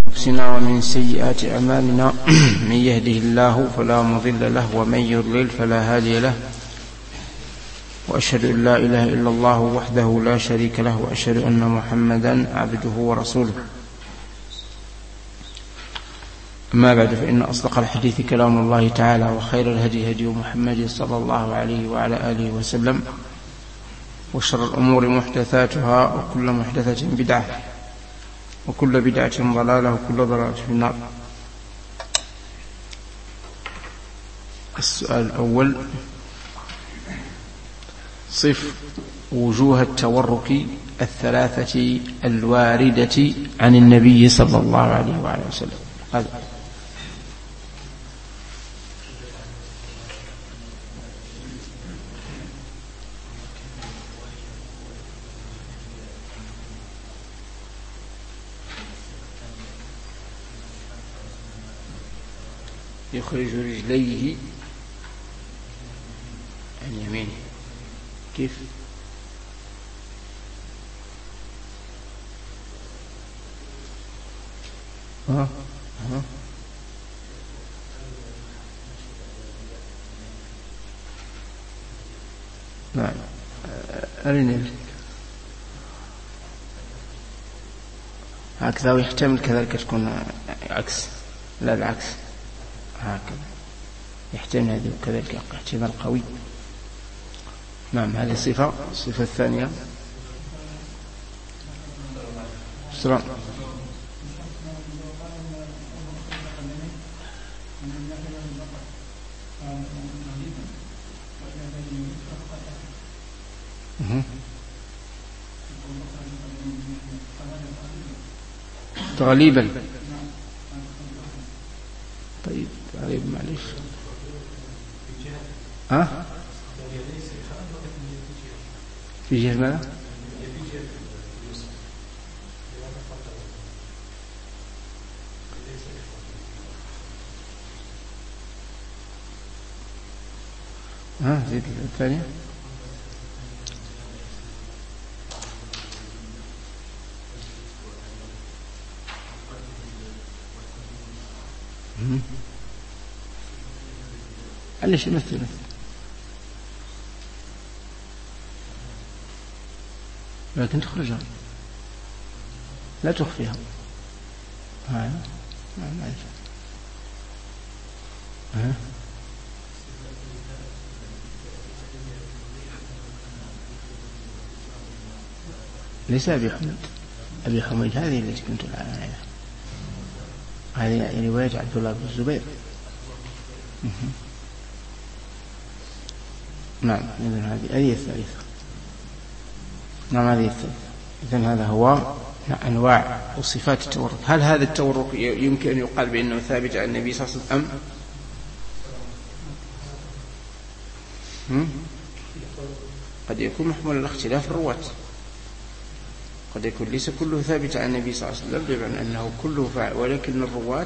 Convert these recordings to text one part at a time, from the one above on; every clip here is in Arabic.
أنفسنا ومن سيئات أعمالنا من يهده الله فلا مضل له ومن يضلل فلا هادي له وأشهد أن لا إله إلا الله وحده لا شريك له وأشهد أن محمدا عبده ورسوله. أما بعد فإن أصدق الحديث كلام الله تعالى وخير الهدي هدي محمد صلى الله عليه وعلى آله وسلم وشر الأمور محدثاتها وكل محدثة بدعة وكل بدعة ضلالة وكل ضلالة في النار. السؤال الأول: صف وجوه التورك الثلاثة الواردة عن النبي صلى الله عليه وعلى وسلم. هذا يخرج رجليه عن يمينه. كيف؟ نعم، أرني هكذا، ويحتمل كذلك تكون عكس، لا العكس، هكذا يحتمل هذا وكذلك احتمال قوي. نعم، هذه صفة. الصفة الثانية سلام. تغليبا. طيب تغليب، معليش. في جهة ماذا؟ زيد الثانية. ليش مثل لكن تخرجها، لا تخفيها. ليس أبي حميد. أبي حميد هذه التي كنت الآن، هذه رواية عبد الله بن الزبير. نعم، إذن هذه الثالثة. نعم، هذه الثالثة. إذن هذا هو أنواع وصفات التورك. هل هذا التورك يمكن أن يقال بأنه ثابت عن النبي صلى الله عليه وسلم أم؟ قد يكون محمول على اختلاف الرواة، قد يكون ليس كله ثابت عن النبي صلى الله عليه وسلم بمعنى أنه كله فاعل، ولكن الرواة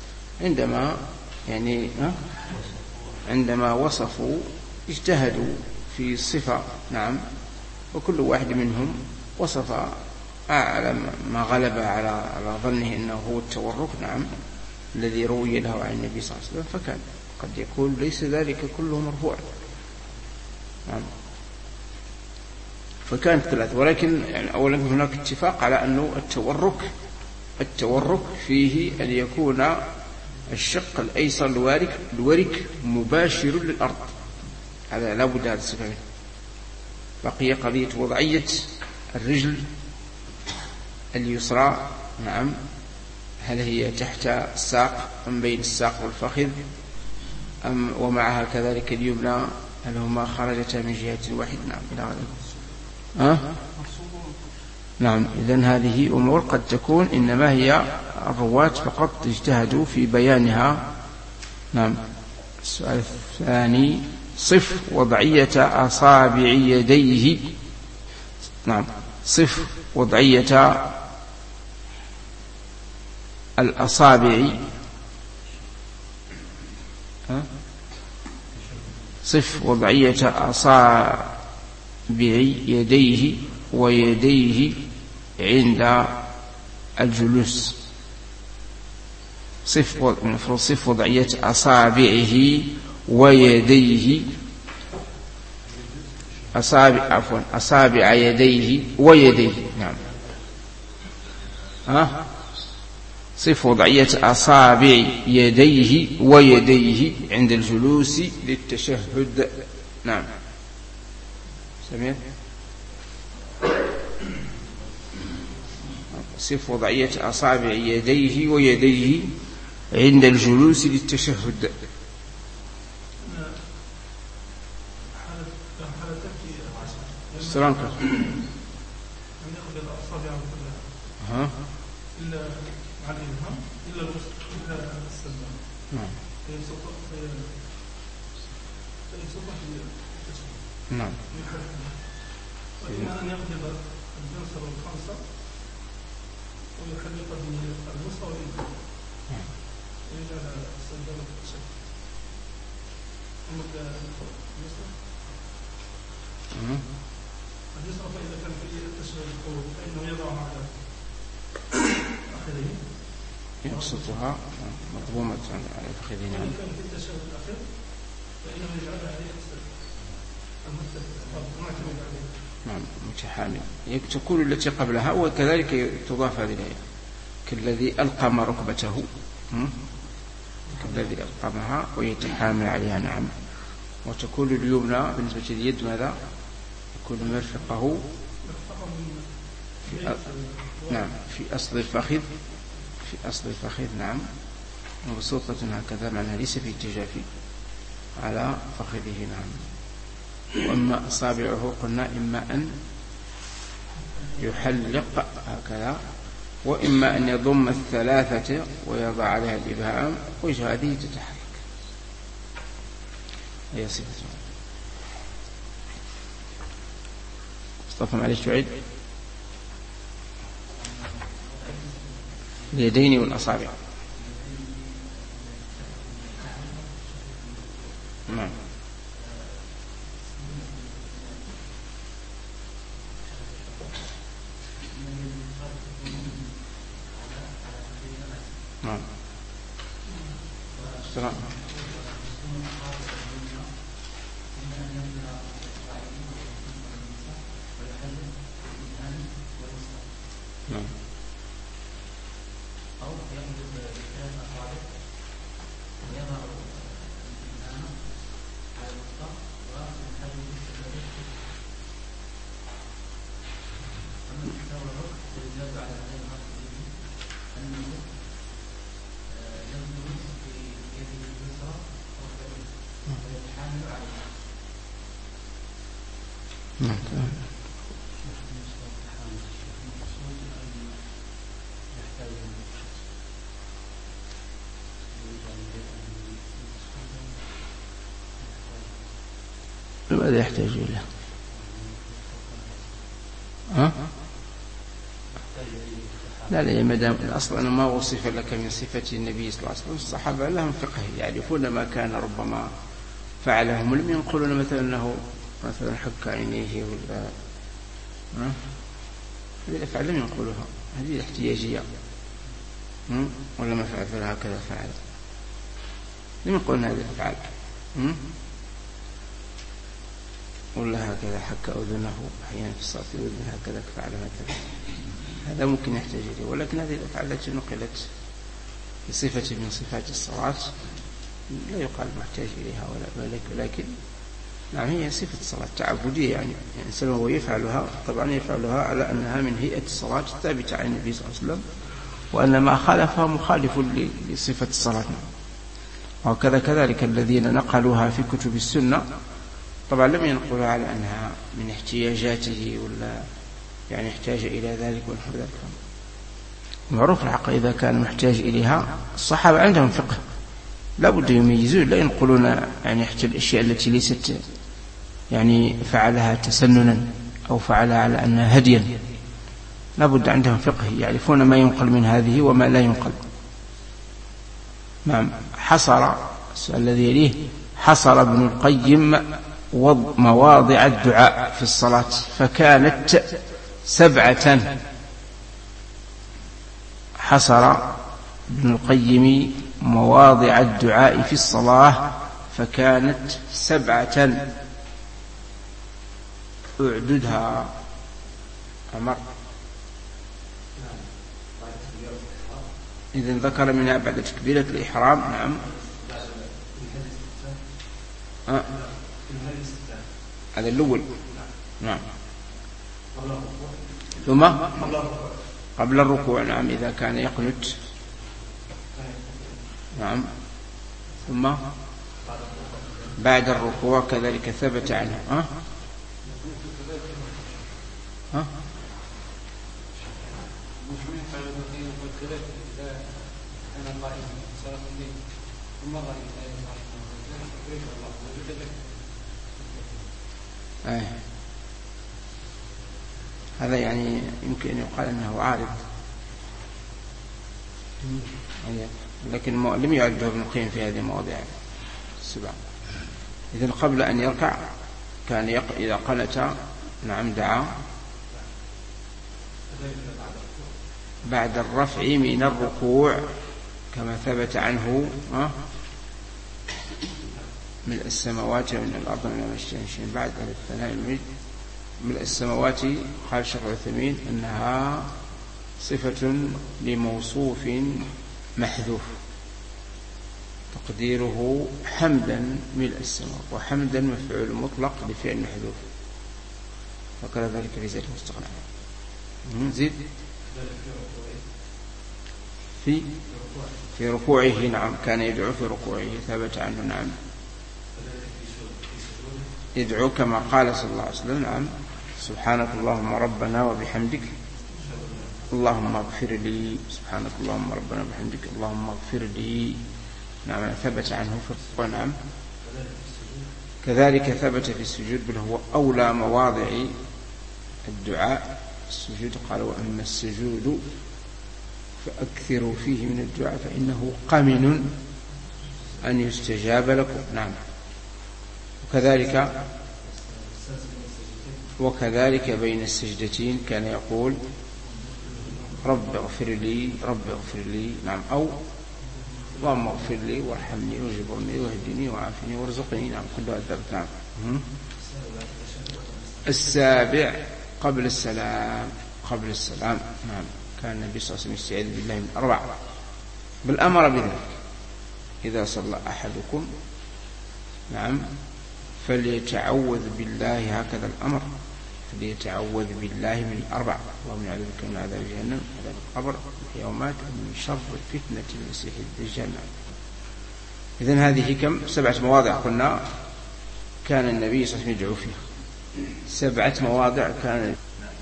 عندما وصفوا اجتهدوا في الصفة. نعم، وكل واحد منهم وصف على ما غلب على ظنه أنه هو التورك، نعم، الذي روي له عن النبي صلى الله عليه وسلم، فكان قد يكون ليس ذلك كله مرفوع. نعم، فكانت ثلاثة. ولكن يعني أولا هناك اتفاق على أنه التورك فيه أن يكون الشق الأيسر الورك مباشر للأرض، هذا لا بد هذا الصفة. بقي قضية وضعية الرجل اليسرى، نعم، هل هي تحت الساق أم بين الساق والفخذ أم ومعها كذلك اليمنى، هل هما خرجتا من جهة واحدة؟ نعم، إلى غيره. نعم، إذن هذه أمور قد تكون إنما هي الرواة فقط اجتهدوا في بيانها. نعم. السؤال الثاني: صف وضعية أصابع يديه. نعم، صف وضعية الأصابع. صف وضعية أصابع يديه ويديه عند الجلوس. صف وضعية أصابعه ويديه، أصابع يديه ويديه. نعم. صف وضعية أصابع يديه ويديه عند الجلوس للتشهد. نعم. سمير. صف وضعية أصابع يديه ويديه عند الجلوس للتشهد. سلامك. نعم. وإما أن يقبض الجنصر الخمسة ويحلق بالوسطى والإبهام ويجعل السندان في الشكل. اليسرى فإذا كان في التشهد الأول فإنه يضعها على فخذه يبسطها مضمومة على فخذه. وإن كان في التشهد الأخير فإنه يجعلها عليه نعم متحامل. تكون التي قبلها وكذلك تضاف هذه الآية كالذي ألقم ركبته، كالذي ألقمها ويتحامل عليها. نعم. وتكون اليمنى بالنسبة لليد ماذا؟ يكون مرفقه نعم في أصل الفخذ، في أصل الفخذ. نعم. مبسوطة هكذا، معناها ليس في تجافي على فخذه. نعم. وأما أصابعه قلنا إما أن يحلق هكذا، وإما أن يضم الثلاثة ويضع عليها الإبهام، وجه هذه تتحرك. هي صفة. مصطفى معلش تعيد. اليدين والأصابع. نعم. نعم. نعم. ماذا يحتاج إليه؟ لا يا مدام الأصل أنه ما وصف لك من صفة النبي صلى الله عليه وسلم. الصحابة لهم فقه يعرفون ما كان ربما فعلهم، لم ينقلون مثلا أنه مثلا حك عينيه ولا هذه الأفعال لم ينقلوها، هذه الاحتياجية. ولا ما فعل هكذا فعل، لم ينقلون هذه الأفعال. ولا هكذا حك أذنه أحيانا في الصلاة الأذن هكذا فعل هكذا، هذا ممكن يحتاج إليه. ولكن هذه الأفعال التي نقلت بصفة من صفات الصلاة لا يقال محتاج إليها ولكن نعم هي صفة الصلاة تعبدية، يعني الإنسان وهو يفعلها طبعا يفعلها على أنها من هيئة الصلاة الثابتة عن النبي صلى الله عليه وسلم، وأن ما خالفها مخالف لصفة الصلاة. وكذا كذلك الذين نقلوها في كتب السنة طبعا لم ينقلوا على أنها من احتياجاته ولا يعني احتاج إلى ذلك ونحو ذلك. معروف الحق إذا كان محتاج إليها الصحابة عندهم فقه لا بد يميزون، لا ينقلون يعني الأشياء التي ليست يعني فعلها تسننا أو فعلها على أنها هديا. لا بد عندهم فقه يعرفون ما ينقل من هذه وما لا ينقل. نعم. حصر السؤال الذي يليه حصر ابن القيم مواضع الدعاء في الصلاة فكانت 7. حصر ابن القيم مواضع الدعاء في الصلاة فكانت 7 اعددها عمر. إذن ذكر منها بعد تكبيرة الإحرام. نعم. هذا الأول. نعم. ثم قبل الركوع. نعم إذا كان يقنت. نعم. ثم بعد الركوع كذلك ثبت عنه. هذا يعني يمكن أن يقال أنه عارض، لكن لم يعده ابن القيم في هذه المواضيع السبع. إذن قبل أن يركع كان إذا قنت نعم دعا. بعد الرفع من الركوع كما ثبت عنه ملء السماوات ومن الأرض ومن الشيء بعد الثناء المجد. ملء السماوات قال الشيخ العثيمين أنها صفة لموصوف محذوف تقديره حمدا ملء السماء، وحمدا مفعول مطلق لفعل محذوف، وكذا ذلك في زيادة مستغنى. زيد في ركوعه. نعم كان يدعو في ركوعه ثبت عنه. نعم يدعو كما قال صلى الله عليه وسلم. نعم سبحانك اللهم ربنا وبحمدك اللهم اغفر لي. سبحانك اللهم ربنا وبحمدك اللهم اغفر لي. نعم ثبت عنه في الركوع. نعم كذلك ثبت في السجود، بل هو أولى مواضع الدعاء السجود. قال وأما السجود فأكثروا فيه من الدعاء فإنه قمن أن يستجاب لكم. نعم وكذلك بين السجدتين كان يقول رب اغفر لي رب اغفر لي. نعم أو اللهم اغفر لي وارحمني واجبرني واهدني وعافني وارزقني. نعم كلها الدرس. نعم السابع قبل السلام. نعم كان النبي صلى الله عليه وسلم يستعيذ بالله من 4، بل أمر بذلك إذا صلى أحدكم نعم فليتعوذ بالله، هكذا الأمر، فليتعوذ بالله من 4. اللهم أعوذ بك من عذاب جهنم وعذاب القبر واليومات ومن شر فتنة المسيح الدجال. إذن هذه كم 7 مواضع قلنا كان النبي صلى الله عليه وسلم يدعو فيها. 7 مواضع كان.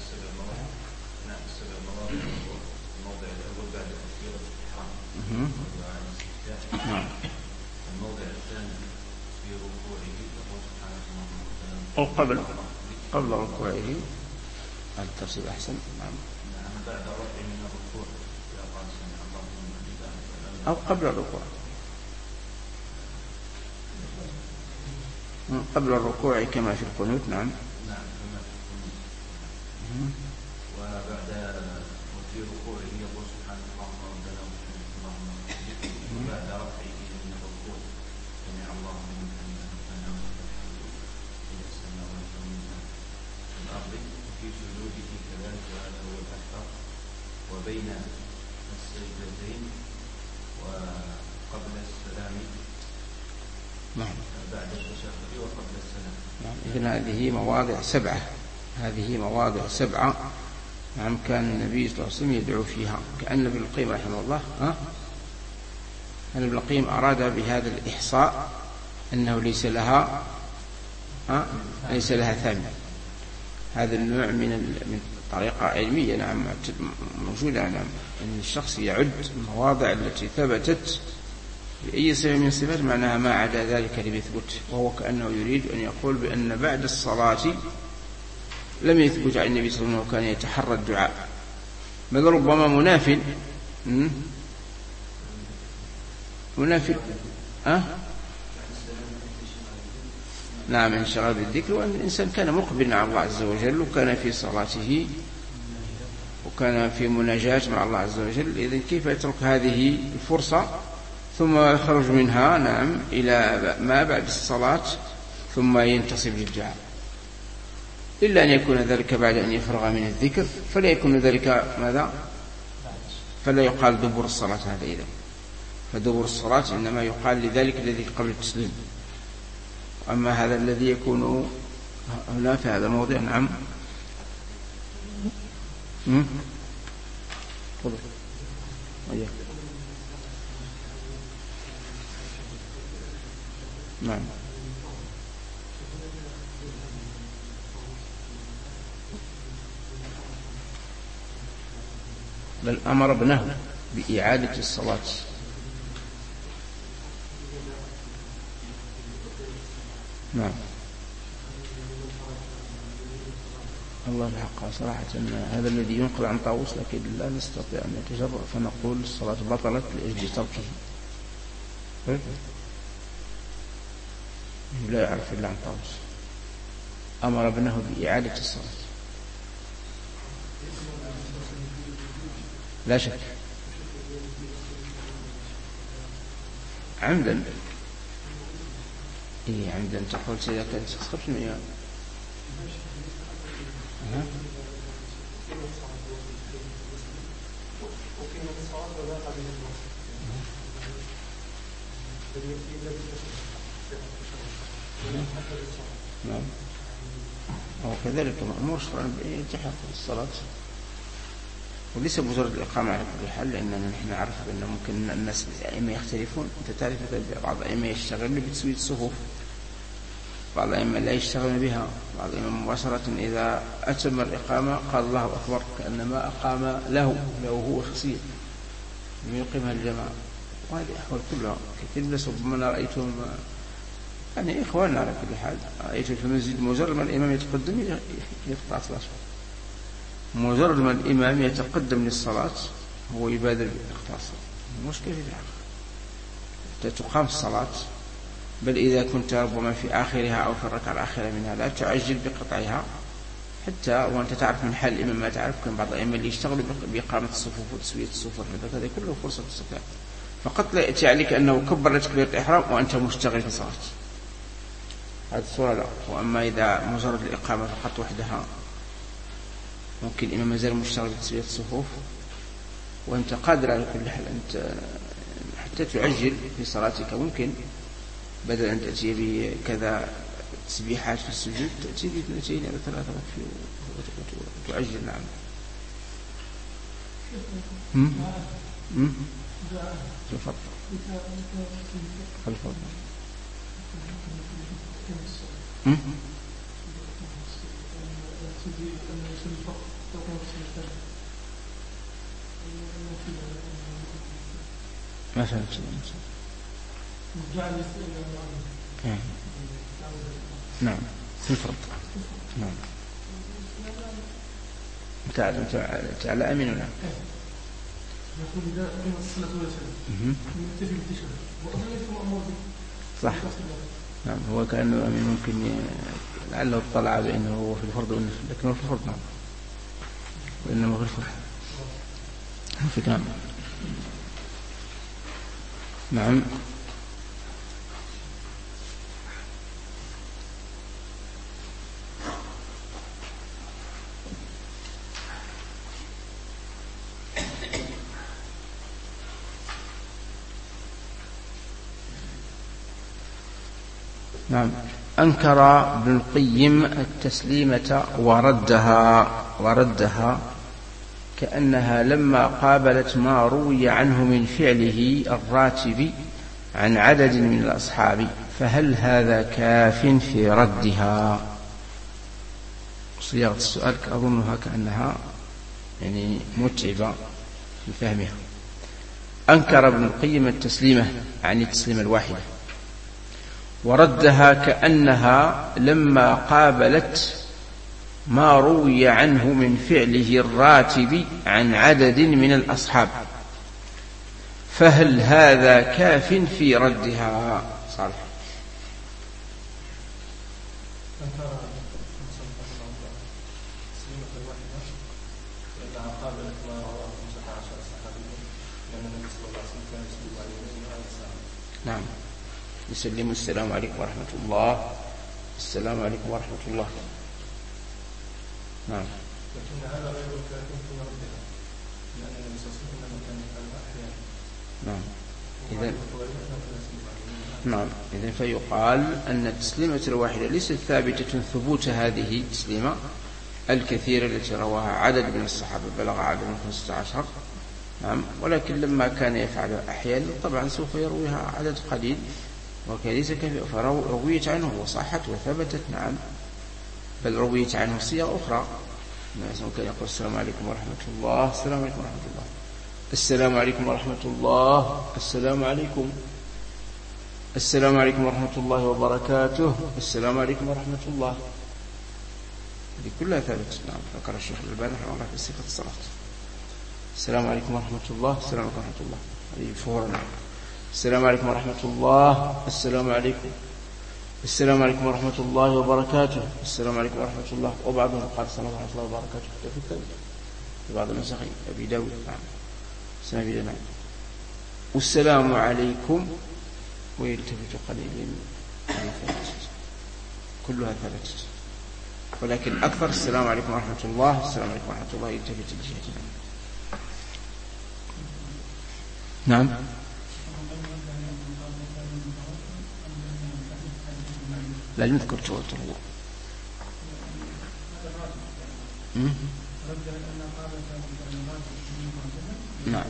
أو قبل ركوعه التفسير أحسن. نعم بعد الرفع من الركوع أو قبل الركوع. قبل الركوع كما في القنوت. نعم وبعد وفي ركوعه يقول سبحانك اللهم ربنا وبحمدك اللهم بعد رفعه من الركوع سمع الله لمن حمده ربنا ولك الحمد في الأرض وفي سجوده كذلك، وهذا هو الأكثر. وبين السجدتين وقبل السلام. نعم بعد التشهد وقبل السلام. نعم إذن هذه مواضع 7. نعم كان النبي صلى الله عليه وسلم يدعو فيها. كأن ابن القيم رحمه الله أن ابن القيم أراد بهذا الإحصاء أنه ليس لها ثاني. هذا النوع من طريقة علمية نعم موجودة. نعم أن الشخص يعد المواضع التي ثبتت بأي صفة من صفات معناها ما عدا ذلك لم يثبت، وهو كأنه يريد أن يقول بأن بعد الصلاة لم يثبت عن النبي صلى الله عليه وسلم كان يتحرى الدعاء، بل ربما منافل نعم انشغال بالذكر، وأن الإنسان كان مقبلا على الله عز وجل وكان في صلاته وكان في مناجاة مع الله عز وجل، إذن كيف يترك هذه الفرصة ثم يخرج منها نعم إلى ما بعد الصلاة ثم ينتصب للدعاء؟ إلا أن يكون ذلك بعد أن يفرغ من الذكر، فلا يكون ذلك ماذا؟ فلا يقال دبر الصلاة هذا إذن، فدبر الصلاة إنما يقال لذلك الذي قبل التسليم. أما هذا الذي يكون هنا في هذا الموضع نعم. نعم. بل أمر ابنه بإعادة الصلاة. نعم. الله الحق صراحة هذا الذي ينقل عن طاووس، لكن لا نستطيع أن نتجرأ فنقول الصلاة بطلت لأجل تركه، لا يعرف إلا عن طاووس. أمر ابنه بإعادة الصلاة لا شك عمدا. إيه عمدا تقول إذا كانت 500 نعم. وكذلك مأمور شرعا بإلتحاق الصلاة، وليس مجرد الإقامة على كل حال، لأننا نحن نعرف أن ممكن الناس الأئمة يختلفون. أنت تعرف بعض الأئمة يشتغل بتسوية الصفوف، بعض الأئمة لا يشتغل بها، بعض الأئمة مباشرة إذا أتم الإقامة قال الله أكبر كأنما أقام له هو شخصيا لم يقيمها الجماعة. وهذه أحوال كلها كثير من الناس ربما رأيتهم يعني إخواننا على كل حال، رأيتهم في المسجد مجرد ما الإمام يتقدم يقطع صلاته، مجرد ما الإمام يتقدم للصلاة هو يبادر بإقطاع الصلاة. المشكلة في الحق تقام الصلاة، بل إذا كنت ربما في آخرها أو في الركعة الأخيرة منها لا تعجل بقطعها، حتى وأنت تعرف من حال الإمام ما تعرف. كان بعض الأئمة اللي يشتغلوا بإقامة الصفوف وتسوية الصفوف، هذا كله فرصة استقلال، فقط لا يأتي عليك أنه كبر تكبيرة الإحرام وأنت مشتغل في صلاة، هذه الصورة لا. وأما إذا مجرد الإقامة فقط وحدها، ممكن الإمام مازال مشتغل بتسوية الصفوف وأنت قادر على كل حال أنت حتى تعجل في صلاتك، ممكن بدل أن تأتي بكذا تسبيحات في السجود تأتي باثنتين أو ثلاثة وتعجل. نعم. الفضل ما فهمت. نعم تفرض. نعم تعالى أمين. نعم صح. نعم هو كأنه أمين، ممكن لعله اطلع بأنه هو في الفرض والنفل، لكنه في الفرض. نعم وإنما في الفرض في كامل. نعم. نعم. أنكر ابن القيم التسليمة وردها كأنها لما قابلت ما روي عنه من فعله الراتب عن عدد من الأصحاب، فهل هذا كاف في ردها؟ صياغة السؤال أظنها كأنها يعني متعبة في فهمها. أنكر ابن القيم التسليمة عن التسليمة الواحدة، وردها كأنها لما قابلت ما روي عنه من فعله الراتب عن عدد من الأصحاب، فهل هذا كاف في ردها؟ صالح. قابلت ما رواه 15 صحابيا لأن النبي صلى الله عليه وسلم كان يسلم عليه وعلى السلام. نعم، يسلم السلام عليكم ورحمة الله، السلام عليكم ورحمة الله. نعم. لكن هذا غير كافٍ في ردها لأن النبي صلى الله عليه وسلم كان يفعلها أحيانا. نعم. نعم، إذن فيقال أن التسليمة الواحدة ليست ثابتة ثبوت هذه التسليمة الكثيرة التي رواها عدد من الصحابة بلغ عدد من 15. نعم، ولكن لما كان يفعل أحيانا طبعا سوف يرويها عدد قليل وكذلك فرويت عنه وصحت وثبتت. نعم، بل رويت عنه صيغ أخرى. كان يقول السلام عليكم ورحمة الله، السلام عليكم ورحمة الله، السلام عليكم ورحمة الله، السلام عليكم، السلام عليكم ورحمة الله وبركاته، السلام عليكم ورحمة الله. هذه كلها ثابتة. نعم، ذكر الشيخ الألباني رحمه الله في صفة الصلاة. السلام عليكم ورحمة الله، السلام عليكم ورحمة الله، هذه فورا. السلام عليكم ورحمة الله، السلام عليكم، السلام عليكم ورحمة الله وبركاته، السلام عليكم ورحمة الله. وبعضهم قال السلام ورحمة الله وبركاته في بعض النسخ أبي داود. نعم، سنبيل. نعم، والسلام عليكم ويلتفت قليلا، كلها ثبتت، ولكن أكثر السلام عليكم ورحمة الله، السلام عليكم ورحمة الله يلتفت الجهتين. نعم. لا نذكر توتر. نعم،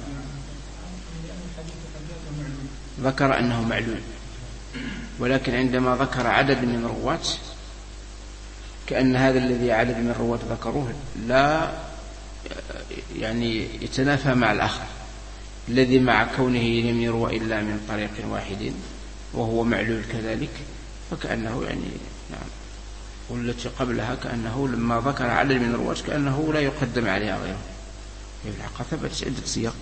ذكر أنه معلول، ولكن عندما ذكر عدد من الرواة كأن هذا الذي عدد من الرواة ذكروه لا يعني يتنافى مع الآخر الذي مع كونه لم يروى إلا من طريق واحد وهو معلول كذلك، فكأنه يعني. نعم، والتي قبلها كأنه لما ذكر عدد من الرواة كأنه لا يقدم عليها غيره. في الحقيقة ثبت عدة سياق.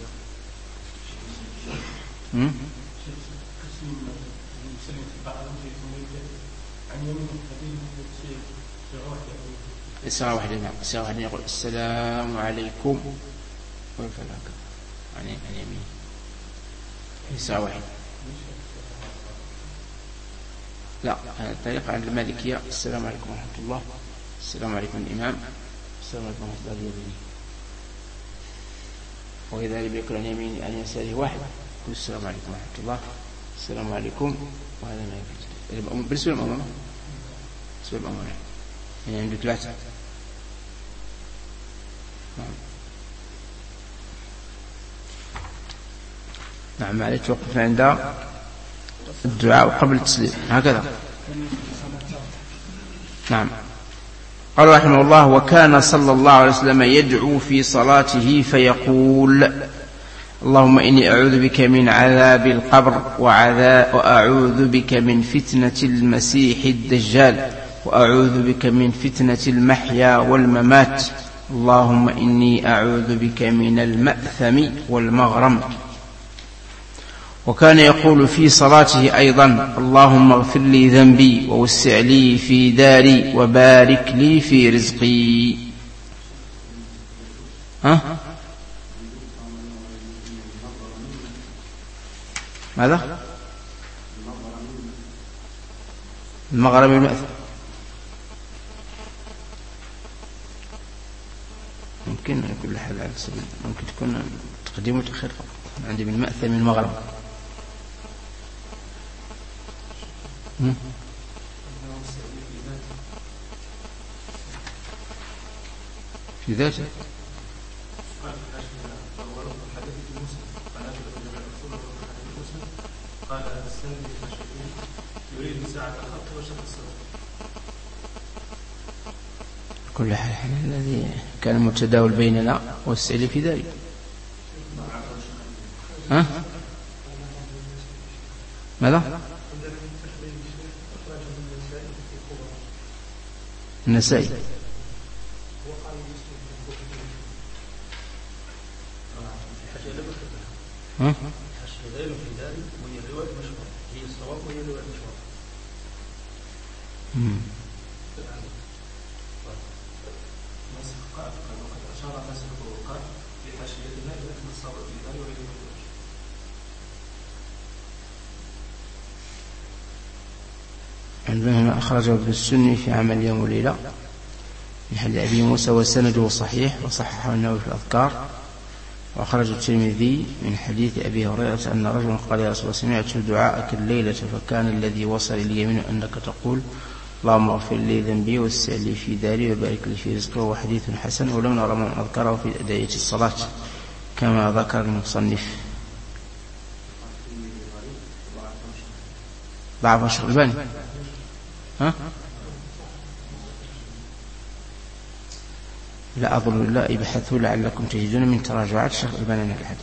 الساعة واحدة. نعم، الساعة واحدة يقول السلام عليكم ويفعل هكذا عن يمين. الساعة واحدة. لا، الطريقة عند المالكية السلام عليكم ورحمة الله، السلام عليكم الإمام، السلام عليكم ورحمة الله اليمين. وإذا لم يكن عن يمين عن يساره واحد يقول السلام عليكم ورحمة الله، السلام عليكم. وهذا ما يفعل بالنسبة للأمامة. بالنسبة للأمامة يعني عنده 3. نعم، معلش توقفنا عند الدعاء قبل التسليم هكذا. نعم. قال رحمه الله: وكان صلى الله عليه وسلم يدعو في صلاته فيقول: اللهم إني أعوذ بك من عذاب القبر وأعوذ بك من فتنة المسيح الدجال وأعوذ بك من فتنة المحيا والممات اللهم إني أعوذ بك من المأثم والمغرم. وكان يقول في صلاته أيضا: اللهم اغفر لي ذنبي ووسع لي في داري وبارك لي في رزقي. ماذا؟ المغرم المأثم ممكن كل حال على سبيل، ممكن تكون تقديم وتأخير فقط. عندي من مأثم من المغرم. في ذاته قال السند يريد ساعة الخط وشق الصدر. كل حال الذي كان متداول بيننا والسعي في ذلك. ماذا؟ النسائي. عندنا هنا أخرجه ابن السني في عمل يوم وليلة من حديث أبي موسى وسنده صحيح وصححه النووي في الأذكار. وأخرج الترمذي من حديث أبي هريرة أن رجلا قال يا رسول الله سمعت دعاءك الليلة فكان الذي وصل لي منه أنك تقول اللهم اغفر لي ذنبي واسع لي في داري وبارك لي في رزقي. وهو حديث حسن ولم نرى من أذكره في أدعية الصلاة كما ذكر المصنف. ضعف الشيخ الألباني لا أظن لا ابحثوا لعلكم تجدون من تراجعات الشيخ الألباني عن الحديث.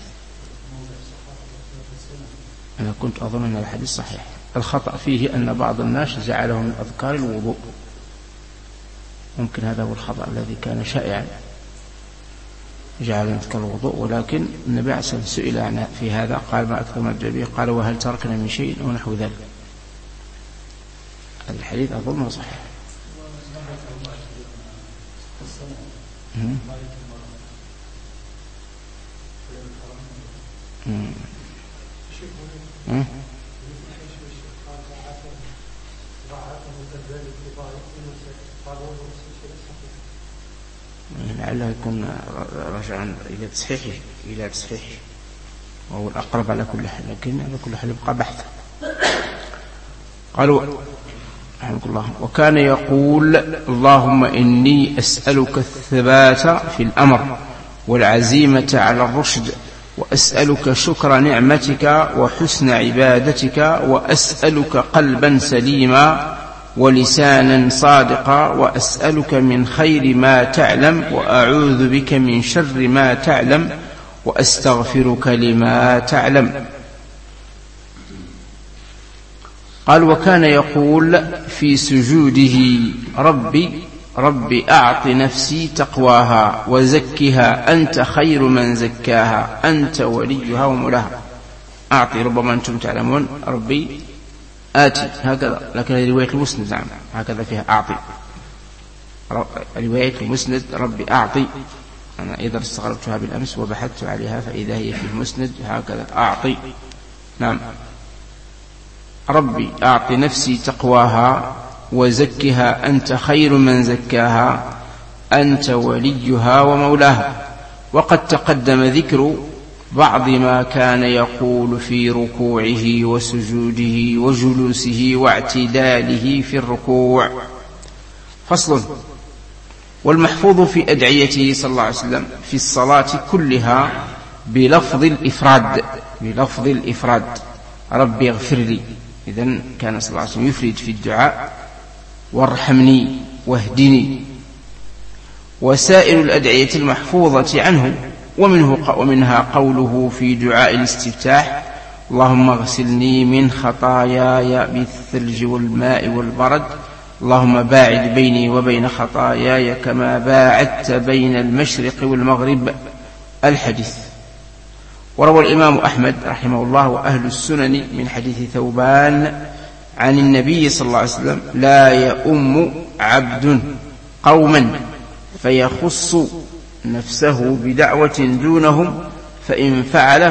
أنا كنت أظن أن الحديث صحيح. الخطأ فيه أن بعض الناس جعله من أذكار الوضوء، ممكن هذا هو الخطأ الذي كان شائعا، جعل من أذكار الوضوء. ولكن النبي عليه الصلاة والسلام سئل عن في هذا قال ما أكثر ما أبدأ به، قال وهل تركنا من شيء أو نحو ذلك. الحديث أظنه صحيح. لعله يكون رجعا إلى تصحيحه وهو الأقرب على كل حال، لكن على كل حال يبقى بحث. قالوا رحمه الله وكان يقول اللهم إني أسألك الثبات في الأمر والعزيمة على الرشد، وأسألك شكر نعمتك وحسن عبادتك، وأسألك قلبا سليما ولسانا صادقا، وأسألك من خير ما تعلم وأعوذ بك من شر ما تعلم وأستغفرك لما تعلم. قال وكان يقول في سجوده ربي أعط نفسي تقواها وزكها أنت خير من زكاها أنت وليها ومولاها. أعطي ربما أنتم تعلمون ربي آتي هكذا، لكن رواية المسند نعم هكذا فيها أعطي. رواية المسند ربي أعطي، أنا إذا استغربتها بالأمس وبحثت عليها فإذا هي في المسند هكذا أعطي. نعم ربي أعط نفسي تقواها وزكها أنت خير من زكاها أنت وليها ومولاها. وقد تقدم ذكر بعض ما كان يقول في ركوعه وسجوده وجلوسه واعتداله في الركوع. فصل. والمحفوظ في أدعيته صلى الله عليه وسلم في الصلاة كلها بلفظ الإفراد ربي اغفر لي. إذن كان صلى الله عليه وسلم يفرد في الدعاء وارحمني واهدني. وسائر الأدعية المحفوظة عنه ومنها قوله في دعاء الاستفتاح اللهم اغسلني من خطاياي بالثلج والماء والبرد، اللهم باعد بيني وبين خطاياي كما باعدت بين المشرق والمغرب. الحديث. وروى الإمام أحمد رحمه الله وأهل السنن من حديث ثوبان عن النبي صلى الله عليه وسلم لا يؤم عبد قوما فيخص نفسه بدعوة دونهم فإن فعل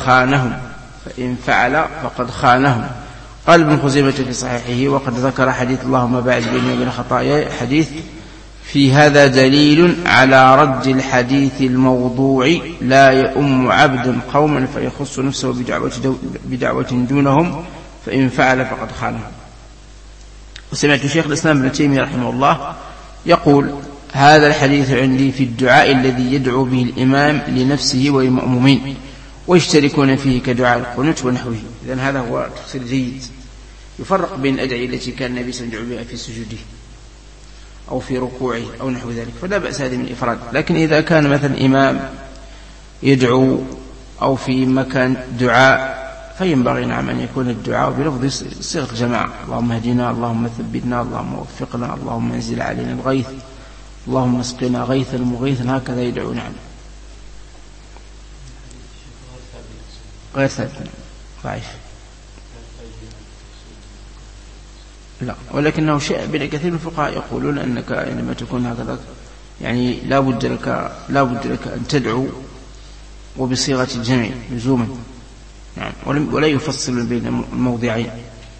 فقد خانهم. قال ابن خزيمة في صحيحه وقد ذكر حديث اللهم باعد بيني وبين خطاياي حديث في هذا دليل على رد الحديث الموضوع لا يؤم عبد قوما فيخص نفسه بدعوة دونهم فإن فعل فقد خانهم. وسمعت شيخ الإسلام ابن تيمية رحمه الله يقول هذا الحديث عندي في الدعاء الذي يدعو به الإمام لنفسه والمأمومين ويشتركون فيه كدعاء القنوت ونحوه. إذن هذا هو تفسير جيد يفرق بين الأدعية التي كان النبي صلى الله عليه وسلم يدعو بها في سجوده أو في ركوعه أو نحو ذلك فلا بأس هذه من الإفراد. لكن إذا كان مثلا إمام يدعو أو في مكان دعاء فينبغي نعم أن يكون الدعاء بلفظ صيغة الجماعة اللهم اهدنا اللهم ثبتنا اللهم وفقنا اللهم انزل علينا الغيث اللهم اسقنا غيثا مغيثا هكذا يدعو. نعم غير ثابت ضعيف لا، ولكنه شيء بين كثير من الفقهاء يقولون أنك عندما تكون هكذا يعني لا بد لك أن تدعو وبصيغة الجمع لزوما، نعم، ولا يفصل بين الموضعين.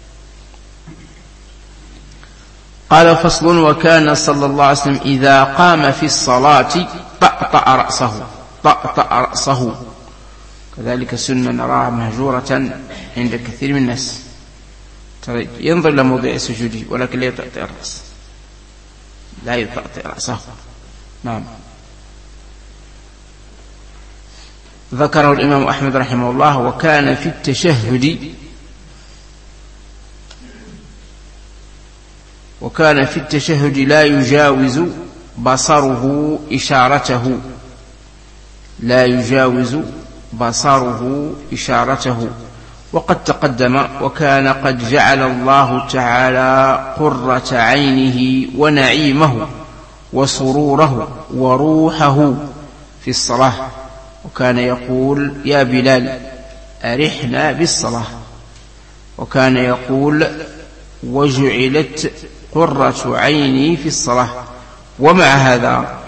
قال فصل: وكان صلى الله عليه وسلم إذا قام في الصلاة طأطأ رأسه. كذلك سنة نراها مهجورة عند كثير من الناس، ينظر إلى موضع سجوده ولكن لا يطأطئ الرأس، لا يطأطئ رأسه. نعم. ذكره الإمام أحمد رحمه الله: وكان في التشهد لا يجاوز بصره إشارته، وقد تقدم: وكان قد جعل الله تعالى قرة عينه ونعيمه وسروره وروحه في الصلاة، وكان يقول: يا بلال أرحنا بالصلاة. وكان يقول: وجعلت قرة عيني في الصلاة. ومع هذا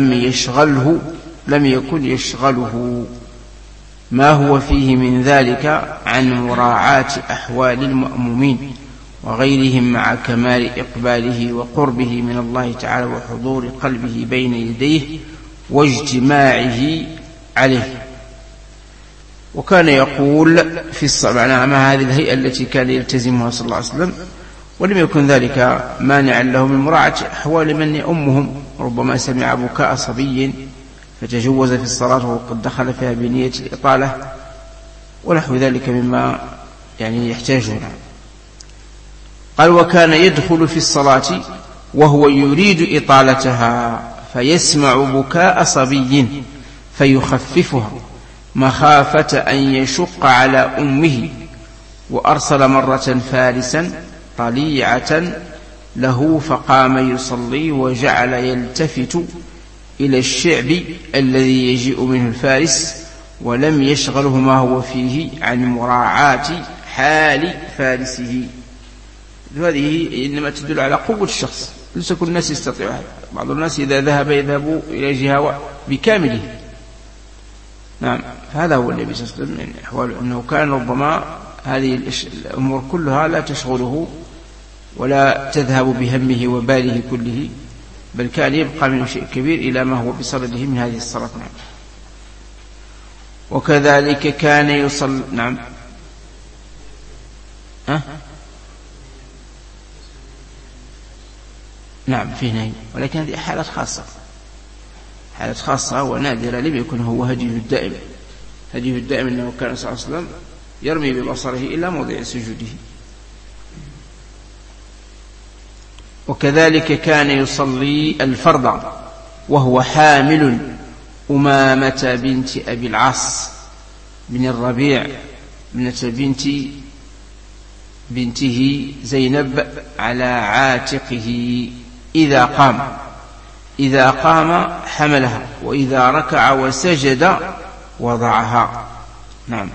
لم يكن يشغله ما هو فيه من ذلك عن مراعاة أحوال المأمومين وغيرهم، مع كمال إقباله وقربه من الله تعالى وحضور قلبه بين يديه واجتماعه عليه. وكان يقول في الصلاة مع هذه الهيئة التي كان يلتزمها صلى الله عليه وسلم، ولم يكن ذلك مانعا له من مراعاة أحوال من يأمهم. ربما سمع بكاء صبي فتجوز في الصلاة وقد دخل فيها بنية الإطالة ونحو ذلك مما يحتاجون. قال: وكان يدخل في الصلاة وهو يريد إطالتها فيسمع بكاء صبي فيخففها مخافة أن يشق على أمه، وأرسل مرة فارسا طليعة له فقام يصلي وجعل يلتفت إلى الشعب الذي يجيء منه الفارس، ولم يشغله ما هو فيه عن مراعاة حال فارسه. هذه إنما تدل على قوة الشخص، ليس كل الناس يستطيع هذا. بعض الناس إذا يذهب إلى جهة بكامله. نعم، هذا هو النبي صلى الله عليه وسلم من أحواله، أنه كان ربما هذه الأمور كلها لا تشغله ولا تذهب بهمه وباله كله، بل كان يبقى منه شيء كبير إلى ما هو بصدده من هذه الصلاة. نعم. وكذلك كان يصلي. نعم. نعم، فيه نهي، ولكن هذه حالات خاصة ونادرة، لم يكن هو هديه الدائم أنه كان صلى الله عليه وسلم يرمي ببصره إلى موضع سجوده. وكذلك كان يصلي الفرض وهو حامل أمامة بنت أبي العاص بن الربيع ابنة بنته زينب على عاتقه إذا قام حملها، وإذا ركع وسجد وضعها. نعم،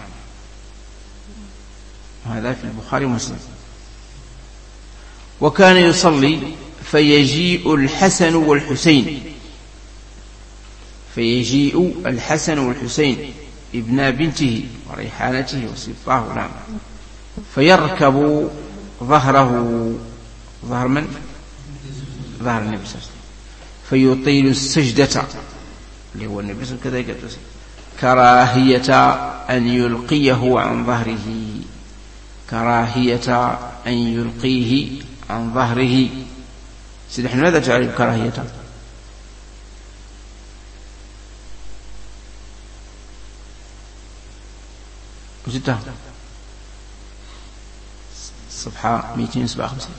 هذا في البخاري ومسلم. وكان يصلي فيجيء الحسن والحسين ابن بنته وريحانته وسبطاه. نعم. فيركب ظهر من؟ ظهر النبي صلى الله عليه وسلم، فيطيل السجدة اللي هو النبي صلى الله عليه وسلم كذلك، كراهية أن يلقيه عن ظهره. سيد نحن ماذا تعرف كراهية؟ جدها صفحة 257.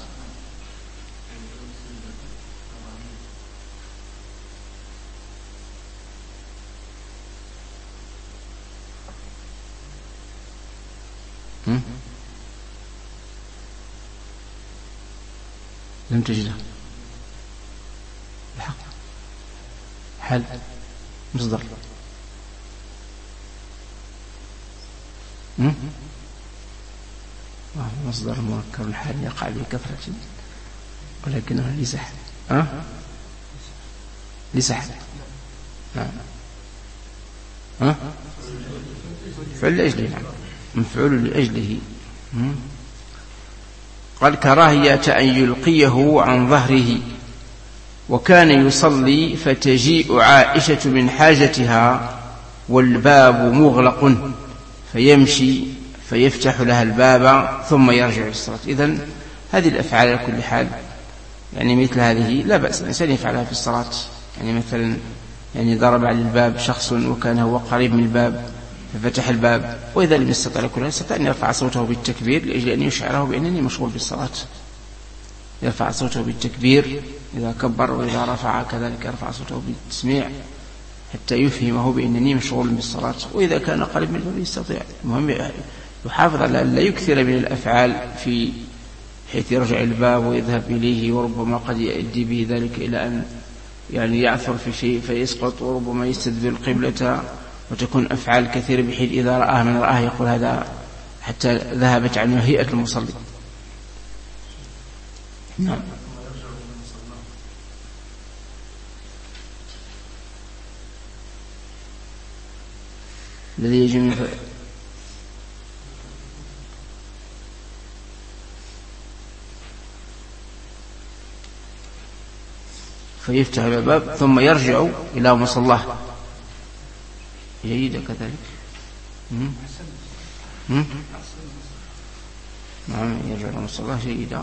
لم تجدها. الحق حل مصدر. مصدر مركب الحال يقع بكثرة ولكنه ليس حل. نعم. مفعول لأجله، نعم، مفعول لأجله. قال كراهية أن يلقيه عن ظهره. وكان يصلي فتجيء عائشة من حاجتها والباب مغلق فيمشي فيفتح لها الباب ثم يرجع للصلاة. إذن هذه الأفعال على كل حال يعني مثل هذه لا بأس الإنسان يفعلها في الصلاة. يعني مثلا يعني ضرب على الباب شخص وكان هو قريب من الباب ففتح الباب، وإذا لم يستطع كلها يستطيع أن يرفع صوته بالتكبير لأجل أن يشعره بأنني مشغول بالصلاة. يرفع صوته بالتكبير إذا كبر، وإذا رفع كذلك يرفع صوته بالتسميع حتى يفهمه بأنني مشغول بالصلاة. وإذا كان قريب من الباب يستطيع. المهم يحافظ على أن لا يكثر من الأفعال في حيث يرجع الباب ويذهب إليه، وربما قد يؤدي به ذلك إلى أن يعني يعثر في شيء فيسقط، وربما يستدبر القبلة، وتكون أفعال كثيرة بحيث إذا رآه من رآه يقول هذا حتى ذهبت عنه هيئة المصلي. نعم. الذي يجي من فيفتح الباب ثم يرجع إلى مصلاه. جيدة كذلك. نعم يرجع إلى مصلاه جيدة.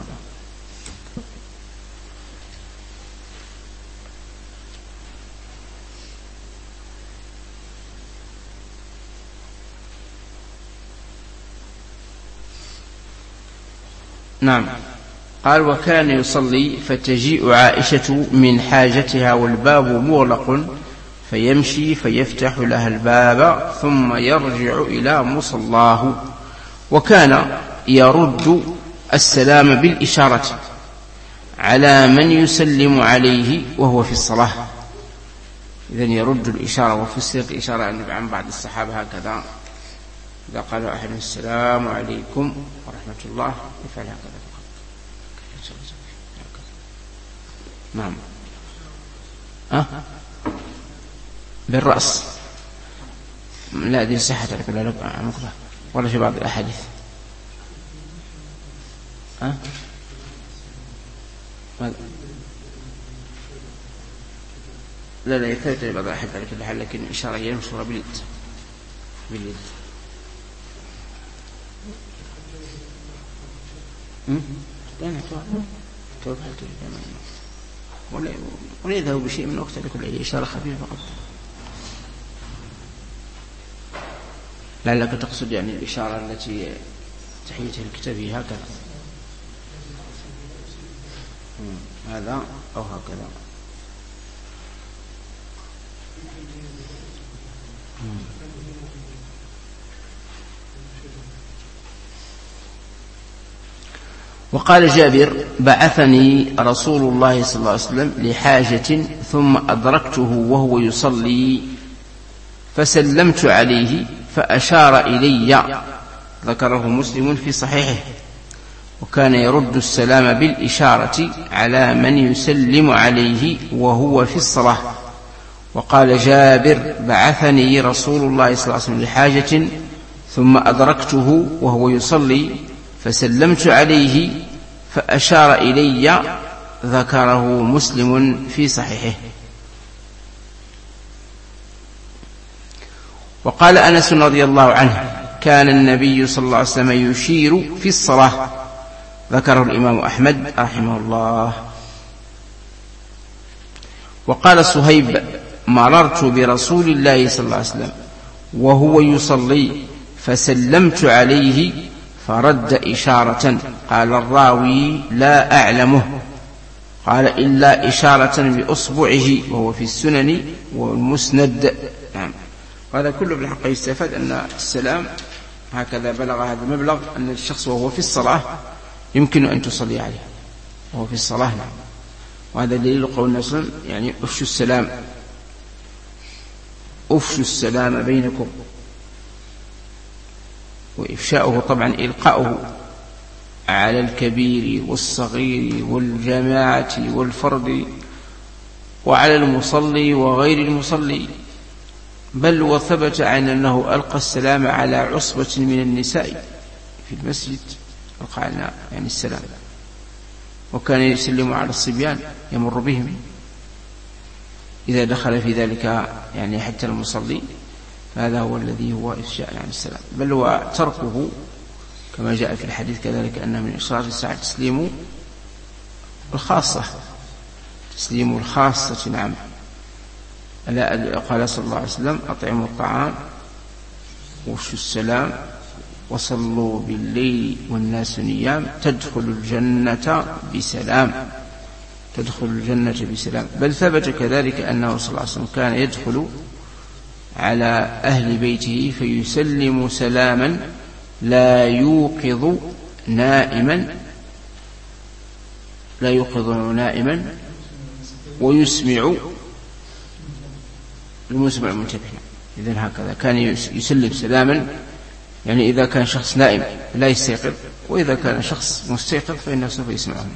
نعم. قال وكان يصلي فتجيء عائشة من حاجتها والباب مغلق فيمشي فيفتح لها الباب ثم يرجع إلى مصلاه. وكان يرد السلام بالإشارة على من يسلم عليه وهو في الصلاة. إذن يرد الإشارة، وفسرت الإشارة عن بعض الصحابة هكذا، إذا قال أحد السلام عليكم ورحمة الله يفعل هكذا. نعم. بالرأس لا دي صحة ولا في بعض الأحاديث. لا يثبت بعض الأحاديث على كل حال، لكن إشارة هي مشهورة باليد. ولا يذهب بشيء من وقت لكل إشارة خفيفة فقط. لعلك تقصد يعني الإشارة التي تحيتها الكتابية هكذا، هذا أو هكذا. وقال جابر بعثني رسول الله صلى الله عليه وسلم لحاجة ثم أدركته وهو يصلي فسلمت عليه فأشار إلي، ذكره مسلم في صحيحه. وكان يرد السلام بالإشارة على من يسلم عليه وهو في الصلاة. وقال جابر بعثني رسول الله صلى الله عليه وسلم لحاجة ثم أدركته وهو يصلي فسلمت عليه فأشار إلي، ذكره مسلم في صحيحه. وقال أنس رضي الله عنه كان النبي صلى الله عليه وسلم يشير في الصلاة، ذكره الإمام أحمد رحمه الله. وقال صهيب مررت برسول الله صلى الله عليه وسلم وهو يصلي فسلمت عليه فرد إشارة. قال الراوي لا أعلمه، قال إلا إشارة بأصبعه، وهو في السنن والمسند. نعم. وهذا كله بالحق يستفاد أن السلام هكذا بلغ هذا المبلغ أن الشخص وهو في الصلاة يمكن أن تصلي عليه وهو في الصلاة. نعم. وهذا دليل قول النبي صلى الله عليه وسلم يعني أفشوا السلام بينكم. وإفشاؤه طبعا إلقاؤه على الكبير والصغير والجماعة والفرد وعلى المصلي وغير المصلي. بل وثبت عن أنه ألقى السلام على عصبة من النساء في المسجد، ألقى يعني السلام، وكان يسلم على الصبيان يمر بهم إذا دخل في ذلك يعني حتى المصلي، فهذا هو الذي هو إفشاء عن السلام. بل وتركه كما جاء في الحديث كذلك أن من إشراط الساعة تسليم الخاصة، تسليم الخاصة. نعم. قال صلى الله عليه وسلم: أطعموا الطعام وافشوا السلام وصلوا بالليل والناس نيام تدخل الجنة بسلام، تدخل الجنة بسلام. بل ثبت كذلك أنه صلى الله عليه وسلم كان يدخل على أهل بيته فيسلم سلاما لا يوقظ نائما ويسمع المسمع المنتبه. إذن هكذا كان يسلم سلاما، يعني إذا كان شخص نائم لا يستيقظ، وإذا كان شخص مستيقظ فإنه سوف يسمعه.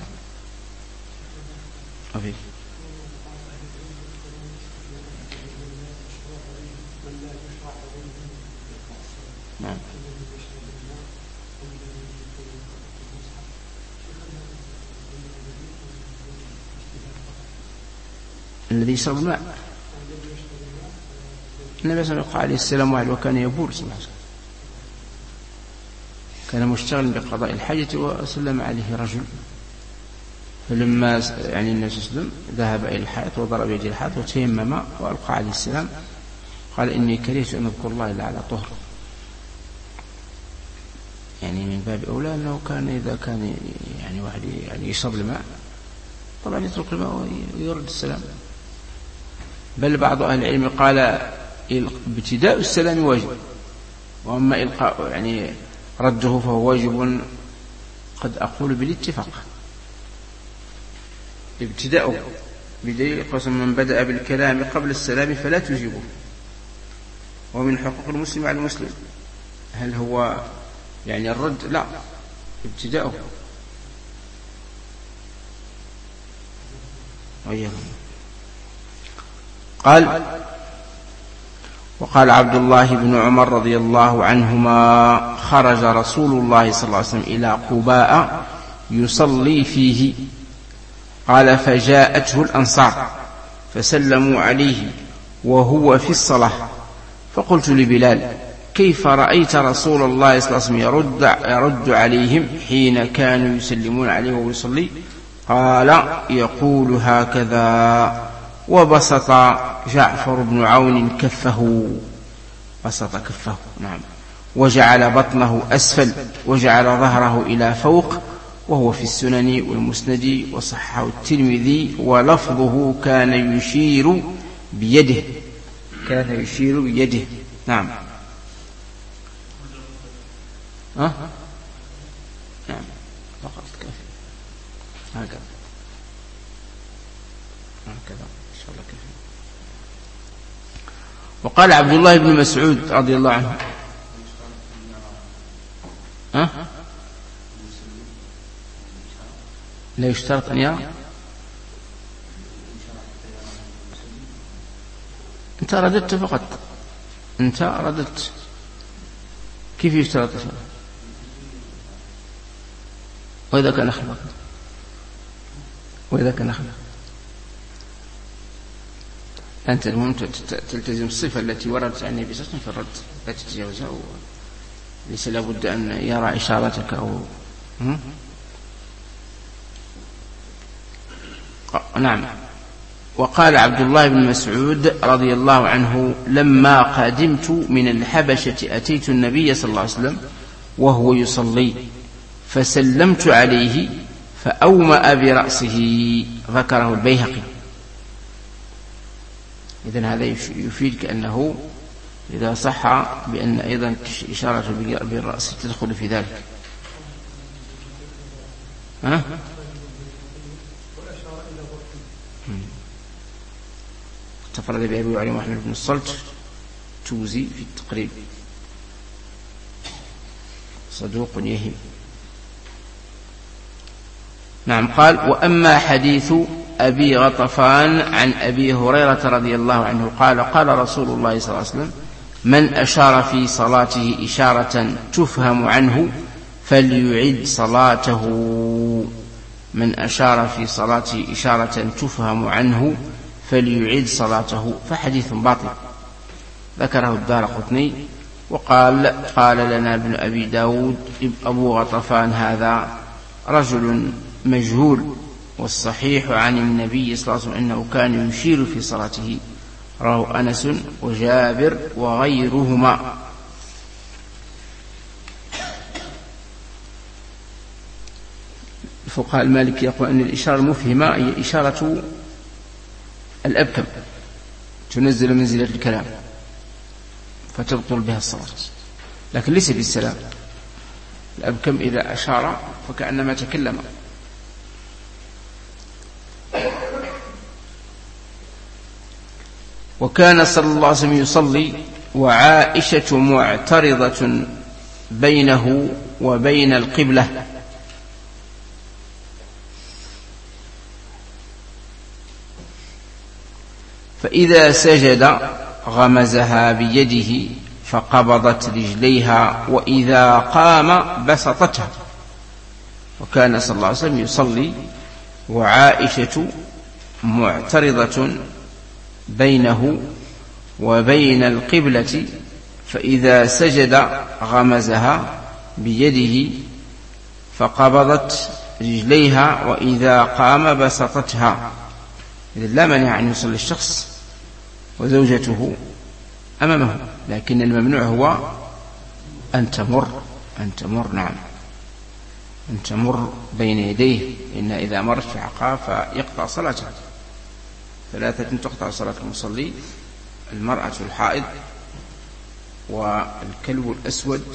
نعم. الذي يشرب الماء، النبي صلى الله عليه وسلم وكان يبول صلى الله عليه وسلم، كان مشتغلا بقضاء الحاجة وسلم عليه رجل، فلما يعني النبي صلى الله عليه وسلم ذهب إلى الحائط وضرب يده الحائط وتيمم وألقى عليه السلام، قال: إني كرهت أن أذكر الله إلا على طهر. يعني من باب أولى أنه كان إذا كان يعني واحد يعني يشرب الماء طبعا يترك الماء ويرد السلام. بل بعض أهل العلم قال: ابتداء السلام واجب، وأما إلقاء يعني رده فهو واجب، قد أقول بالاتفاق. ابتداءه بدليل قسم: من بدأ بالكلام قبل السلام فلا تجيبه، ومن حقوق المسلم على المسلم. هل هو يعني الرد؟ لا، ابتداءه. وقال عبد الله بن عمر رضي الله عنهما: خرج رسول الله صلى الله عليه وسلم إلى قباء يصلي فيه، قال: فجاءته الأنصار فسلموا عليه وهو في الصلاة، فقلت لبلال: كيف رأيت رسول الله صلى الله عليه وسلم يرد عليهم حين كانوا يسلمون عليه وهو يصلي؟ قال: يقول هكذا. وبسط جعفر بن عون كفه، بسط كفه، نعم، وجعل بطنه أسفل وجعل ظهره إلى فوق، وهو في السنن والمسند وصححه الترمذي، ولفظه كان يشير بيده، كان يشير بيده. نعم. نعم فقط كافي هكذا إن شاء الله كافي. وقال عبد الله بن مسعود رضي الله عنه: لا يشترط أن يرى. أنت رددت فقط، أنت رددت. كيف يشترط؟ وإذا كان خلق، وإذا كان خلق أنت المهم تلتزم الصفة التي وردت عن النبي صلى الله عليه وسلم في الرد، لا تتجاوزها، ليس لابد أن يرى إشارتك أو نعم. وقال عبد الله بن مسعود رضي الله عنه: لما قدمت من الحبشة أتيت النبي صلى الله عليه وسلم وهو يصلي، فسلمت عليه فأومأ برأسه. ذكره البيهقي. إذن هذا يفيد كأنه إذا صح بأن أيضا إشارة بالرأس تدخل في ذلك. تفرد بأبي علي محمد بن الصلت توزي في التقريب، صدوق يهم. نعم. قال: وأما حديث أبي غطفان عن أبي هريرة رضي الله عنه قال قال رسول الله صلى الله عليه وسلم من أشار في صلاته إشارة تفهم عنه فليعد صلاته. من أشار في صلاته إشارة تفهم عنه فليعد صلاته. فحديث باطل ذكره الدارقطني وقال قال لنا ابن أبي داود أبو غطفان هذا رجل مجهول، والصحيح عن النبي صلى الله عليه وسلم أنه كان يشير في صلاته. رواه أنس وجابر وغيرهما. الفقهاء المالكي يقول أن الإشارة المفهمة هي إشارة الأبكم تنزل منزلة الكلام فتبطل بها الصلاة، لكن ليس بالسلام. الأبكم إذا أشار فكأنما تكلم. وكان صلى الله عليه وسلم يصلي وعائشة معترضة بينه وبين القبلة، فإذا سجد غمزها بيده فقبضت رجليها وإذا قام بسطتها. وكان صلى الله عليه وسلم يصلي وعائشة معترضة بينه وبين القبلة، فإذا سجد غمزها بيده فقبضت رجليها وإذا قام بسطتها. إذن لا مانع أن يصلي الشخص وزوجته أمامه، لكن الممنوع هو أن تمر نعم أن تمر بين يديه، إن إذا مرت في عقاب فيقطع صلاته. ثلاثة تقطع صلاة المصلي: المرأة الحائض والكلب الأسود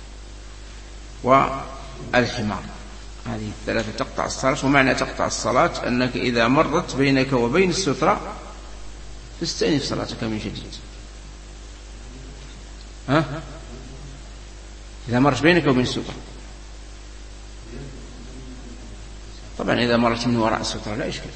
والحمار. هذه الثلاثة تقطع الصلاة. ومعنى تقطع الصلاة أنك إذا مرت بينك وبين السترة تستأنف صلاتك من جديد. إذا مرت بينك وبين السترة، طبعا إذا مرت من وراء السترة لا إشكال.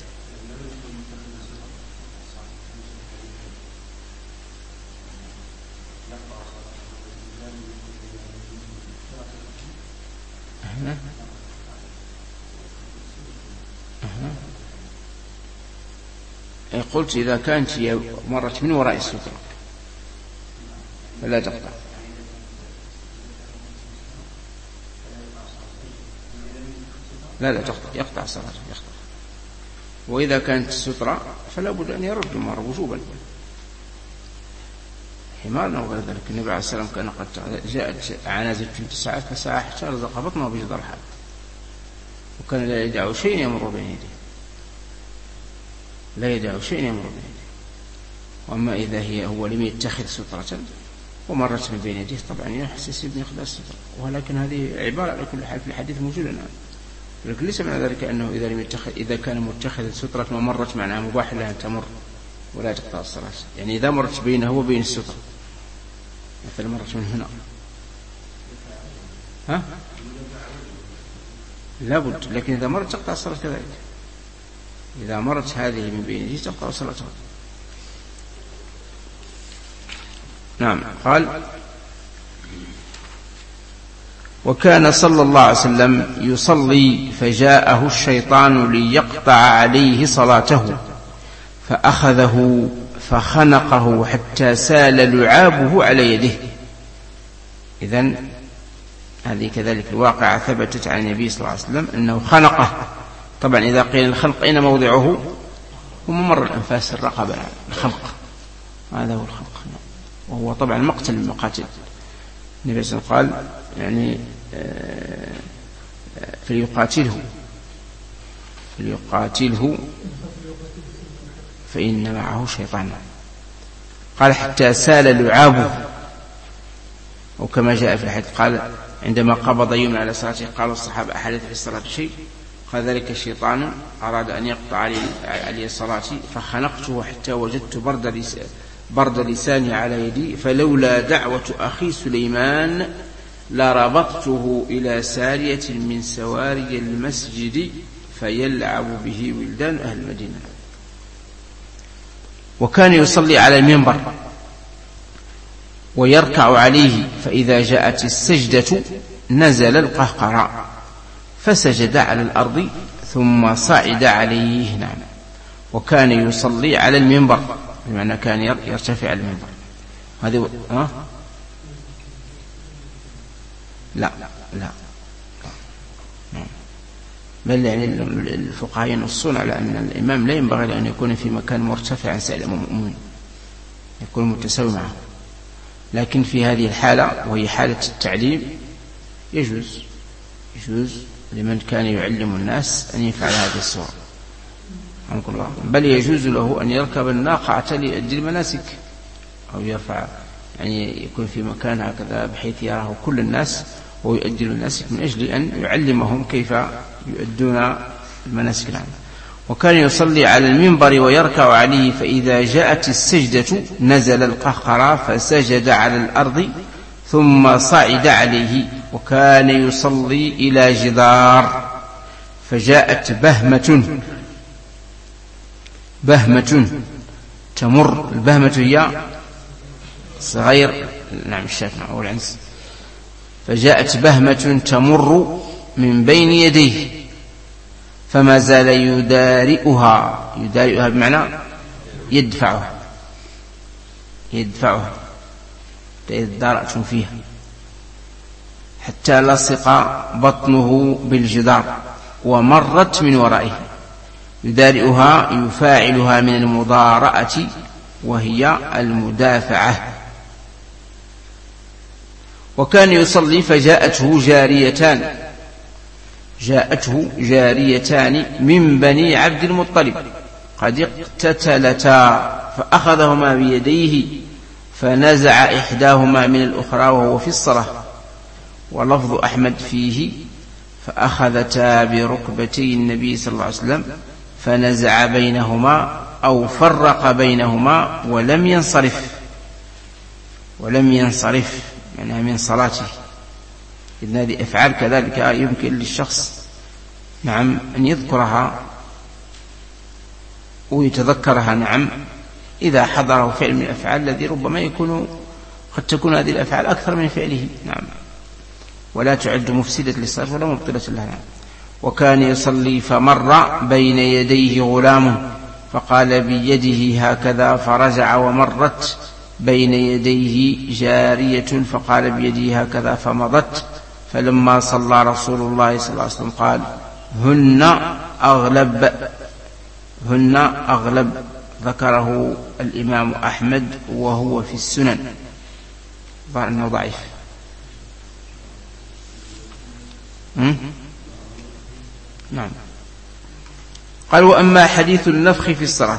قلت إذا كانت هي مرت من وراء السترة فلا تقطع. لا تقطع، يقطع صلاته يقطع. وإذا كانت السترة فلا بد أن يرد المرء وجوبا. حمارنا وغير ذلك. النبي عليه السلام كان قد جاءت عنازة 9 فساعة حتى رزق بطنه بجدار حال، وكان لا يدع شيء يمر بين يديه، لا يدع شيء يمر بين يديه. وأما إذا هو لم يتخذ سترة ومرت من بين يديه طبعا يحسس بمقدار السترة. ولكن هذه عبارة على كل حال في الحديث موجودة الآن، لكن ليس معنى ذلك أنه إذا كان متخذ سترة ومرت معناها مباح لها أن تمر ولا تقطع الصلاة. يعني إذا مرت بينه وبين السترة، مثلا مرت من هنا لابد، لكن إذا مرت تقطع الصلاة كذلك. إذا مرت هذه من بين يديه تقطع صلاتها. نعم. قال: وكان صلى الله عليه وسلم يصلي فجاءه الشيطان ليقطع عليه صلاته فأخذه فخنقه حتى سال لعابه على يده. إذن هذه كذلك الواقعة ثبتت عن النبي صلى الله عليه وسلم أنه خنقه. طبعا إذا قيل الخلق أين موضعه؟ هو ممر الأنفاس الرقبة، الخلق هذا هو الخلق، وهو طبعا مقتل من مقاتل. النبي صلى الله عليه وسلم قال يعني فليقاتله فإن معه شيطانا. قال حتى سال لعابه، وكما جاء في الحديث قال عندما قبض يمنى على صلاته قالوا الصحابة: أحدث في الصلاة شيء؟ قال: ذلك الشيطان أراد أن يقطع علي صلاتي فخنقته حتى وجدت برد لساني على يدي، فلولا دعوة أخي لربطته إلى سارية من سواري المسجد فيلعب به ولدان أهل المدينة. وكان يصلي على المنبر ويركع عليه، فإذا جاءت السجدة نزل القهقراء فسجد على الأرض ثم صعد عليه. نعم. وكان يصلي على المنبر، بمعنى كان يرتفع على المنبر. هذه لا بل يعني الفقهاء ينصون على أن الإمام لا ينبغي أن يكون في مكان مرتفع عن سائر المؤمنين، يكون متساوي معه. لكن في هذه الحالة وهي حالة التعليم يجوز لمن كان يعلم الناس أن يفعل هذه الصورة، بل يجوز له أن يركب الناقة ليؤدي المناسك، أو يرفع يعني يكون في مكان هكذا بحيث يراه كل الناس ويؤدي المناسك من أجل أن يعلمهم كيف يؤدون المناسك العامة. وكان يصلي على المنبر ويركع عليه، فإذا جاءت السجدة نزل القهقرى فسجد على الأرض ثم صعد عليه. وكان يصلي إلى جدار فجاءت بهمة تمر. البهمة هي صغير، نعم الشاف أو العنس. فجاءت بهمة تمر من بين يديه فما زال يدارئها بمعنى يدفعها تدارأتم فيها حتى لصق بطنه بالجدار ومرت من ورائه. يدارئها يفاعلها من المضارعة وهي المدافعة. وكان يصلي فجاءته جاريتان من بني عبد المطلب قد اقتتلتا فأخذهما بيديه فنزع إحداهما من الأخرى وهو في الصلاة. ولفظ أحمد فيه فأخذتا بركبتي النبي صلى الله عليه وسلم فنزع بينهما أو فرق بينهما ولم ينصرف معناها من صلاته. إذن هذه أفعال كذلك يمكن للشخص نعم أن يذكرها ويتذكرها نعم إذا حضره فعل من الأفعال الذي ربما قد تكون هذه الأفعال أكثر من فعله نعم، ولا تعد مفسدة للصلاة ولا مبطلة لها. نعم. وكان يصلي فمر بين يديه غلام فقال بيده هكذا فرجع، ومرت بين يديه جارية فقال بيده هكذا فمضت. فلما صلى رسول الله صلى الله عليه وسلم قال هن أغلب. ذكره الإمام أحمد وهو في السنن، ظهر أنه ضعيف. نعم. قال وأما حديث النفخ في الصلاة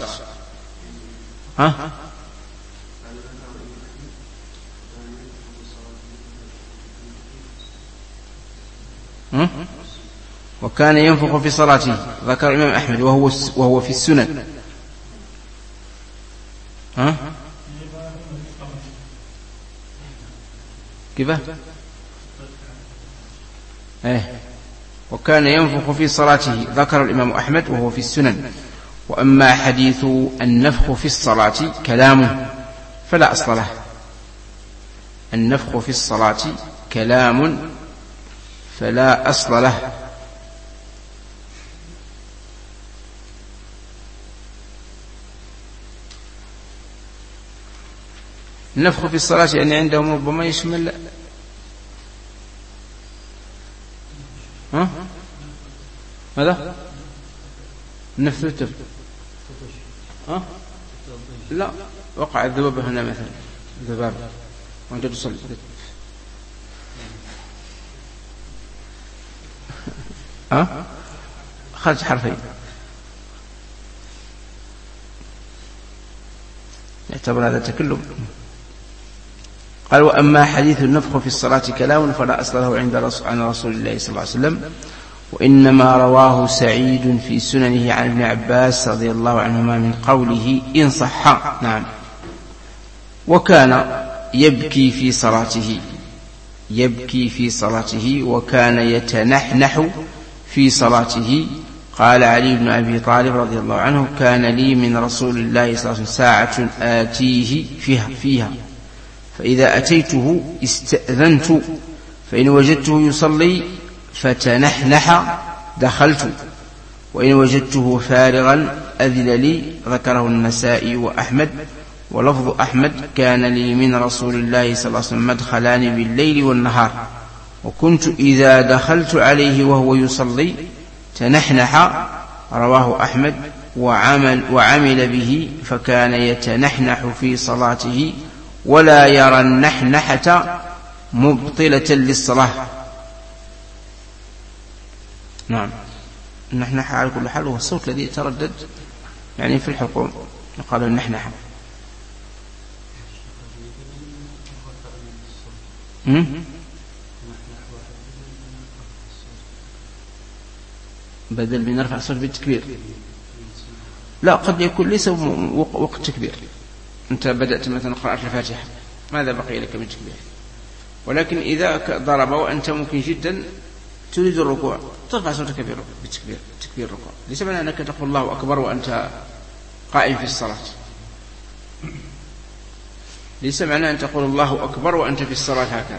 وكان ينفخ في صلاته، ذكر الإمام أحمد وهو في السنن. كيف وكان ينفخ في صلاته، ذكر الإمام أحمد وهو في السنن. وأما حديث النفخ في الصلاة كلام فلا أصل له. النفخ في الصلاة كلام فلا أصل له. النفخ في الصلاة يعني عندهم ربما يشمل ماذا؟ النفث والتف لا، وقع الذباب هنا مثلا الذباب وأنت تصلي خرج حرفين يعتبر هذا تكلم. قال وأما حديث النفخ في الصلاة كلام فلا أصل له عن رسول الله صلى الله عليه وسلم، وإنما رواه سعيد في سننه عن ابن عباس رضي الله عنهما من قوله إن صح. نعم. وكان يبكي في صلاته وكان يتنحنح في صلاته قال علي بن أبي طالب رضي الله عنه: كان لي من رسول الله صلى الله عليه وسلم ساعة آتيه فيها فإذا أتيته استأذنت، فإن وجدته يصلي فتنحنح دخلت، وإن وجدته فارغا أذن لي. ذكره النسائي وأحمد. ولفظ أحمد: كان لي من رسول الله صلى الله عليه وسلم مدخلان بالليل والنهار، وكنت إذا دخلت عليه وهو يصلي تنحنح. رواه أحمد وعمل به، فكان يتنحنح في صلاته ولا يرى النحنحة مبطلة للصلاة. نعم، النحنحة على كل حال هو الصوت الذي يتردد يعني في الحلقوم، يقال النحنحة. بدل من نرفع الصوت بالتكبير، لا، قد يكون ليس وقت تكبير. أنت بدأت مثلا قراءة الفاتحة، ماذا بقي لك من تكبير؟ ولكن إذا ضرب وأنت ممكن جدا تريد الركوع ترفع صوتك بالتكبير، تكبير الركوع، ليس معنى أنك تقول الله أكبر وأنت قائم في الصلاة، ليس معنى أن تقول الله أكبر وأنت في الصلاة هكذا.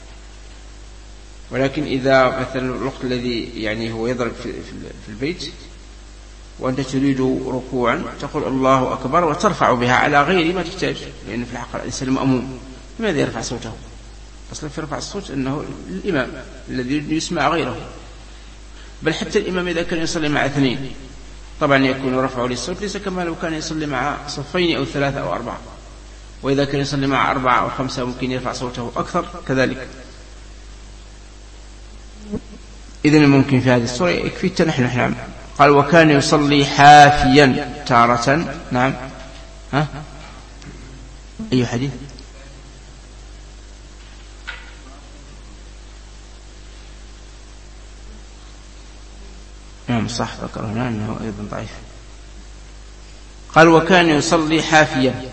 ولكن إذا مثلا الوقت الذي يعني هو يضرب في البيت وأنت تريد ركوعا تقول الله أكبر وترفع بها على غير ما تحتاج، لأن في الحقيقة الإنسان المأموم لماذا يرفع صوته؟ أصلا في رفع الصوت أنه الإمام الذي يسمع غيره، بل حتى الإمام إذا كان يصلي مع اثنين طبعا يكون رفعه للصوت ليس كما لو كان يصلي مع صفين أو ثلاثة أو أربعة، وإذا كان يصلي مع أربعة أو خمسة ممكن يرفع صوته أكثر كذلك. إذن ممكن في هذه الصورة يكفي التنحنح. نعم. قال: وكان يصلي حافيا تارة. نعم. أي حديث؟ نعم صح، ذكر هنا أنه أيضا ضعيف. قال: وكان يصلي حافيا.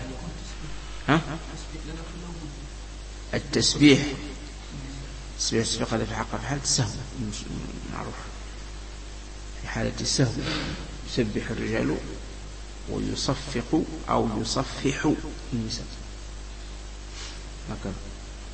التسبيح هذا في حقه في حالة السهو معروف، في حالة السهو يسبح الرجال ويصفق أو يصفح النساء هكذا.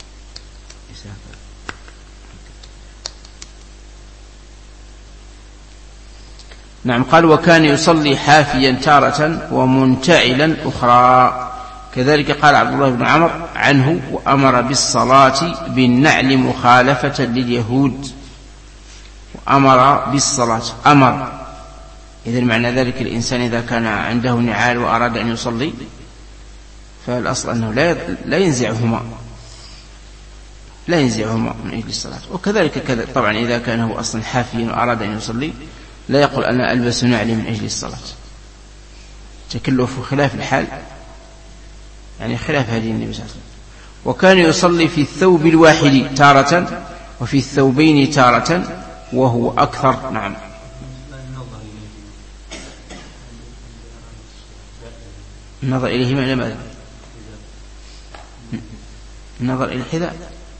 نعم. قال: وكان يصلي حافيا تارة ومنتعلا أخرى. كذلك قال عبد الله بن عمر عنه: وأمر بالصلاة بالنعل مخالفة لليهود. وأمر بالصلاة، أمر، إذن معنى ذلك الإنسان إذا كان عنده نعال وأراد أن يصلي فالأصل أنه لا ينزعهما من أجل الصلاة. وكذلك طبعا إذا كان هو أصلا حافيا وأراد أن يصلي لا يقول أنا ألبس نعلي من أجل الصلاة، تكلف خلاف الحال، يعني خلاف هذه النبي صلى الله عليه وسلم. وكان يصلي في الثوب الواحد تارة وفي الثوبين تارة وهو أكثر. نعم. النظر إليه معنى ماذا؟ النظر إلى الحذاء.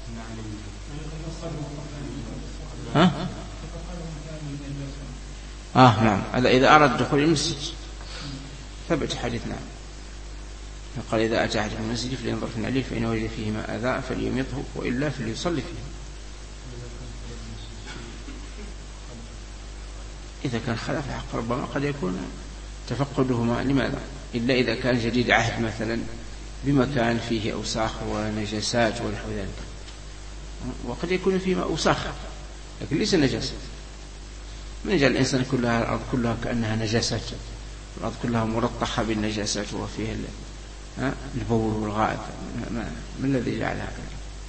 نعم، هذا إذا أراد دخول المسجد ثبت حديثنا، قال: إذا أتى أحد من المسجد فلينظر في النعلين فإن وجد فيهما أذى فليمطه وإلا فليصلي فيه. إذا كان خلاف الحق ربما قد يكون تفقدهما، لماذا؟ إلا إذا كان جديد عهد مثلا بمكان فيه أوساخ ونجاسات ونحو ذلك، وقد يكون فيما أوساخ لكن ليس نجاسة. من يجعل الإنسان كلها الأرض كلها كأنها نجاسات، الأرض كلها ملطخة بالنجاسات وفيها البول والغائط، من الذي جعل هذا؟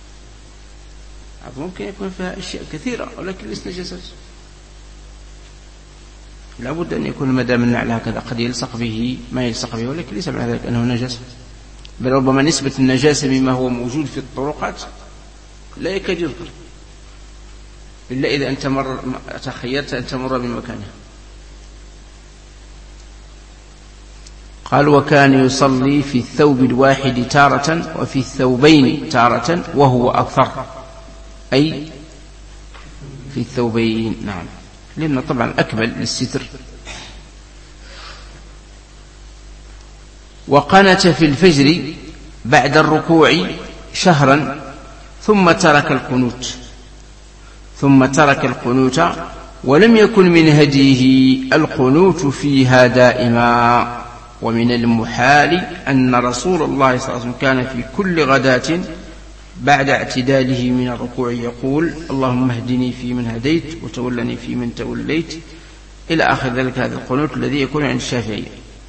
ممكن يكون فيها أشياء كثيرة ولكن ليس نجاسات. لابد أن يكون مدام النعل هكذا قد يلصق به ما يلصق به، ولكن ليس معنى ذلك أنه نجاسة، بل ربما نسبة النجاسة مما هو موجود في الطرقات لا يكاد يذكر إلا إذا أنت تخيرت أن تمر بمكانها. قال: وكان يصلي في الثوب الواحد تارة وفي الثوبين تارة وهو أكثر، أي في الثوبين. نعم. لأنه طبعا أكمل للستر. وقنت في الفجر بعد الركوع شهرا ثم ترك القنوت ولم يكن من هديه القنوت فيها دائما. ومن المحال أن رسول الله صلى الله عليه وسلم كان في كل غداة بعد اعتداله من الركوع يقول اللهم اهدني فيمن هديت وتولني فيمن توليت إلى آخر ذلك، هذا القنوت الذي يكون عند الشافعي،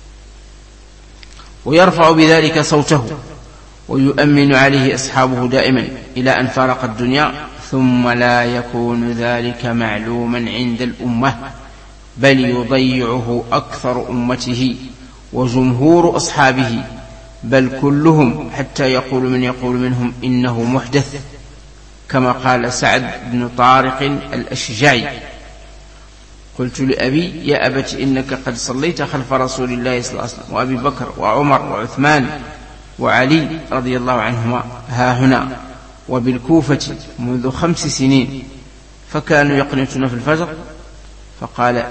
ويرفع بذلك صوته ويؤمن عليه أصحابه دائما إلى أن فارق الدنيا، ثم لا يكون ذلك معلوما عند الأمة بل يضيعه أكثر أمته وجمهور أصحابه بل كلهم، حتى يقول من يقول منهم إنه محدث، كما قال سعد بن طارق الأشجعي قلت لأبي يا أبت إنك قد صليت خلف رسول الله صلى الله عليه وسلم وأبي بكر وعمر وعثمان وعلي رضي الله عنهما ها هنا وبالكوفة منذ 5 سنين فكانوا يقنتون في الفجر، فقال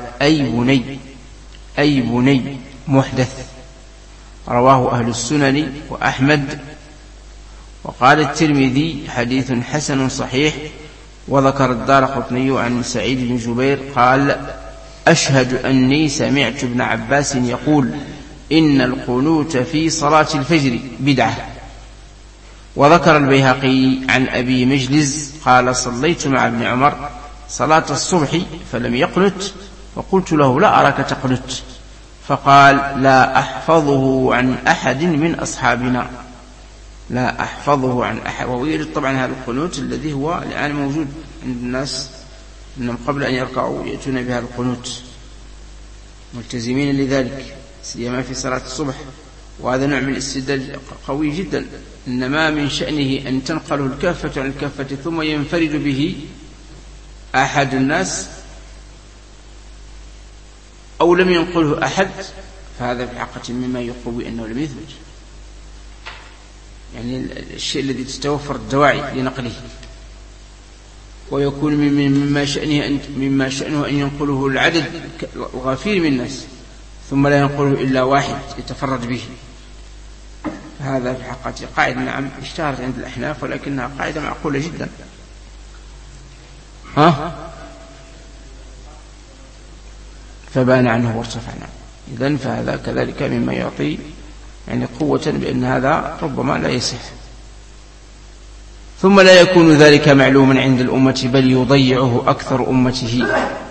أي بني محدث. رواه أهل السنن وأحمد. وقال الترمذي حديث حسن صحيح. وذكر الدارقطني عن سعيد بن جبير قال أشهد أني سمعت ابن عباس يقول إن القنوت في صلاة الفجر بدعة. وذكر البيهقي عن أبي مجلز قال صليت مع ابن عمر صلاة الصبح فلم يقنت فقلت له لا أراك تقنت، فقال لا أحفظه عن أحد من أصحابنا، لا أحفظه عن أحد. ويريد طبعا هذا القنوت الذي هو الآن موجود عند الناس أنهم قبل أن يركعوا يأتون بهذا القنوت ملتزمين لذلك سيما في صلاة الصبح، وهذا نوع من الاستدلال قوي جدا. إنما من شأنه أن تنقله الكافة عن الكافة ثم ينفرد به أحد الناس أو لم ينقله أحد، فهذا في حقيقة مما يقوي أنه لم يثبت، يعني الشيء الذي تتوفر الدواعي لنقله، ويكون مما شأنه أن ينقله العدد الغفير من الناس ثم لا ينقله إلا واحد يتفرد به. هذا في حقيقة قاعدة نعم اشتهرت عند الأحناف ولكنها قاعدة معقولة جدا. فبان عنه وارتفعنا. إذن فهذا كذلك مما يعطي يعني قوة بأن هذا ربما لا يصح. ثم لا يكون ذلك معلوما عند الأمة بل يضيعه أكثر أمته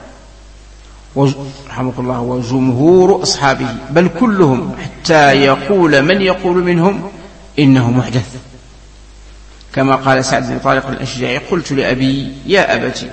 رحمه الله وجمهور أصحابه بل كلهم، حتى يقول من يقول منهم إنه محدث، كما قال سعد بن طارق الأشجعي قلت لأبي يا أبتي.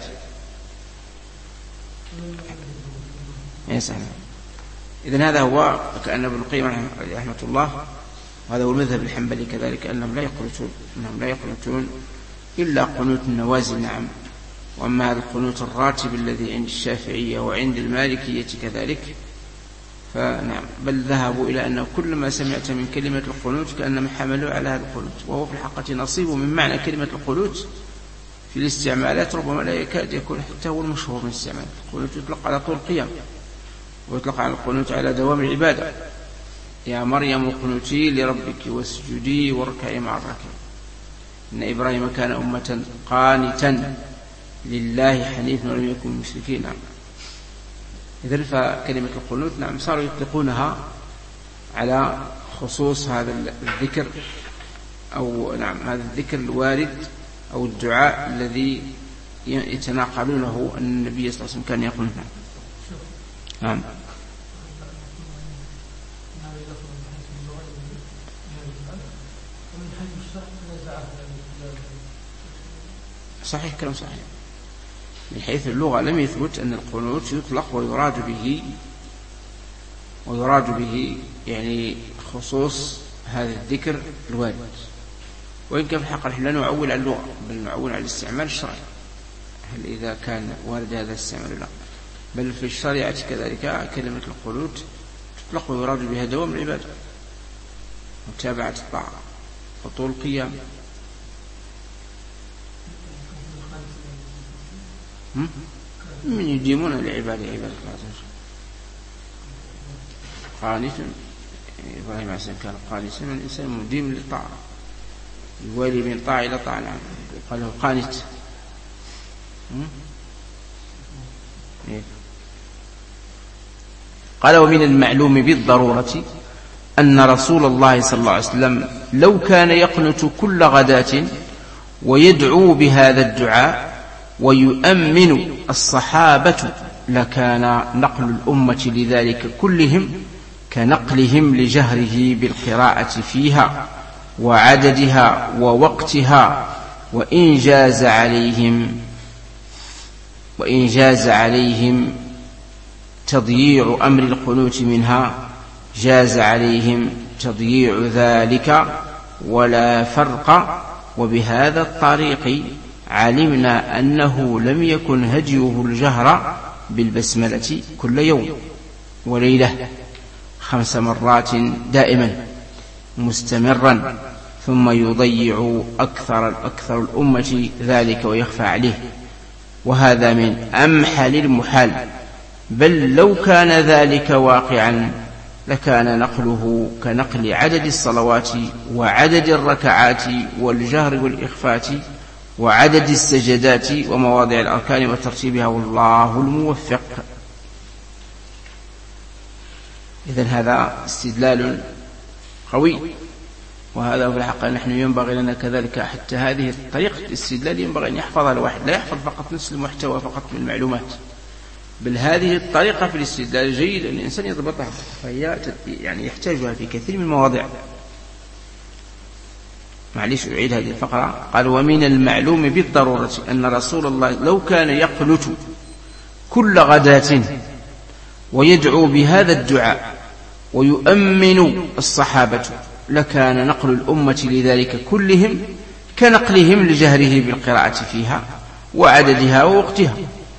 إذن هذا هو كأن ابن القيم رحمه الله وهذا هو المذهب الحنبلي كذلك أنهم لا يقنطون إلا قنوت النوازل. نعم. وأما هذا القنوت الراتب الذي عند الشافعية وعند المالكية كذلك فنعم بل ذهبوا إلى أنه كل ما سمعت من كلمة القنوت كأنما حملوا على هذا القنوت، وهو في الحقيقة نصيب من معنى كلمة القنوت في الاستعمالات ربما لا يكاد يكون حتى هو المشهور من الاستعمال. القنوت يطلق على طول القيام ويطلق على القنوت على دوام العبادة. يا مريم اقنتي لربك واسجدي واركعي مع الراكعين إن إبراهيم كان أمة قانتا لله حنيفا ولم يكن من المشركين. إذن فكلمة القنوت نعم صاروا يطلقونها على خصوص هذا الذكر أو نعم هذا الذكر الوارد أو الدعاء الذي يتناقلونه أن النبي صلى الله عليه وسلم كان يقول نعم. صحيح كلام صحيح. من حيث اللغة لم يثبت أن القنوت يطلق ويراد به يعني خصوص هذا الذكر الوارد، وإن كان في الحقيقة نحن لا نعول على اللغة بل نعول على الاستعمال الشرعي، هل إذا كان وارد هذا الاستعمال لا، بل في الشريعة كذلك كلمة القنوت تطلق ويراد بها دوام العبادة متابعة الطاعة وطول القيام. من يديمون العبادة عبادة الله عز وجل. قانت إبراهيم عليه السلام كان قانتا، من الإنسان مديم للطاعة، يوالي من طاعة إلى طاعة. قال له قانت. قال ومن المعلوم بالضرورة أن رسول الله صلى الله عليه وسلم لو كان يقنت كل غداة ويدعو بهذا الدعاء ويؤمن الصحابة لكان نقل الأمة لذلك كلهم كنقلهم لجهره بالقراءة فيها وعددها ووقتها، وإن جاز عليهم تضييع أمر القنوت منها جاز عليهم تضييع ذلك ولا فرق. وبهذا الطريق علمنا أنه لم يكن هديه الجهر بالبسملة كل يوم وليلة 5 مرات دائما مستمرا، ثم يضيع أكثر الأمة ذلك ويخفى عليه، وهذا من أمحل المحال. بل لو كان ذلك واقعا لكان نقله كنقل عدد الصلوات وعدد الركعات والجهر والإخفات وعدد السجدات ومواضع الأركان وترتيبها، والله الموفق. إذن هذا استدلال قوي، وهذا في الحقيقة نحن ينبغي لنا كذلك حتى هذه طريقة الاستدلال ينبغي أن يحفظها الواحد، لا يحفظ فقط نفس المحتوى فقط من المعلومات، بل هذه الطريقة في الاستدلال جيد أن الإنسان يضبطها، فهي يعني يحتاجها في كثير من المواضع. معليش أعيد هذه الفقرة. قال ومن المعلوم بالضرورة أن رسول الله لو كان يقنت كل غداة ويدعو بهذا الدعاء ويؤمن الصحابة لكان نقل الأمة لذلك كلهم كنقلهم لجهره بالقراءة فيها وعددها ووقتها.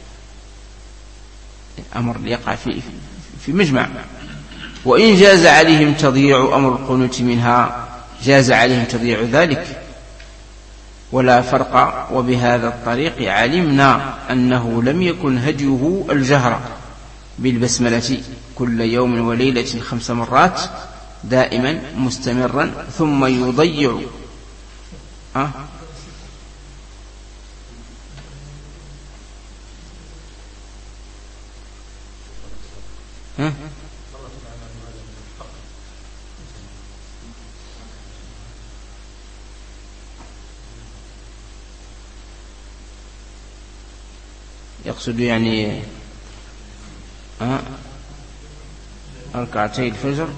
أمر يقع في مجمع. وإن جاز عليهم تضييع أمر القنوت منها جاز عليهم تضييع ذلك ولا فرق. وبهذا الطريق علمنا أنه لم يكن هديه الجهر بالبسملة كل يوم وليلة 5 مرات دائما مستمرا، ثم يضيع يقصد يعني ركعتي الفجر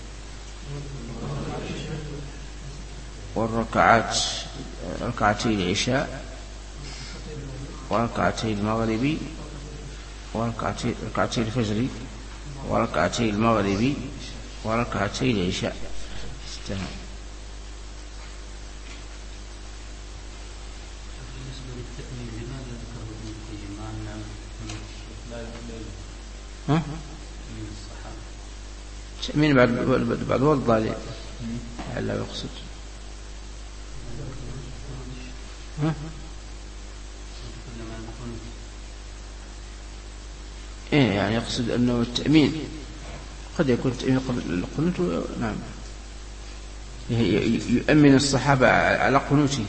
ركعتي العشاء وركعتي المغرب ركعتي الفجر وركعتي المغرب وركعتي العشاء. من بعد والضالين على يقصد يعني يقصد أنه التأمين قد يكون التأمين قبل القنوت. نعم، يؤمن الصحابة على قنوته.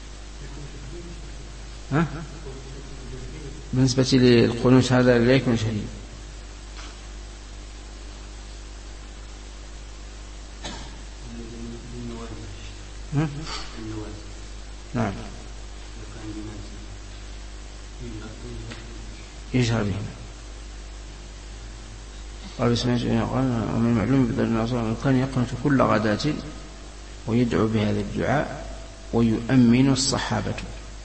بالنسبة للقنوت هذا لا يكون شديد. نعم، يجهر به. قال بسم الله قال ومن المعلوم بأن كان يقنت كل غداة ويدعو بهذا الدعاء ويؤمن الصحابة.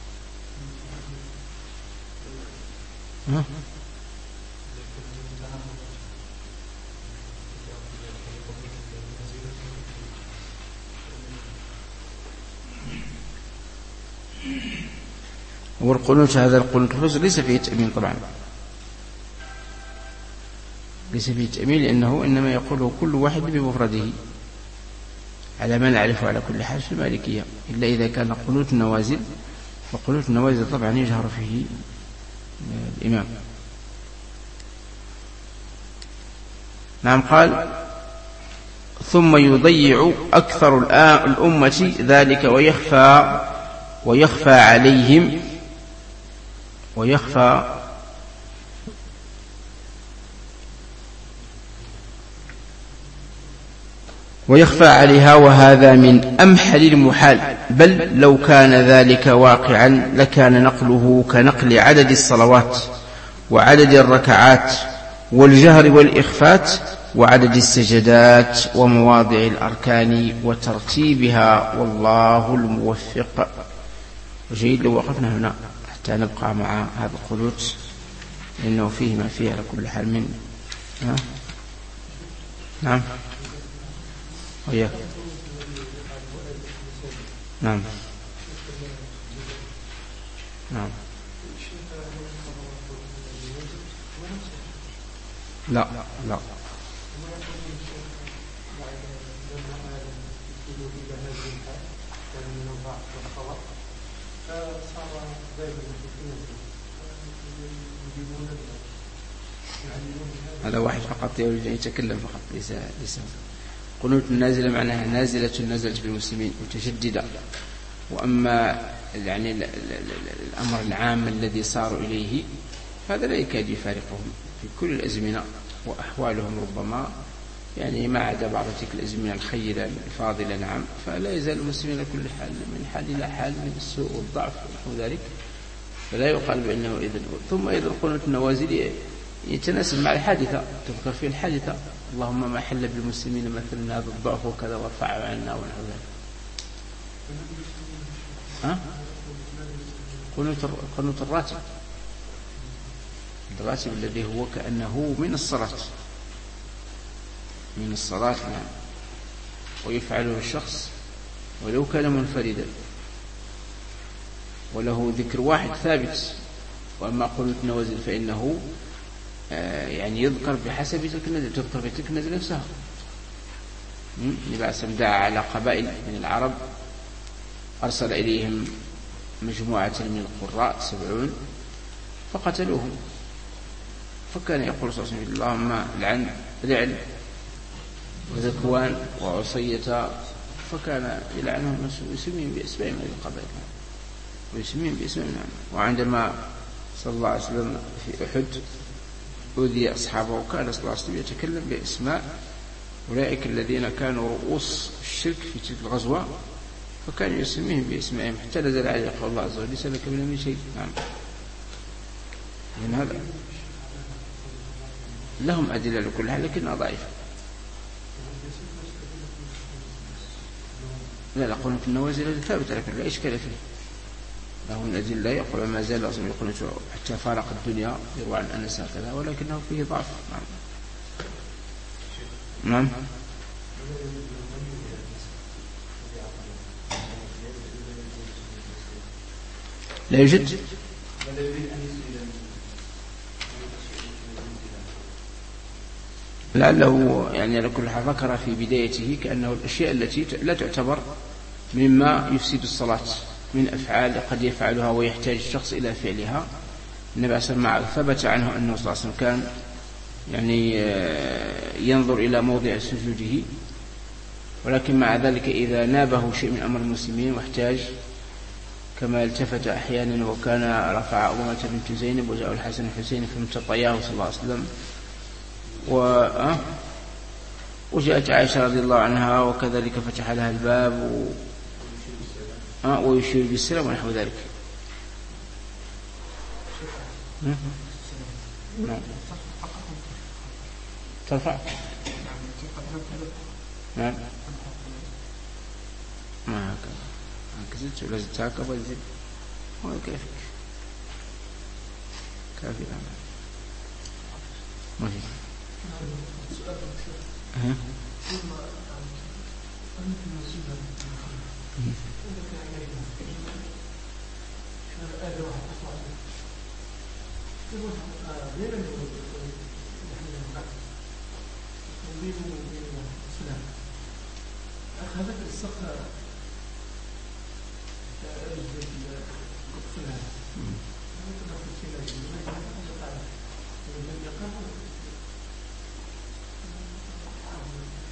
والقنوت هذا القنوت الفجر ليس فيه تأمين طبعا، ليس فيه تأمين، لأنه إنما يقوله كل واحد بمفرده على ما نعرفه على كل حال في المالكية، إلا إذا كان قنوت النوازل، فقنوت النوازل طبعا يجهر فيه الإمام. نعم. قال ثم يضيع أكثر الأمة ذلك ويخفى عليهم ويخفى عليها، وهذا من أمحل المحال. بل لو كان ذلك واقعا لكان نقله كنقل عدد الصلوات وعدد الركعات والجهر والإخفات وعدد السجدات ومواضع الأركان وترتيبها، والله الموفق. وجيد لو وقفنا هنا حتى نبقى مع هذا القنوت، لأنه فيه ما فيه على كل حال من نعم وياك. نعم نعم. لا لا. هذا واحد فقط يريد أن يتكلم فقط، ليس قنوت النازلة معناها نازلة نزلت بالمسلمين متشددة. وأما يعني الأمر العام الذي صاروا إليه هذا لا يكاد يفارقهم في كل الأزمنة، وأحوالهم ربما يعني ما عدا بعض تلك الأزمنة الخيرة الفاضلة. نعم. فلا يزال المسلمين كل حال من حال إلى حال من السوء والضعف ونحو ذلك، فلا يقال بأنه إذن. ثم أيضا قنوت النوازل يتناسب مع الحادثة، تذكر فيه الحادثة، اللهم ما حل بالمسلمين مثلا هذا الضعف وكذا وارفعه عنا ونحو ذلك. قنوت الراتب الذي هو كأنه من الصلاة. نعم. ويفعله الشخص ولو كان منفردا وله ذكر واحد ثابت. وأما قنوت النوازل فإنه يعني يذكر بحسب تلك النزلة، تذكر في تلك النزلة نفسها. النبي عليه الصلاة والسلام دعا على قبائل من العرب، أرسل إليهم مجموعة من القراء 70 فقتلوهم، فكان يقول صلى الله عليه وسلم اللهم لعن رعل وذكوان وعصية، فكان يلعنهم ويسميهم بأسمائهم من القبائل. وعندما صلى الله عليه وسلم في أحد أوذي أصحابه، كان صلى الله عليه وسلم يتكلم بأسماء أولئك الذين كانوا رؤوس الشرك في تلك الغزوة، فكان يسميهم بأسمائهم حتى نزل عليه قول الله عز وجل ليس لك من أمر شيء. نعم. من هذا لهم أدلة لكل حال لكنها ضعيفة. لا قنوت النوازل ثابت لكن لا إشكال فيه، لهم الأدلة. يقول ما زال أصلا يقول حتى فارق الدنيا، يروى عن أنس هكذا، ولكنه فيه ضعف. نعم. لا يوجد. لعله يعني على كل حال ذكر في بدايته كأنه الأشياء التي لا تعتبر مما يفسد الصلاة من أفعال قد يفعلها ويحتاج الشخص إلى فعلها. النبي صلى الله عليه وسلم ثبت عنه أنه صلى الله عليه وسلم كان يعني ينظر إلى موضع سجوده، ولكن مع ذلك إذا نابه شيء من أمر المسلمين واحتاج، كما التفت أحيانا وكان رفع أمة بنت زينب وجاء الحسن والحسين فامتطياه صلى الله عليه وسلم، وجاءت عائشة رضي الله عنها وكذلك فتح لها الباب ويشير بالسلام ونحو ذلك. نعم. ترفع. نعم. ما هكذا ولا زدت هكذا ولا زدت كيفك كافي. ما في.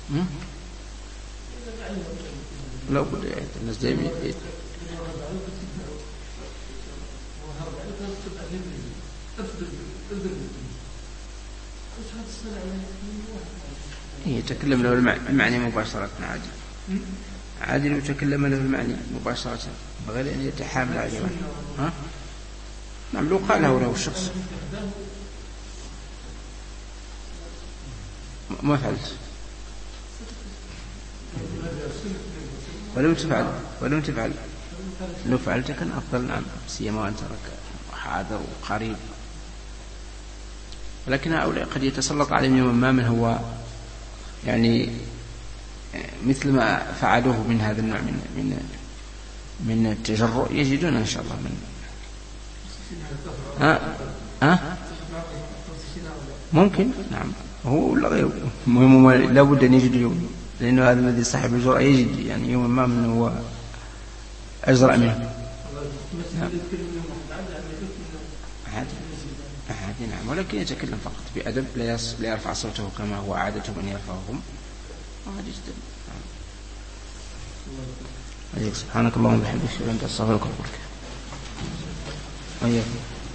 لا بد يعني الناس دائما يتكلم له المعني مباشرة عادي لو تكلم له المعني مباشرة بغير أن يتحامل عليه. ها؟ نعم لو قاله له الشخص ما فعلت ولم تفعل لو فعلت كان أفضل. نعم سيما وأنت حاضر وقريب، ولكن هؤلاء قد يتسلط عليهم يوم ما من هو يعني مثل ما فعلوه من هذا النوع من التجرؤ، يجدون إن شاء الله من ممكن. نعم هو ولا غيره، المهم لا بد أن يجد يوم، لأنه هذا الذي صاحب الجرأة يجد يعني يوم ما من هو أجرأ منه. نعم ولكن يتكلم فقط بأدب، لا يرفع صوته كما هو عادته من يرفعهم. سبحانك اللهم وبحمدك أشهد أن لا إله إلا أنت أستغفرك وأتوب إليك.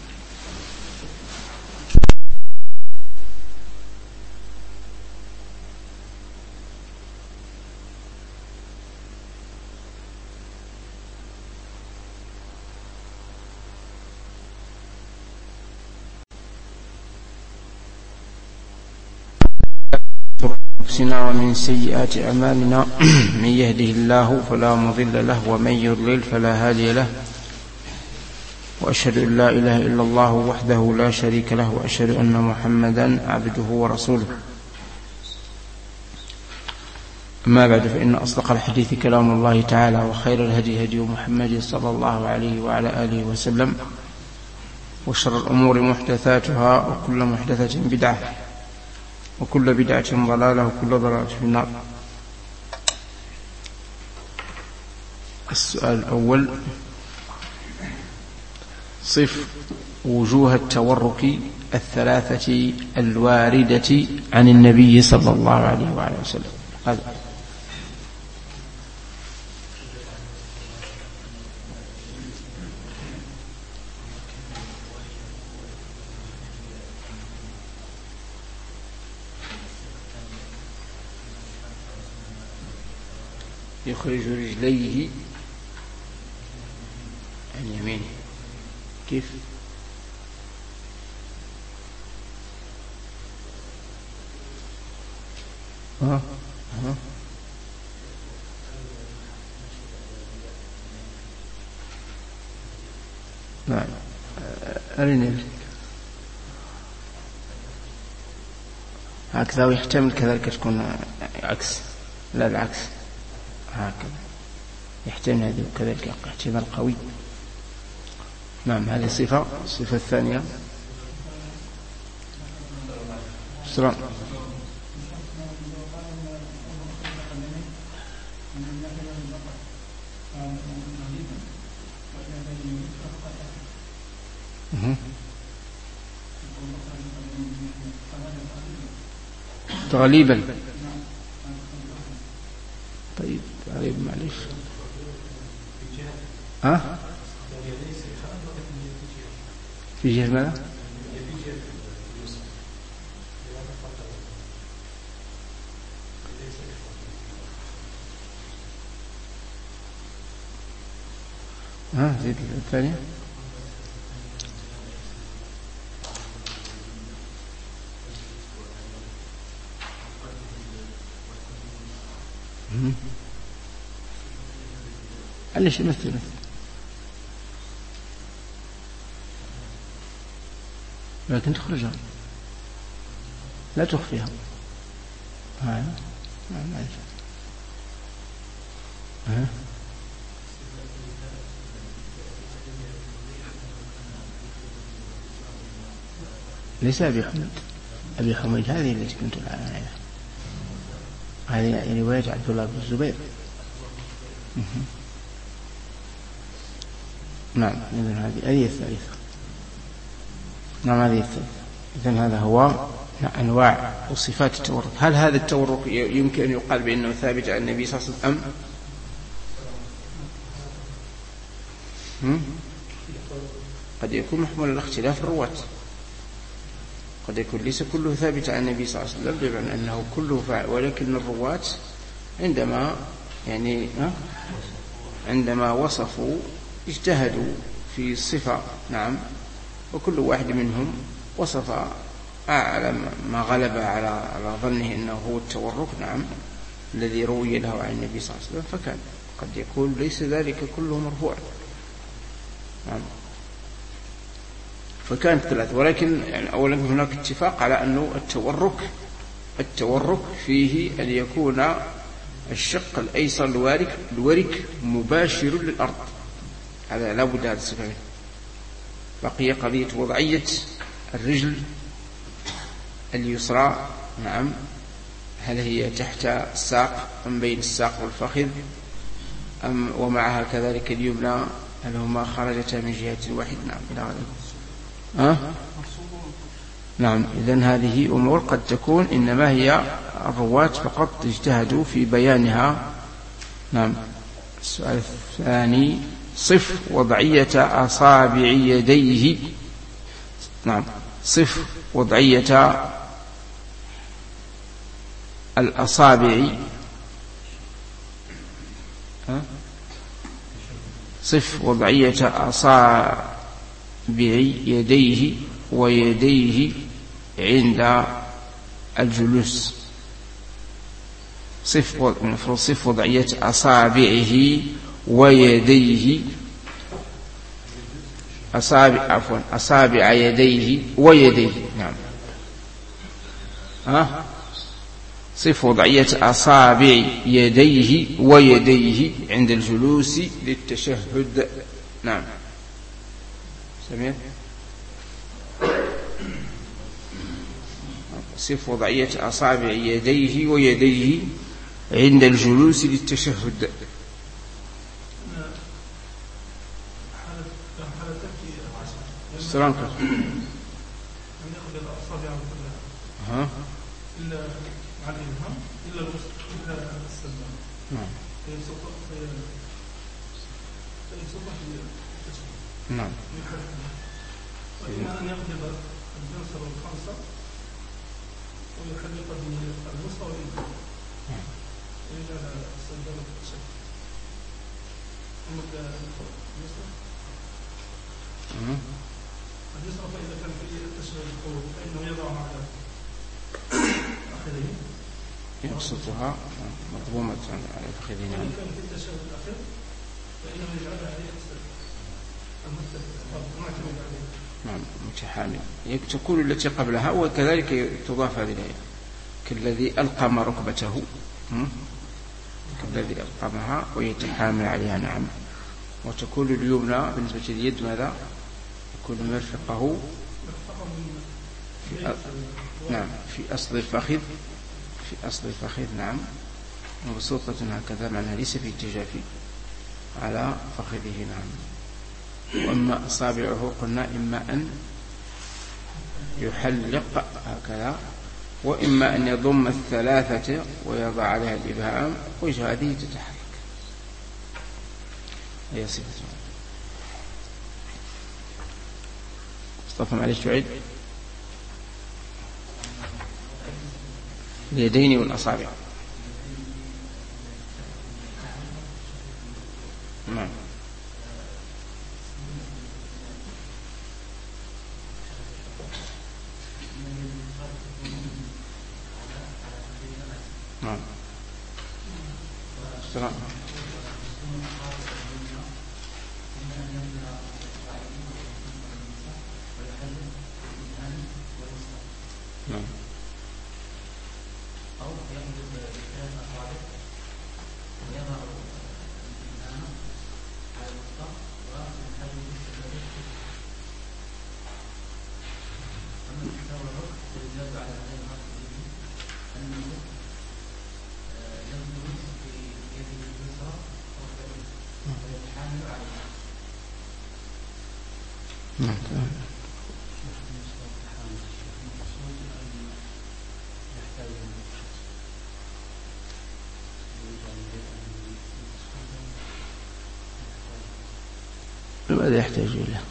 ومن سيئات أعمالنا من يهده الله فلا مضل له ومن يضلل فلا هادي له، وأشهد أن لا إله إلا الله وحده لا شريك له، وأشهد أن محمدا عبده ورسوله. أما بعد، فإن أصدق الحديث كلام الله تعالى، وخير الهدي هدي محمد صلى الله عليه وعلى آله وسلم، وشر الأمور محدثاتها، وكل محدثة بدعة، وكل بدعة ضلالة، وكل ضلالة في النار. السؤال الأول: صف وجوه التورك الثلاثة الواردة عن النبي صلى الله عليه وعلى وسلم. هذا يخرج رجليه عن يمينه. كيف؟ نعم أرني هكذا، ويحتمل كذلك تكون عكس، لا العكس، هكذا يحتمل هذه وكذلك احتمال قوي. نعم هذه صفة. الصفة الثانية سلام. تغليبا. طيب تغليب معليش. في جهة ماذا؟ زيد الثانية. ليش مثل لكن تخرجها لا تخفيها. ما ليس أبي حميد. أبي حميد هذه التي كنت الآن، هذه رواية عبد الله بن الزبير. نعم إذن هذه الثالثة. نعم هذه الثالثة. إذن هذا هو أنواع وصفات التورك. هل هذا التورك يمكن أن يقال بأنه ثابت عن النبي صلى الله عليه وسلم أم قد يكون محمول الاختلاف الرواة، قد يكون ليس كله ثابت عن النبي صلى الله عليه وسلم بمعنى أنه كله فاعل، ولكن الرواة عندما وصفوا اجتهدوا في الصفة. نعم. وكل واحد منهم وصف على ما غلب على ظنه أنه هو التورك. نعم. الذي روي له عن النبي صلى الله عليه وسلم، فكان قد يكون ليس ذلك كله مرفوع. نعم. فكانت ثلاث، ولكن يعني أولا هناك اتفاق على أنه التورك فيه أن يكون الشق الأيسر الورك مباشر للأرض، هذا لا بد هذا الصفة. بقي قضية وضعية الرجل اليسرى. نعم. هل هي تحت الساق أم بين الساق والفخذ ومعها كذلك اليمنى، هل هما خرجتا من جهة واحدة؟ نعم. إلى غيره. نعم. إذن هذه أمور قد تكون إنما هي الرواة فقط اجتهدوا في بيانها. نعم. السؤال الثاني: صف وضعية أصابع يديه. نعم. صف وضعية الأصابع. صف وضعية أصابع يديه ويديه عند الجلوس. صف وضعية أصابعه ويديه، أصابع يديه ويديه. نعم. صف وضعية أصابع يديه ويديه عند الجلوس للتشهد. نعم. سمعت؟ صف وضعية أصابع يديه ويديه عند الجلوس للتشهد. السلام عليكم. إلا السلام. نعم. نعم. وإما أن يقبض الجنسر الخمسة ويحلق بالوسطى واليمنى ويجعل السندان في الشكل. أما اليسرى فإذا كان في التشهد الأول فإنه يضعها على فخذه، يبسطها مضمومة على فخذه. نعم. وإن كان في التشهد الأخير فإنه يجعلها عليه المعتمد عليه. نعم. متحامل. تكون التي قبلها، وكذلك تضاف هذه الآية: كالذي ألقم ركبته، كالذي ألقمها ويتحامل عليها. نعم. وتكون اليمنى بالنسبة لليد ماذا؟ يكون مرفقه نعم في أصل الفخذ، في أصل الفخذ. نعم. مبسوطة هكذا، معناها ليس في تجافي على فخذه. نعم. وأما أصابعه قلنا إما أن يحلق هكذا، وإما أن يضم الثلاثة ويضع عليها الإبهام، وجه هذه تتحرك. هي صفة. مصطفى معلش تعيد. اليدين والأصابع. نعم. نعم. السلام. نعم. ماذا يحتاج إليه؟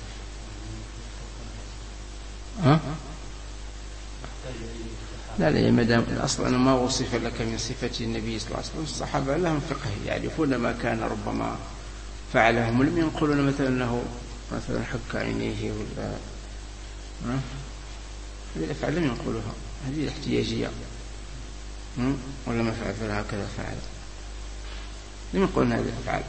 لا لا، ما دام أصلا ما وصف لك من صفة النبي صلى الله عليه وسلم، الصحابة لهم فقه يعرفون ما كان ربما فعلهم، لم ينقلون مثلا أنه مثلا حك عينيه ولا هذه الأفعال لم ينقلوها، هذه الاحتياجية. ولا ما فعل هكذا فعل، لم يقولون هذه الأفعال.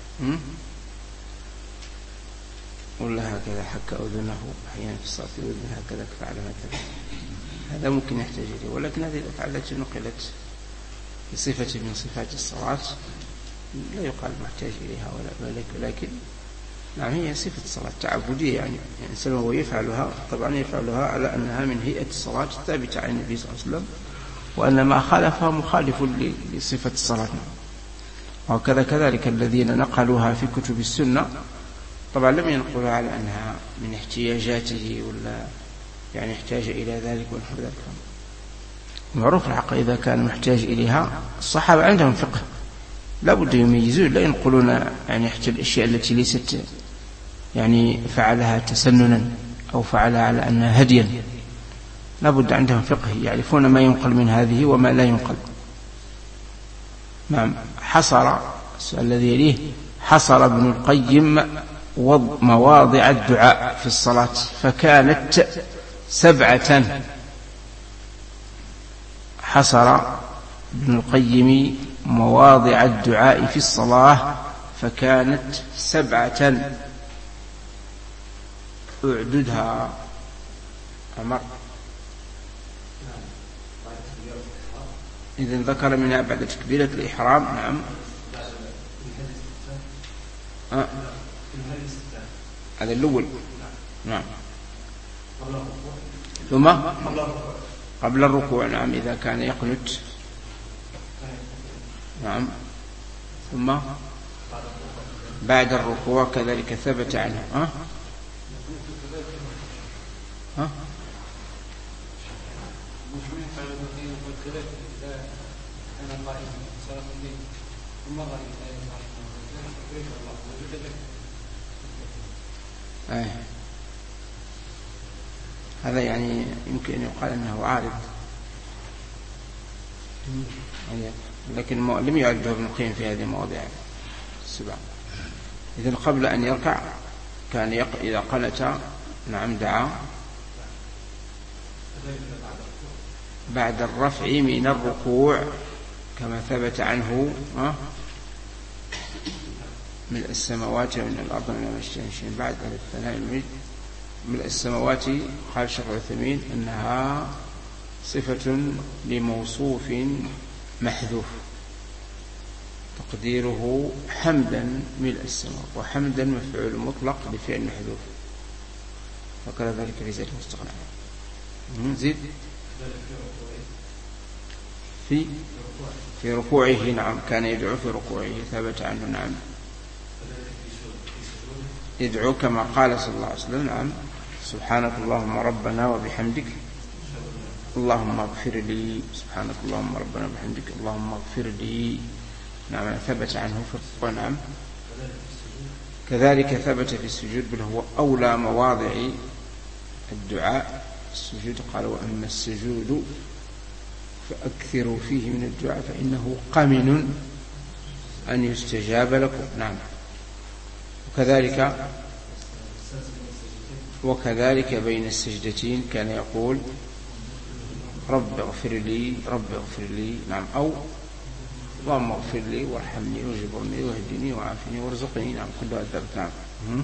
ولا هكذا حك أذنه أحيانا في الصلاة الأذن هكذا فعل هكذا، هذا ممكن يحتاج إليه. ولكن هذه الأفعال التي نقلت بصفة من صفات الصلاة لا يقال محتاج إليها ولا، لكن نعم هي صفة الصلاة تعبدية، يعني الإنسان وهو يفعلها طبعا يفعلها على أنها من هيئة الصلاة الثابتة عن النبي صلى الله عليه وسلم، وأن ما خالفها مخالف لصفة الصلاة. وكذا كذلك الذين نقلوها في كتب السنة طبعا لم ينقلوا على أنها من احتياجاته ولا يعني يحتاج إلى ذلك ونحو ذلك. معروف الحق إذا كان محتاج إليها، الصحابة عندهم فقه لا بد يميزون، لا ينقلون يعني الأشياء التي ليست يعني فعلها تسننا أو فعلها على أنها هديا، لا بد عندهم فقه يعرفون ما ينقل من هذه وما لا ينقل. نعم. حصر السؤال الذي يليه، حصر ابن القيم مواضع الدعاء في الصلاة فكانت 7. حصر ابن القيم مواضع الدعاء في الصلاة فكانت 7. اعددها أمر. إذن ذكر منها بعد تكبيرة الإحرام. نعم. هذا الأول. نعم. ثم قبل الركوع. نعم إذا كان يقنت. نعم. ثم بعد الركوع كذلك ثبت عنه. هذا يعني يمكن أن يقال أنه عارض، لكن لم يعده ابن القيم في هذه المواضيع 7. إذن قبل أن يركع كان إذا قنت نعم دعا. بعد الرفع من الركوع كما ثبت عنه ملء السماوات ومن الأرض ومن المشتين. بعد الثناء المجد ملء السماوات قال شيخ العثيمين أنها صفة لموصوف محذوف تقديره حمدا ملء السماوات، وحمدا مفعول مطلق لفعل محذوف، وكذا ذلك في زيادة المستغنى. زيد في ركوعه. نعم كان يدعو في ركوعه ثبت عنه. نعم يدعو كما قال صلى الله عليه وسلم. نعم سبحانك اللهم ربنا وبحمدك اللهم اغفر لي، سبحانك اللهم ربنا وبحمدك اللهم اغفر لي. نعم ثبت عنه في الركوع. نعم كذلك ثبت في السجود، بل هو أولى مواضع الدعاء السجود. قال وأما السجود فأكثروا فيه من الدعاء فإنه قمن أن يستجاب لكم. نعم وكذلك بين السجدتين كان يقول رب اغفر لي رب اغفر لي. نعم أو اللهم اغفر لي وارحمني واجبرني واهدني وعافني وارزقني. نعم كلها ثبت. نعم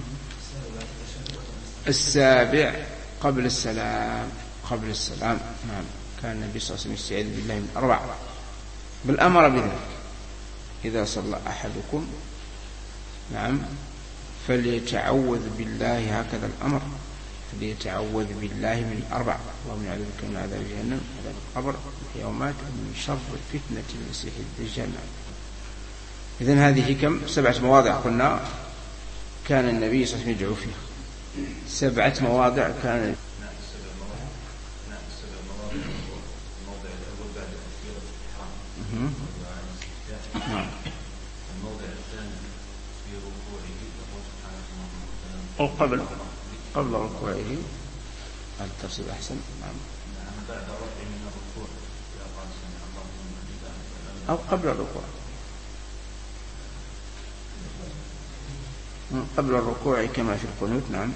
7 قبل السلام. نعم كان النبي صلى الله عليه وسلم يستعيذ بالله من 4، بل أمر بذلك إذا صلى أحدكم نعم فليتعوذ بالله، هكذا الأمر، فليتعوذ بالله من 4. اللهم نعوذ بك من عذاب جهنم وعذاب القبر واليومات ومن شر فتنة المسيح الدجال. إذن هذه كم 7 مواضع قلنا كان النبي صلى الله عليه وسلم يدعو فيها. 7 مواضع كان. أو قبل ركوعه، هذا التفسير أحسن. نعم. بعد رفع من الركوع أو قبل الركوع، قبل الركوع كما في القنوت. نعم.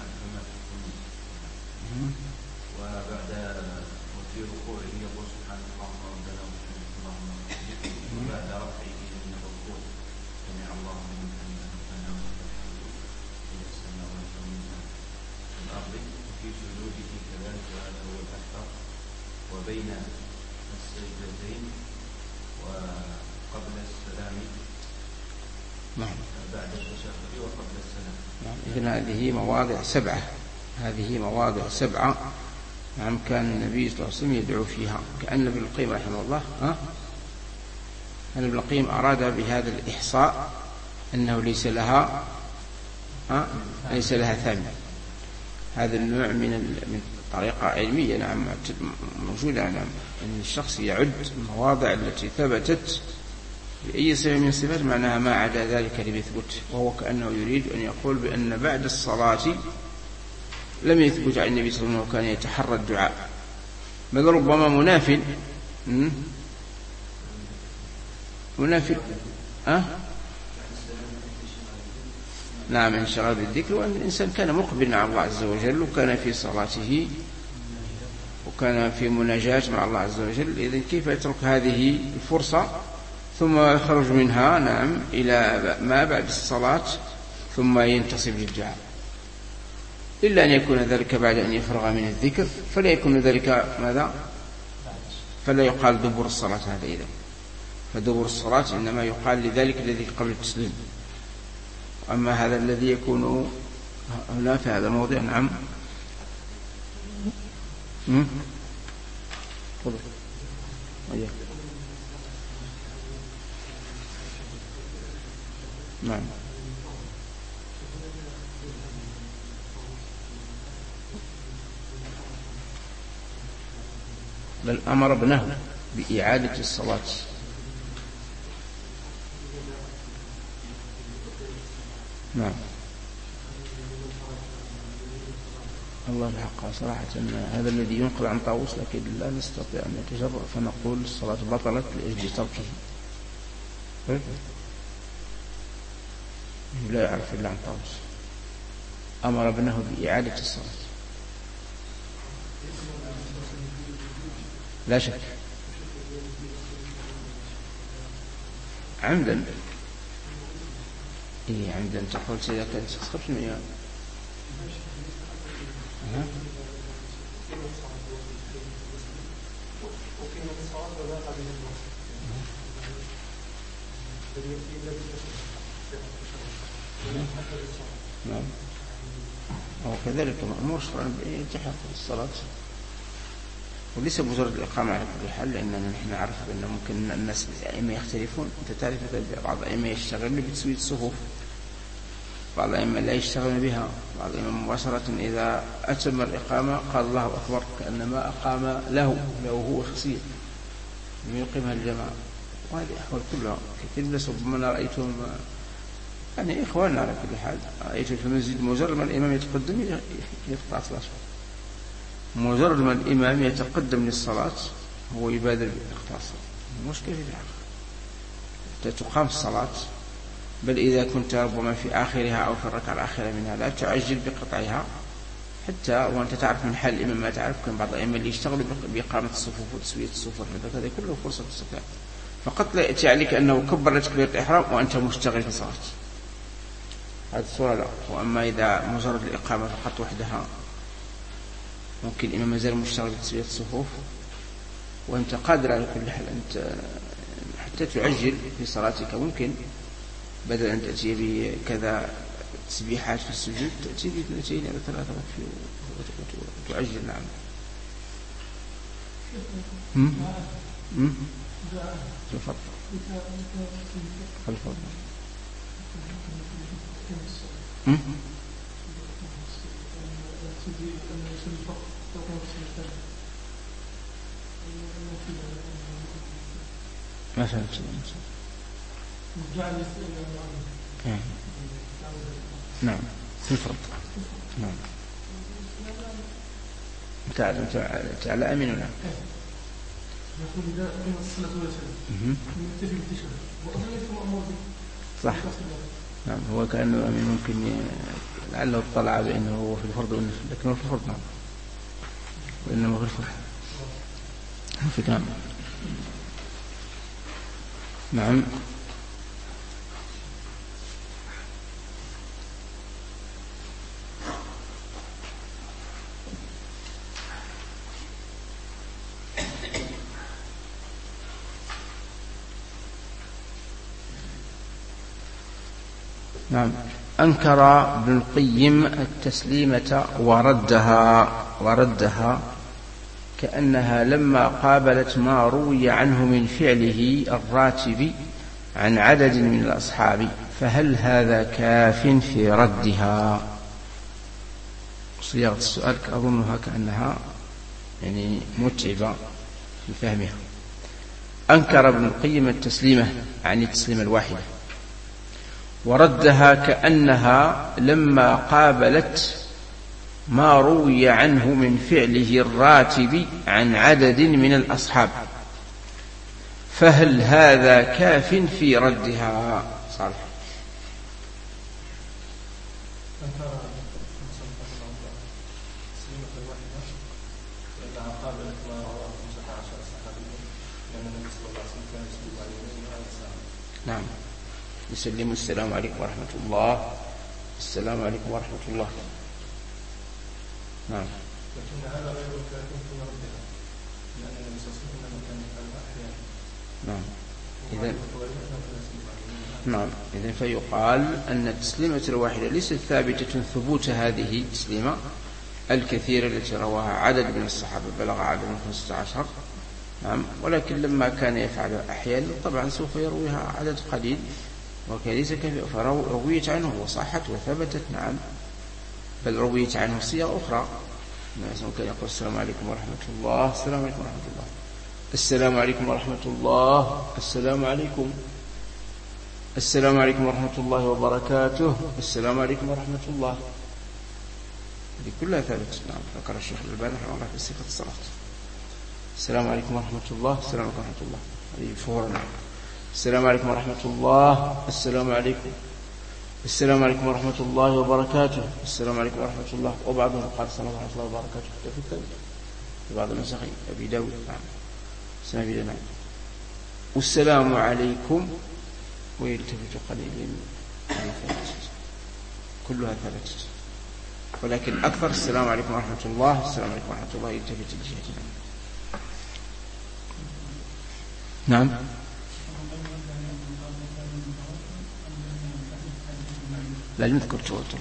وبعد وفي ركوعه يقول سبحانه اللهم ربنا اللهم وبعد رفعه من الركوع سمع الله لمن حمده ربنا ولك الحمد سمع منها في الارض وفي سجوده كذلك وهذا هو الاكثر وبين السجدتين وقبل السلام. نعم. بعد التشهد وقبل السلام. نعم. إذن هذه مواضع 7، هذه مواضع 7. نعم. كان النبي صلى الله عليه وسلم يدعو فيها. كأن ابن القيم رحمه الله أن ابن القيم أراد بهذا الإحصاء أنه ليس لها ثاني. هذا النوع من طريقة علمية نعم موجودة. نعم. أن الشخص يعد المواضع التي ثبتت بأي صفة من صفات معناها ما عدا ذلك لم يثبت، وهو كأنه يريد أن يقول بأن بعد الصلاة لم يثبت عن النبي صلى الله عليه وسلم وكان يتحرى الدعاء، بل ربما منافل نعم انشغال بالذكر، وأن الإنسان كان مقبل على الله عز وجل وكان في صلاته وكان في مناجاة مع الله عز وجل. إذن كيف يترك هذه الفرصة ثم يخرج منها نعم إلى ما بعد الصلاة ثم ينتصب للدعاء، إلا أن يكون ذلك بعد أن يفرغ من الذكر، فلا يكون ذلك ماذا؟ فلا يقال دبر الصلاة هذا. إذن فدبر الصلاة إنما يقال لذلك الذي قبل التسليم. أما هذا الذي يكون هنا في هذا الموضع نعم نعم بل أمر ابنه بإعادة الصلاة. نعم. الله الحق صراحة هذا الذي ينقل عن طاووس، لكن لا نستطيع أن نتجرأ فنقول الصلاة بطلت لأجل تركه، لا يعرف إلا عن طاووس. أمر ابنه بإعادة الصلاة لا شك عمدا. إيه عمدا تقول إذا كانت تسخف المياه نعم. وكذلك مأمور شرعا بإلتحاق الصلاة، وليس مجرد الإقامة على كل حال، لأننا نحن نعرف أن ممكن الناس الأئمة يختلفون. أنت تعرف بعض الأئمة يشتغل بتسوية الصفوف، بعض الأئمة لا يشتغل بها، بعض الأئمة مباشرة إذا أتم الإقامة قال الله أكبر كأنما أقام له هو شخصيا لم يقيمها الجماعة. وهذه أحوال كلها كثير من الناس ربما رأيتهم يعني إخواننا على كل حال، رأيتهم في المسجد مجرد ما الإمام يتقدم يقطع صلاته، مجرد ما الإمام يتقدم للصلاة هو يبادر بإقطاع الصلاة. المشكلة في الحق تقام الصلاة، بل إذا كنت ربما في آخرها أو في الركعة الآخرة منها لا تعجل بقطعها، حتى وأنت تعرف من حال الإمام ما تعرف. كان بعض الأئمة اللي يشتغلوا بإقامة الصفوف وتسوية الصفوف، هذا كله فرصة استطاعة، فقط لا يأتي عليك أنه كبر تكبيرة الإحرام وأنت مشتغل في صلاة، هذه الصورة لا. وأما إذا مجرد الإقامة فقط وحدها، ممكن الإمام مازال مشتغل بتسوية الصفوف وأنت قادر على كل حال أنت حتى تعجل في صلاتك، ممكن بدل أن تأتي بكذا تسبيحات في السجود تأتي باثنتين أو ثلاثة وتعجل. نعم. الفضل ما فهمت. نعم. في الفرض. نعم. تعالى أمين ولا صح. نعم هو كأنه أمين ممكن لعله اطلع بأنه هو في الفرض لكنه في الفرض. نعم وإنما في الفرض في كلام. نعم. نعم. أنكر ابن القيم التسليمة وردها كأنها لما قابلت ما روي عنه من فعله الراتب عن عدد من الأصحاب، فهل هذا كاف في ردها؟ صياغة السؤال أظنها كأنها يعني متعبة في فهمها. أنكر ابن القيم التسليمة عن التسليمة الواحدة، وردها كأنها لما قابلت ما روي عنه من فعله الراتب عن عدد من الأصحاب، فهل هذا كاف في ردها؟ صالح. نعم يسلم السلام عليكم ورحمة الله. السلام عليكم ورحمة الله. نعم. لكن هذا غير كاف في ردها، لأن النبي صلى الله عليه وسلم كان يفعل أحيانا. نعم. نعم إذن فيقال أن التسليمة الواحدة ليست ثابتة ثبوت هذه التسليمة الكثيرة التي رواها عدد من الصحابة بلغ عدد من 15. نعم. ولكن لما كان يفعل أحيانا طبعا سوف يرويها عدد قليل وكذلك فرويت عنه وصحت وثبتت. نعم بل رويت عنه صيغ أخرى. كان يقول السلام عليكم ورحمة الله، السلام عليكم ورحمة الله، السلام عليكم ورحمة الله، السلام عليكم، السلام عليكم ورحمة الله وبركاته، السلام عليكم ورحمة الله. هذه كلها ثابتة. نعم ذكر الشيخ الألباني رحمه الله في صفة الصلاة. السلام عليكم ورحمة الله، السلام عليكم ورحمة الله، هذه فورا. السلام عليكم ورحمة الله، السلام عليكم، السلام عليكم ورحمة الله وبركاته، السلام عليكم ورحمة الله. وبعضهم قال السلام عليكم ورحمة الله وبركاته في بعض النسخ أبي داود. نعم سنبيل. نعم والسلام عليكم ويلتفت قليلا، كلها ثبتت. ولكن أكثر السلام عليكم ورحمة الله، السلام عليكم ورحمة الله يلتفت الجهتين. نعم. لا نذكر توتر.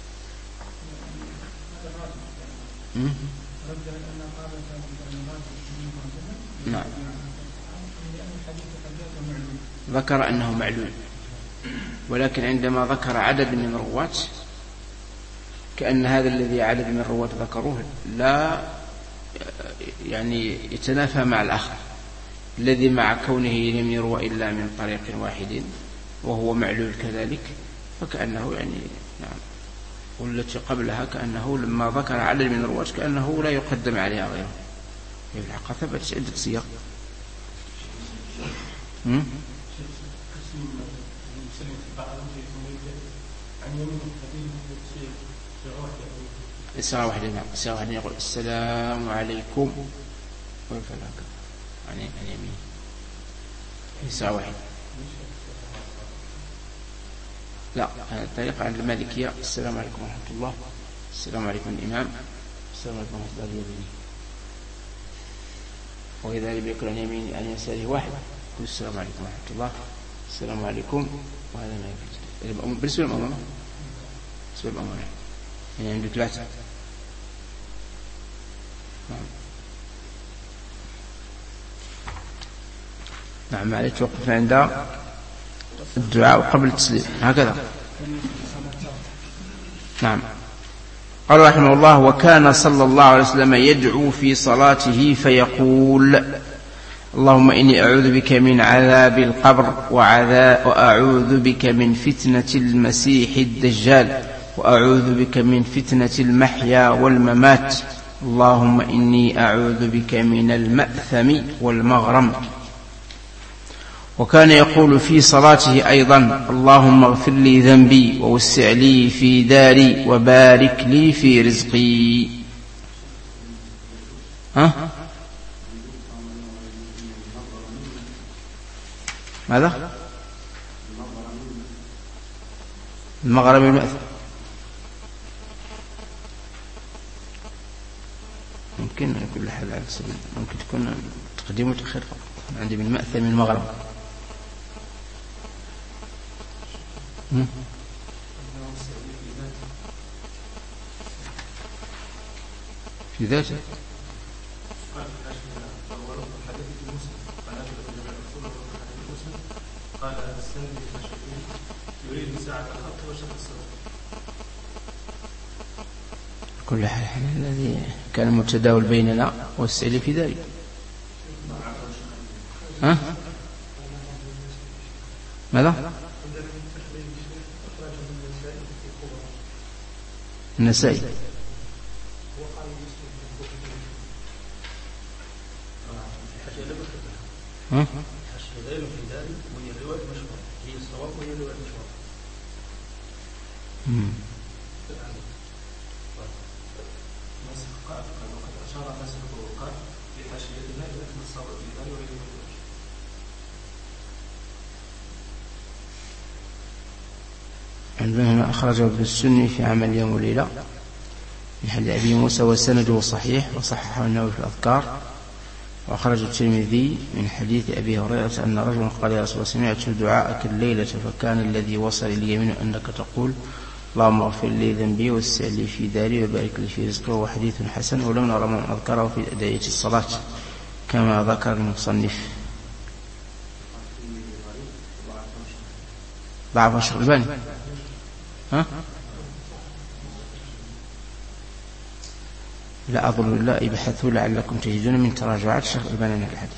نعم ذكر أنه معلول، ولكن عندما ذكر عدد من الرواة كأن هذا الذي عدد من الرواة ذكروه لا يعني يتنافى مع الآخر الذي مع كونه لم يروى إلا من طريق واحد وهو معلول كذلك، فكأنه يعني نعم. والتي قبلها كأنه لما ذكر عدد من الرواة كأنه لا يقدم عليها غيره. في الحقيقة ثبت عدة صيغ. صيغة واحدة. نعم صيغة واحدة يقول السلام عليكم ويفعل هكذا عن يمين. صيغة واحدة. لا الطريقة عند المالكية السلام عليكم ورحمة الله، السلام عليكم الإمام، السلام عليكم ورحمة الله اليمين. وإذا لم يكن عن يمين عن يساره واحد يقول السلام عليكم ورحمة الله، السلام عليكم. وهذا ما يفعل بالنسبة للأمامة. بالنسبة للأمامة يعني عندك ثلاثة. نعم معلش توقفنا عند الدعاء قبل التسليم هكذا. نعم قال رحمه الله: وكان صلى الله عليه وسلم يدعو في صلاته فيقول: اللهم إني أعوذ بك من عذاب القبر وأعوذ بك من فتنة المسيح الدجال وأعوذ بك من فتنة المحيا والممات اللهم إني أعوذ بك من المأثم والمغرم. وكان يقول في صلاته أيضا اللهم اغفر لي ذنبي ووسع لي في داري وبارك لي في رزقي. ماذا؟ المغرم المأثم ممكن كل حال على سبيل ممكن تكون تقديم وتأخير فقط. عندي من مأثم المغرم في ذاته قال السند المشركين يريد ساعة الخط وشق الصدر. كل حال الذي كان متداول بيننا والسعي في ذلك. ماذا؟ النسائي عندنا أخرجه ابن السني في عمل يوم وليلة من حديث أبي موسى وسنده صحيح وصححه النووي في الأذكار. وأخرج الترمذي من حديث أبي هريرة أن رجلا قال يا رسول الله سمعت دعاءك الليلة فكان الذي وصل إلي منه أنك تقول اللهم اغفر لي ذنبي وسع لي في داري وبارك لي في رزقي. وهو حديث حسن ولم نرى من أذكره في أدعية الصلاة كما ذكر المصنف. ضعف الشيخ الألباني لا أظن لا ابحثوا لعلكم تجدون من تراجعات الشيخ الألباني عن الحديث.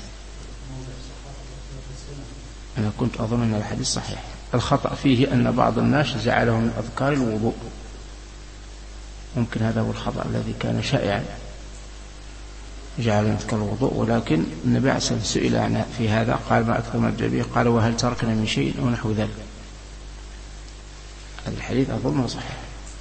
أنا كنت أظن أن الحديث صحيح. الخطأ فيه أن بعض الناس جعله من أذكار الوضوء، ممكن هذا هو الخطأ الذي كان شائعا، جعل من أذكار الوضوء. ولكن النبي عليه الصلاة والسلام سئل عن في هذا قال ما أكثر ما الجبيه قال وهل تركنا من شيء أو نحو ذلك. الحديث أظنه صحيح.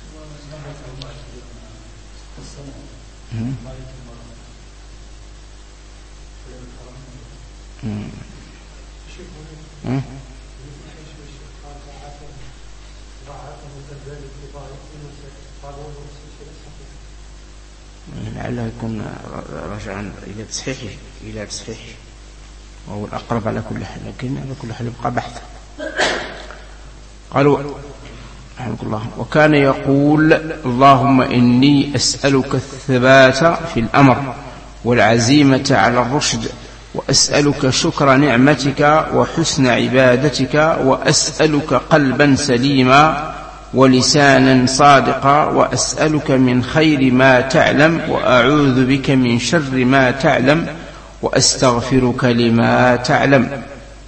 لعله يكون رجعا إلى تصحيحه وهو الأقرب على كل حال، لكن على كل حال يبقى بحث. قالوا رحمه الله وكان يقول اللهم إني أسألك الثبات في الأمر والعزيمة على الرشد وأسألك شكر نعمتك وحسن عبادتك وأسألك قلبا سليما ولسانا صادقا وأسألك من خير ما تعلم وأعوذ بك من شر ما تعلم وأستغفرك لما تعلم.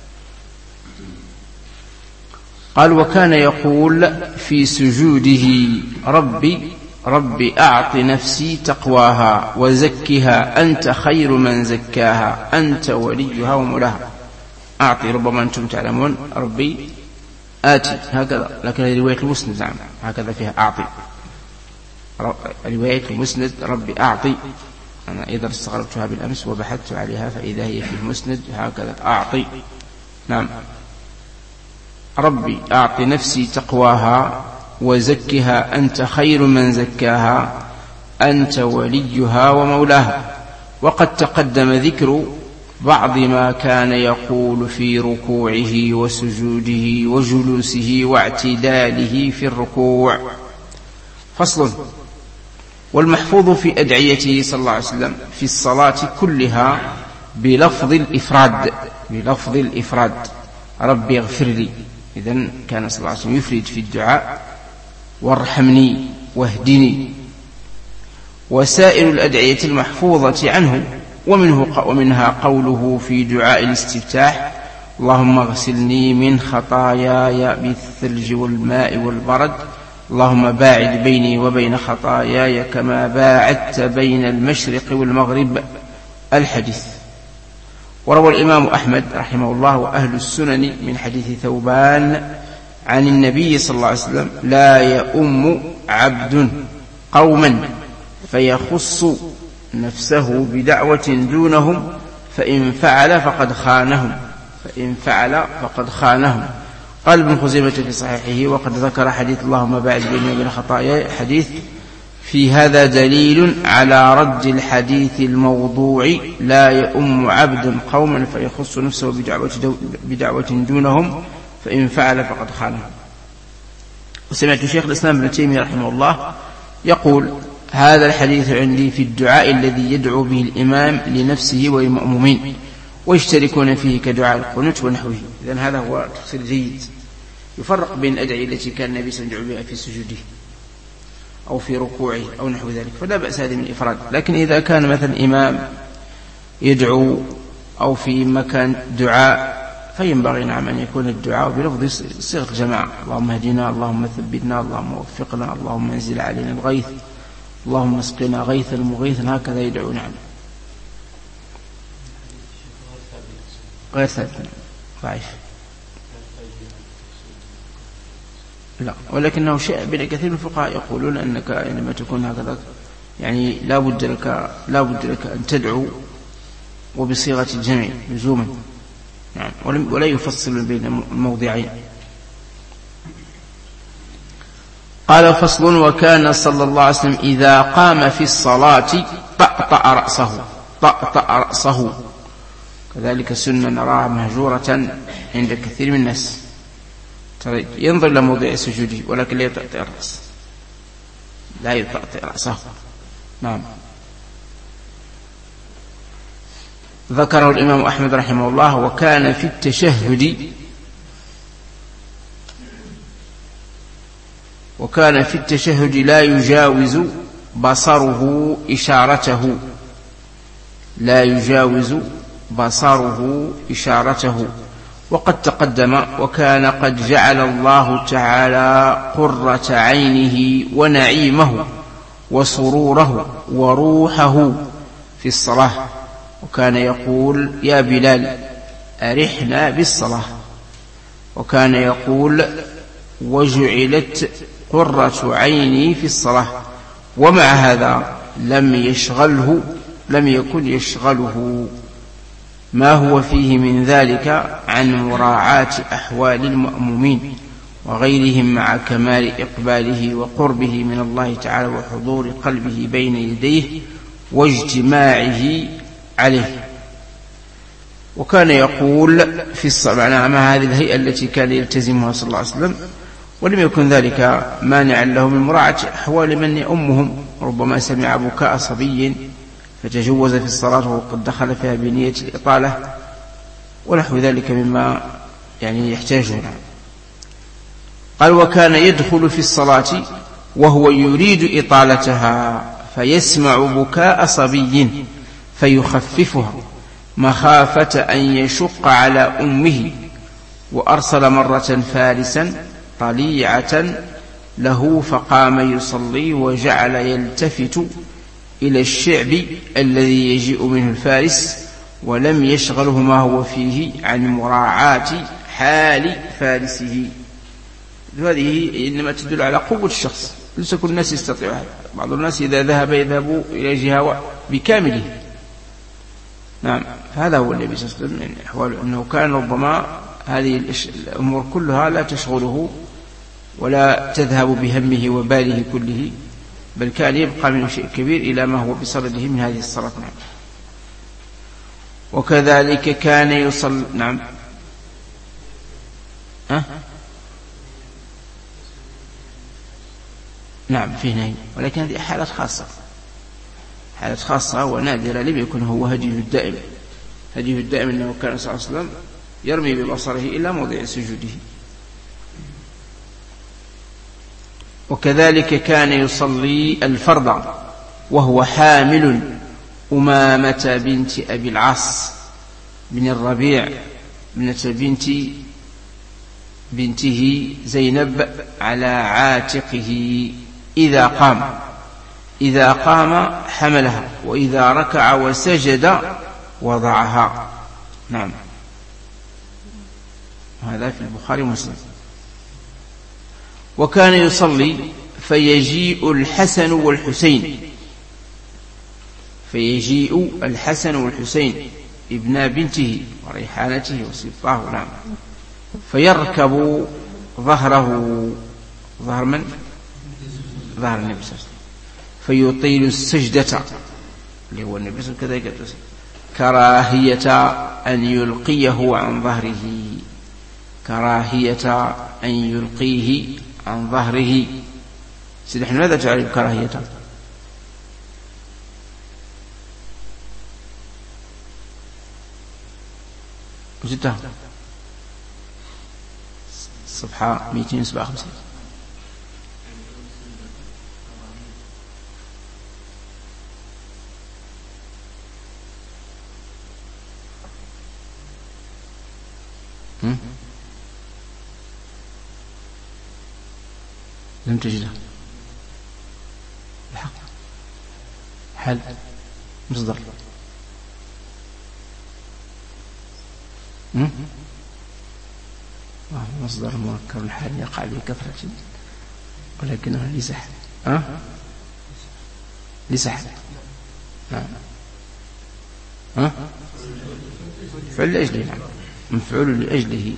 قال وكان يقول في سجوده ربي أعط نفسي تقواها وزكها أنت خير من زكاها أنت وليها ومولاها. أعطي ربما أنتم تعلمون ربي آتي هكذا، لكن رواية المسند نعم هكذا فيها أعطي. رواية المسند ربي أعطي أنا إذا استغربتها بالأمس وبحثت عليها فإذا هي في المسند هكذا أعطي. نعم ربي أعط نفسي تقواها وزكها أنت خير من زكاها أنت وليها ومولاها. وقد تقدم ذكر بعض ما كان يقول في ركوعه وسجوده وجلوسه واعتداله في الركوع. فصل. والمحفوظ في أدعيته صلى الله عليه وسلم في الصلاة كلها بلفظ الإفراد ربي اغفر لي. إذن كان صلى الله عليه وسلم يفرد في الدعاء وارحمني واهدني. وسائر الأدعية المحفوظة عنه ومنها قوله في دعاء الاستفتاح اللهم اغسلني من خطاياي بالثلج والماء والبرد اللهم باعد بيني وبين خطاياي كما باعدت بين المشرق والمغرب. الحديث. وروى الإمام أحمد رحمه الله وأهل السنن من حديث ثوبان عن النبي صلى الله عليه وسلم: لا يؤم عبد قوما فيخص نفسه بدعوة دونهم فإن فعل فقد خانهم. قال ابن خزيمة في صحيحه: وقد ذكر حديث اللهم باعد بيني وبين خطاياي حديث في هذا دليل على رد الحديث الموضوع: لا يؤم عبد قوما فيخص نفسه بدعوة دونهم فإن فعل فقد خانهم. وسمعت شيخ الإسلام ابن تيمية رحمه الله يقول: هذا الحديث عندي في الدعاء الذي يدعو به الإمام لنفسه والمأمومين ويشتركون فيه كدعاء القنوت ونحوه. إذن هذا هو تفسير جيد يفرق بين الأدعية التي كان النبي صلى الله عليه وسلم يدعو بها في سجوده أو في ركوعه أو نحو ذلك، فلا بأس هذه من الإفراد. لكن إذا كان مثلا إمام يدعو أو في مكان دعاء فينبغي نعم أن يكون الدعاء بلفظ صيغة الجماعة: اللهم اهدنا، اللهم ثبتنا، اللهم وفقنا، اللهم انزل علينا الغيث، اللهم اسقنا غيثا مغيثا، هكذا يدعون عنه. غير ثابت ضعيف، لا، ولكنه شيء بين كثير من الفقهاء يقولون أنك عندما تكون هكذا يعني لا بد لك أن تدعو وبصيغة الجمع لزوما، نعم، ولا يفصل بين الموضعين. قال: فصل. وكان صلى الله عليه وسلم إذا قام في الصلاة طأطأ رأسه. كذلك سنة نراها مهجورة عند كثير من الناس، ينظر إلى موضع سجوده ولكن لا يطأطئ الرأس، لا يطأطئ رأسه. نعم. ذكره الإمام أحمد رحمه الله: وكان في التشهد لا يجاوز بصره إشارته، وقد تقدم: وكان قد جعل الله تعالى قرة عينه ونعيمه وسروره وروحه في الصلاة، وكان يقول: يا بلال أرحنا بالصلاة. وكان يقول: وجعلت قرة عيني في الصلاة. ومع هذا لم يكن يشغله ما هو فيه من ذلك عن مراعاة أحوال المأمومين وغيرهم مع كمال إقباله وقربه من الله تعالى وحضور قلبه بين يديه واجتماعه عليه. وكان يقول في الصلاة مع هذه الهيئة التي كان يلتزمها صلى الله عليه وسلم، ولم يكن ذلك مانعا له من مراعاة أحوال من يأمهم. ربما سمع بكاء صبي فتجوز في الصلاة وقد دخل فيها بنية الإطالة ونحو ذلك مما يعني يحتاجون. قال: وكان يدخل في الصلاة وهو يريد إطالتها فيسمع بكاء صبي فيخففها مخافة أن يشق على أمه، وأرسل مرة فارسا طليعة له فقام يصلي وجعل يلتفت إلى الشعب الذي يجيء منه الفارس، ولم يشغله ما هو فيه عن مراعاة حال فارسه. هذه إنما تدل على قوة الشخص، ليس كل الناس يستطيع هذا. بعض الناس إذا يذهب إلى جهة بكامله. نعم، هذا هو النبي صلى الله عليه وسلم من أحواله، أنه كان ربما هذه الأمور كلها لا تشغله ولا تذهب بهمه وباله كله، بل كان يبقى منه شيء كبير إلى ما هو بصدده من هذه الصلاة. نعم. وكذلك كان يصلي. نعم. نعم، فيه نهي، ولكن هذه حالات خاصة ونادرة، لم يكن هو هديه الدائم أنه كان صلى الله عليه وسلم يرمي ببصره إلى موضع سجوده. وكذلك كان يصلي الفرض وهو حامل أمامة بنت أبي العاص بن الربيع ابنة بنت بنته زينب على عاتقه إذا قام حملها، وإذا ركع وسجد وضعها. نعم، هذا في البخاري ومسلم. وكان يصلي فيجيء الحسن والحسين ابن بنته وريحانته وسبطاه، نعم، فيركب ظهره، ظهر من؟ ظهر النبي صلى الله عليه وسلم، فيطيل السجدة اللي هو النبي صلى الله عليه وسلم كراهية أن يلقيه عن ظهره. سيدي احنا ماذا تعرف كراهية؟ وجدتها صفحة 257. لم تجدها. الحق حل مصدر. مصدر مركب الحال يقع بكثرة ولكنه ليس حل. ليس حل. فعل لأجله، نعم، مفعول لأجله.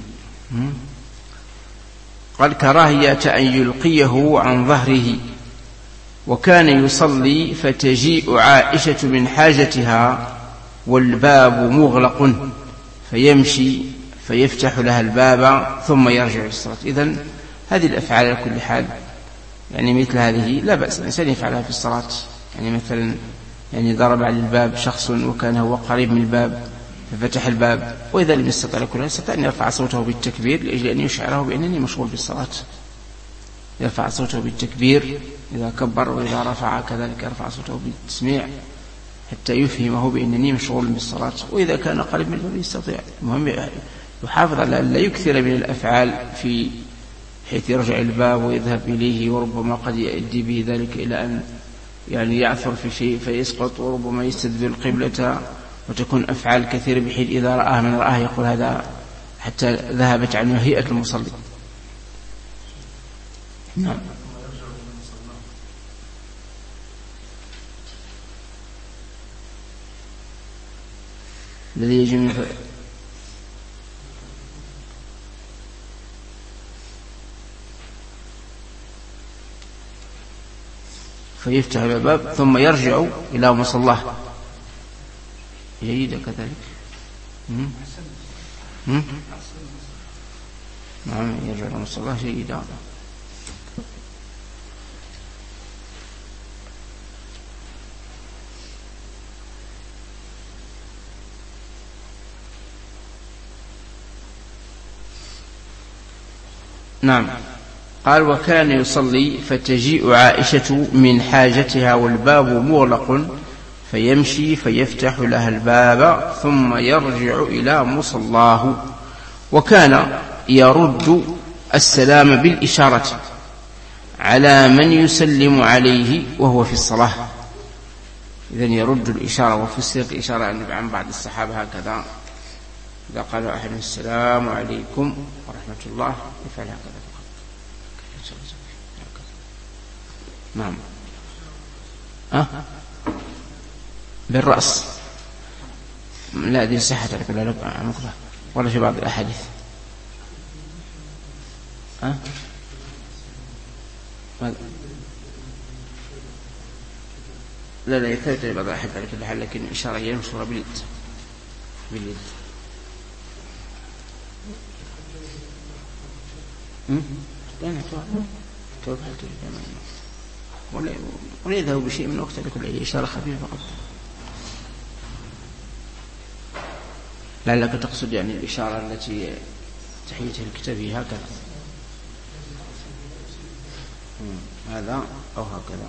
قال كراهية أن يلقيه عن ظهره. وكان يصلي فتجيء عائشة من حاجتها والباب مغلق، فيمشي فيفتح لها الباب ثم يرجع للصلاة. إذن هذه الأفعال على كل حال، يعني مثل هذه لا بأس الإنسان يفعلها في الصلاة. يعني مثلا ضرب على الباب شخص وكان هو قريب من الباب ففتح الباب، وإذا لم يستطع لكل يستطيع أن يرفع صوته بالتكبير لأجل أن يشعره بأنني مشغول بالصلاة. يرفع صوته بالتكبير إذا كبر، وإذا رفع كذلك يرفع صوته بالتسميع حتى يفهمه بأنني مشغول بالصلاة. وإذا كان قريب من الباب يستطيع. المهم يحافظ على لا يكثر من الأفعال في حيث يرجع الباب ويذهب إليه، وربما قد يؤدي به ذلك إلى أن يعثر في شيء فيسقط، وربما يستدبر القبلة، وتكون أفعال كثيرة بحيث إذا رآه من رآه يقول هذا حتى ذهبت عنه هيئة المصلي. نعم. الذي يجي من فيفتح الباب ثم يرجع إلى مصلاه. جيدة كذلك. نعم، يرجع إلى مصلاه جيدة. نعم. قال وكان يصلي فتجيء عائشة من حاجتها والباب مغلق، فيمشي فيفتح لها الباب ثم يرجع إلى مصلاه. وكان يرد السلام بالإشارة على من يسلم عليه وهو في الصلاة. إذن يرد الإشارة، وفسرت الإشارة عن بعض الصحابة هكذا: إذا قال أحد السلام عليكم ورحمة الله يفعل هكذا. نعم. بالرأس لا، دي صحة ولا في بعض الأحاديث. لا يثبت في بعض الأحاديث على كل حال، لكن الإشارة هي مشهورة باليد. ولا يذهب بشيء من وقت لكل إشارة خفيفة فقط. لعلك تقصد الإشارة التي تحيتها الكتابية هكذا، هذا أو هكذا.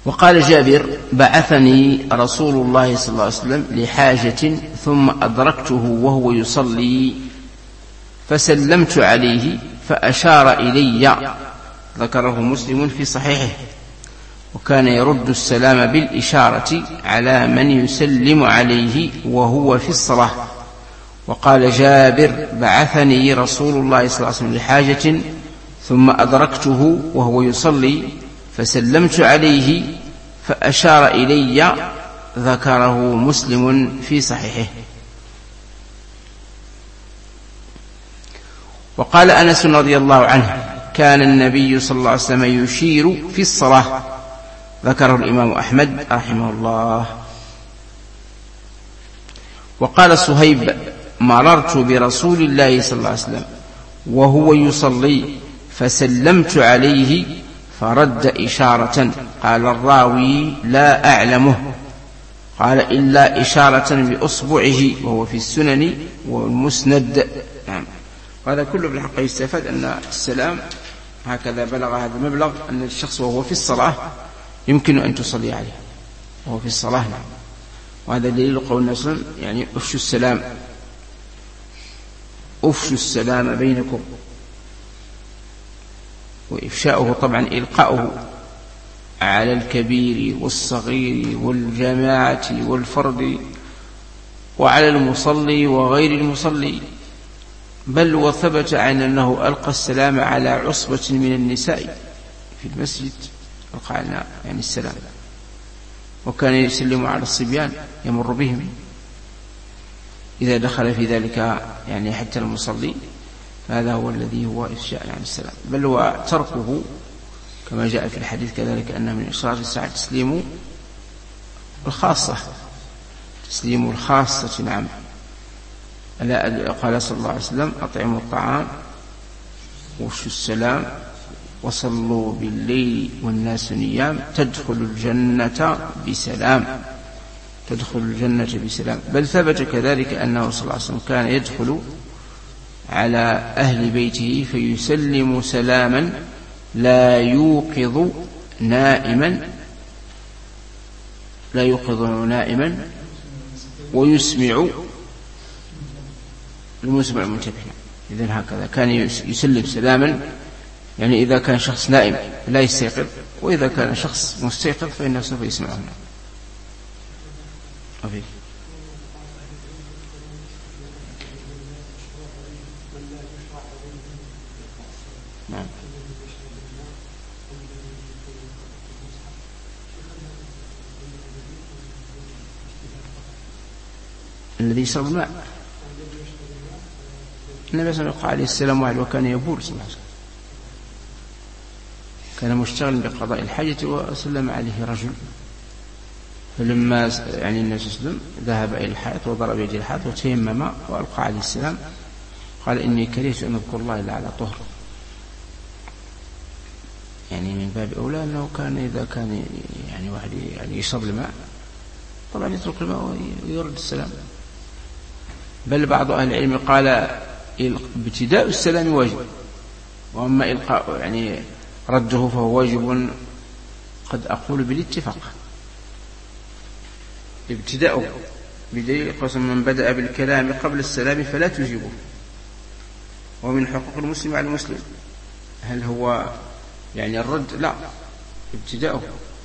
وقال جابر: بعثني رسول الله صلى الله عليه وسلم لحاجة ثم أدركته وهو يصلي فسلمت عليه فأشار إلي. ذكره مسلم في صحيحه. وكان يرد السلام بالإشارة على من يسلم عليه وهو في الصلاة. وقال جابر: بعثني رسول الله صلى الله عليه وسلم لحاجة ثم أدركته وهو يصلي فسلمت عليه فأشار إلي. ذكره مسلم في صحيحه. وقال أنس رضي الله عنه: كان النبي صلى الله عليه وسلم يشير في الصلاة. ذكره الإمام أحمد رحمه الله. وقال صهيب: مررت برسول الله صلى الله عليه وسلم وهو يصلي فسلمت عليه فرد إشارة. قال الراوي: لا أعلمه. قال: إلا إشارة بأصبعه، وهو في السنن والمسند. نعم. وهذا كله بالحق يستفاد أن السلام هكذا بلغ هذا المبلغ أن الشخص وهو في الصلاة يمكن أن تصلي عليه وهو في الصلاة. نعم. وهذا دليل قول النبي صلى الله عليه وسلم يعني أفشوا السلام بينكم. وإفشاؤه طبعا إلقاؤه على الكبير والصغير والجماعة والفرد وعلى المصلي وغير المصلي. بل وثبت عن أنه ألقى السلام على عصبة من النساء في المسجد، ألقى يعني السلام. وكان يسلم على الصبيان يمر بهم إذا دخل في ذلك يعني حتى المصلي. هذا هو الذي هو إفشاء عن السلام. بل وتركه كما جاء في الحديث كذلك أن من إشراف الساعة تسليم الخاصة. نعم. قال صلى الله عليه وسلم: أطعموا الطعام وافشوا السلام وصلوا بالليل والناس نيام تدخلوا الجنة بسلام. بل ثبت كذلك أنه صلى الله عليه وسلم كان يدخل على أهل بيته فيسلم سلاما لا يوقظ نائما ويسمع المسمع المنتبه. إذن هكذا كان يسلم سلاما، يعني إذا كان شخص نائم لا يستيقظ، وإذا كان شخص مستيقظ فإنه سوف يسمعه. نعم. الذي يشرب الماء النبي صلى الله عليه وسلم وكان يبول صلى الله عليه وسلم، كان مشتغلا بقضاء الحاجة وسلم عليه رجل. فلما يعني النبي صلى الله عليه وسلم ذهب إلى الحائط وضرب يده الحائط وتيمم وألقى عليه السلام، قال: إني كرهت أن أذكر الله إلا على طهر. يعني من باب أولى أنه كان إذا كان يعني واحد يعني يشرب الماء طبعا يترك الماء ويرد السلام. بل بعض أهل العلم قال: ابتداء السلام واجب، وأما إلقاء يعني رده فهو واجب. قد أقول بالاتفاق ابتداؤه بدليل قسم: من بدأ بالكلام قبل السلام فلا تجيبه. ومن حقوق المسلم على المسلم. هل هو يعني الرد؟ لا، ابتداؤه.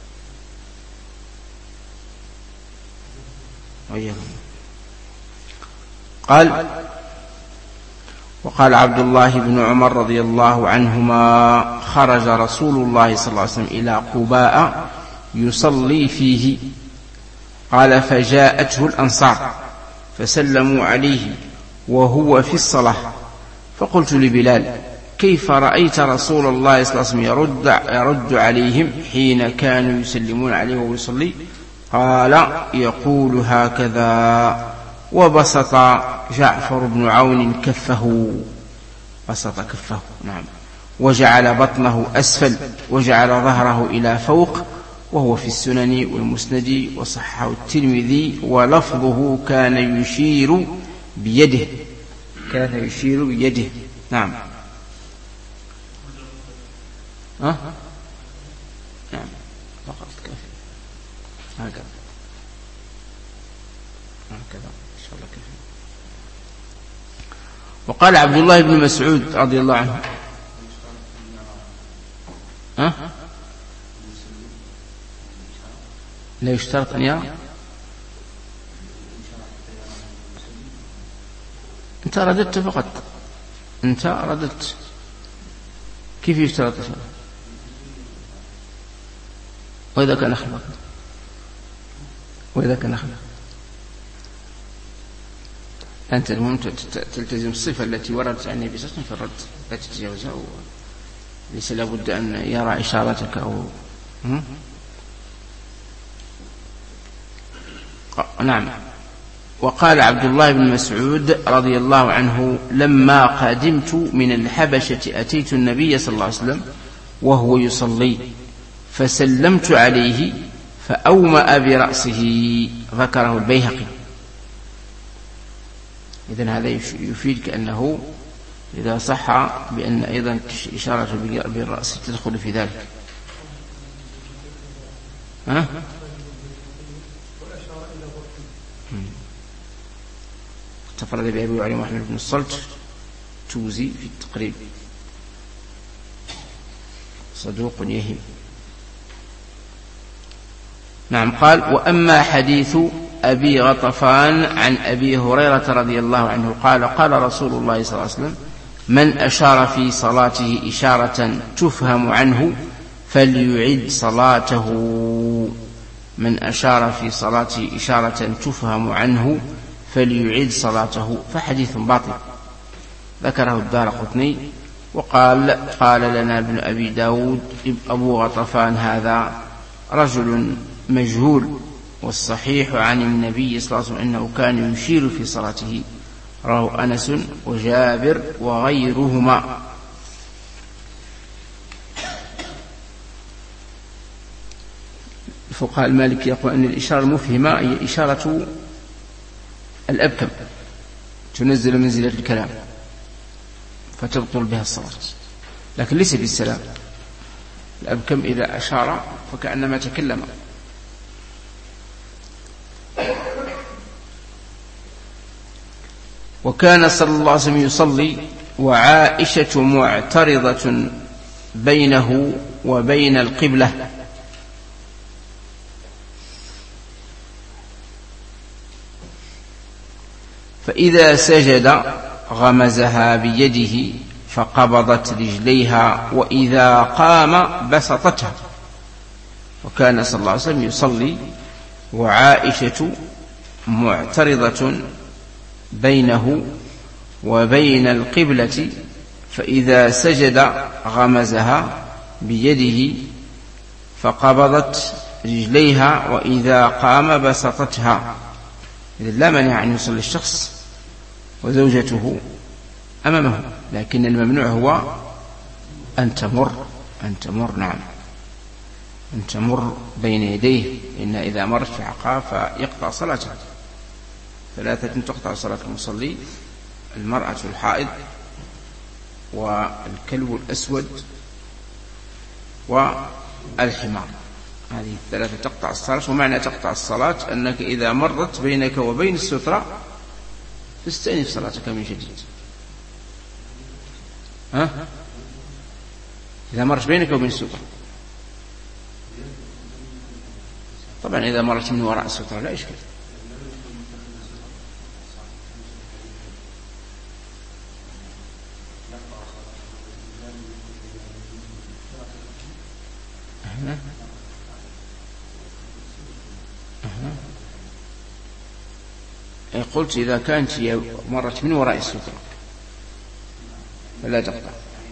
وقال عبد الله بن عمر رضي الله عنهما: خرج رسول الله صلى الله عليه وسلم إلى قباء يصلي فيه. قال: فجاءته الأنصار فسلموا عليه وهو في الصلاة، فقلت لبلال: كيف رأيت رسول الله صلى الله عليه وسلم يرد عليهم حين كانوا يسلمون عليه وهو يصلي؟ قال: يقول هكذا. وبسط جعفر بن عون كفه، بسط كفه. نعم. وجعل بطنه أسفل وجعل ظهره إلى فوق، وهو في السنن والمسند وصححه الترمذي. ولفظه: كان يشير بيده. نعم. نعم. فقط كافي. هكذا إن شاء الله كيف. وقال عبد الله بن مسعود رضي الله عنه لا يشترط أن يرى. أنت رددت فقط، أنت رددت. كيف يشترط؟ وإذا كان خلق، وإذا كان خلق أنت المهم تلتزم الصفة التي وردت عن النبي صلى الله عليه وسلم في الرد، لا تتجاوزها، ليس لابد أن يرى إشارتك أو نعم. وقال عبد الله بن مسعود رضي الله عنه لما قدمت من الحبشة أتيت النبي صلى الله عليه وسلم وهو يصلي فسلمت عليه فأومأ برأسه، ذكره البيهقي. إذن هذا يفيدك أنه إذا صح بأن أيضا إشارة بالرأس تدخل في ذلك. تفرد بأبي علي محمد بن الصلت توزي في التقريب، صدوق يهم. نعم. قال وأما حديث أبي غطفان عن أبي هريرة رضي الله عنه قال قال رسول الله صلى الله عليه وسلم من أشار في صلاته إشارة تفهم عنه فليعد صلاته، من أشار في صلاته إشارة تفهم عنه فليعد صلاته، فحديث باطل. ذكره الدارقطني وقال قال لنا ابن أبي داود أبو غطفان هذا رجل مجهول، والصحيح عن النبي صلى الله عليه وسلم أنه كان يشير في صلاته، رواه أنس وجابر وغيرهما. الفقهاء المالكي يقول أن الإشارة المفهمة هي إشارة الأبكم، تنزل منزلة الكلام فتبطل بها الصلاة، لكن ليس بالسلام. الأبكم إذا أشار فكأنما تكلم. وكان صلى الله عليه وسلم يصلي وعائشة معترضة بينه وبين القبلة، فإذا سجد غمزها بيده فقبضت رجليها، وإذا قام بسطتها. وكان صلى الله عليه وسلم يصلي وعائشة معترضة بينه وبين القبلة، فإذا سجد غمزها بيده فقبضت رجليها، وإذا قام بسطتها. إذن لا مانع أن يصلي الشخص وزوجته أمامه، لكن الممنوع هو أن تمر نعم، أن تمر بين يديه، إن إذا مرت في عقاب فيقطع صلاته. ثلاثة تقطع صلاة المصلي: المرأة الحائض، والكلب الأسود، والحمار. هذه الثلاثة تقطع الصلاة. ومعنى تقطع الصلاة أنك إذا مرت بينك وبين السترة تستأنف صلاتك من جديد. إذا مرت بينك وبين السترة، طبعا إذا مرت من وراء السترة لا إشكال. قلت إذا كانت هي مرت من وراء السترة فلا تقطع.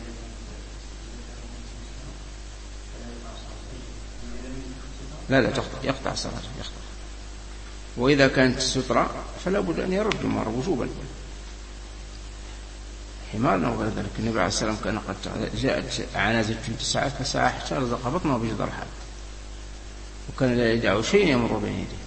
لا تقطع، يقطع صلاته، يقطع. وإذا كانت السترة فلا بد أن يرد المرء وجوبا. حمارنا وغير ذلك. النبي عليه السلام كان قد جاءت عنازة 9 فساعة حتى رزق بطنه بجدار حال، وكان لا يدع شيء يمر بين يديه،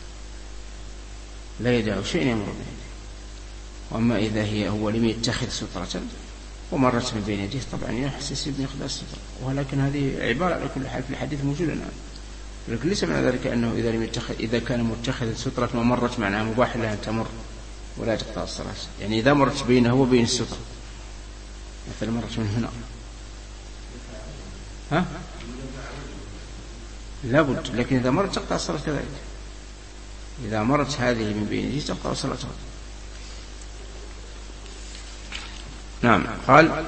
لا يدع شيء يمر بين يديه. وأما إذا هو لم يتخذ سترة ومرت من بين يديه طبعا يحسس بمقدار السترة. ولكن هذه عبارة على كل حال في الحديث موجودة الآن. لكن ليس من ذلك أنه إذا كان متخذ سترة ومرت معناها مباح لها أن تمر ولا تقطع الصلاة. يعني إذا مرت بينه وبين السترة مثلا مرت من هنا لابد، لكن إذا مرت تقطع الصلاة كذلك. إذا مرت هذه من بينه تقطع صلاتها. نعم. قال: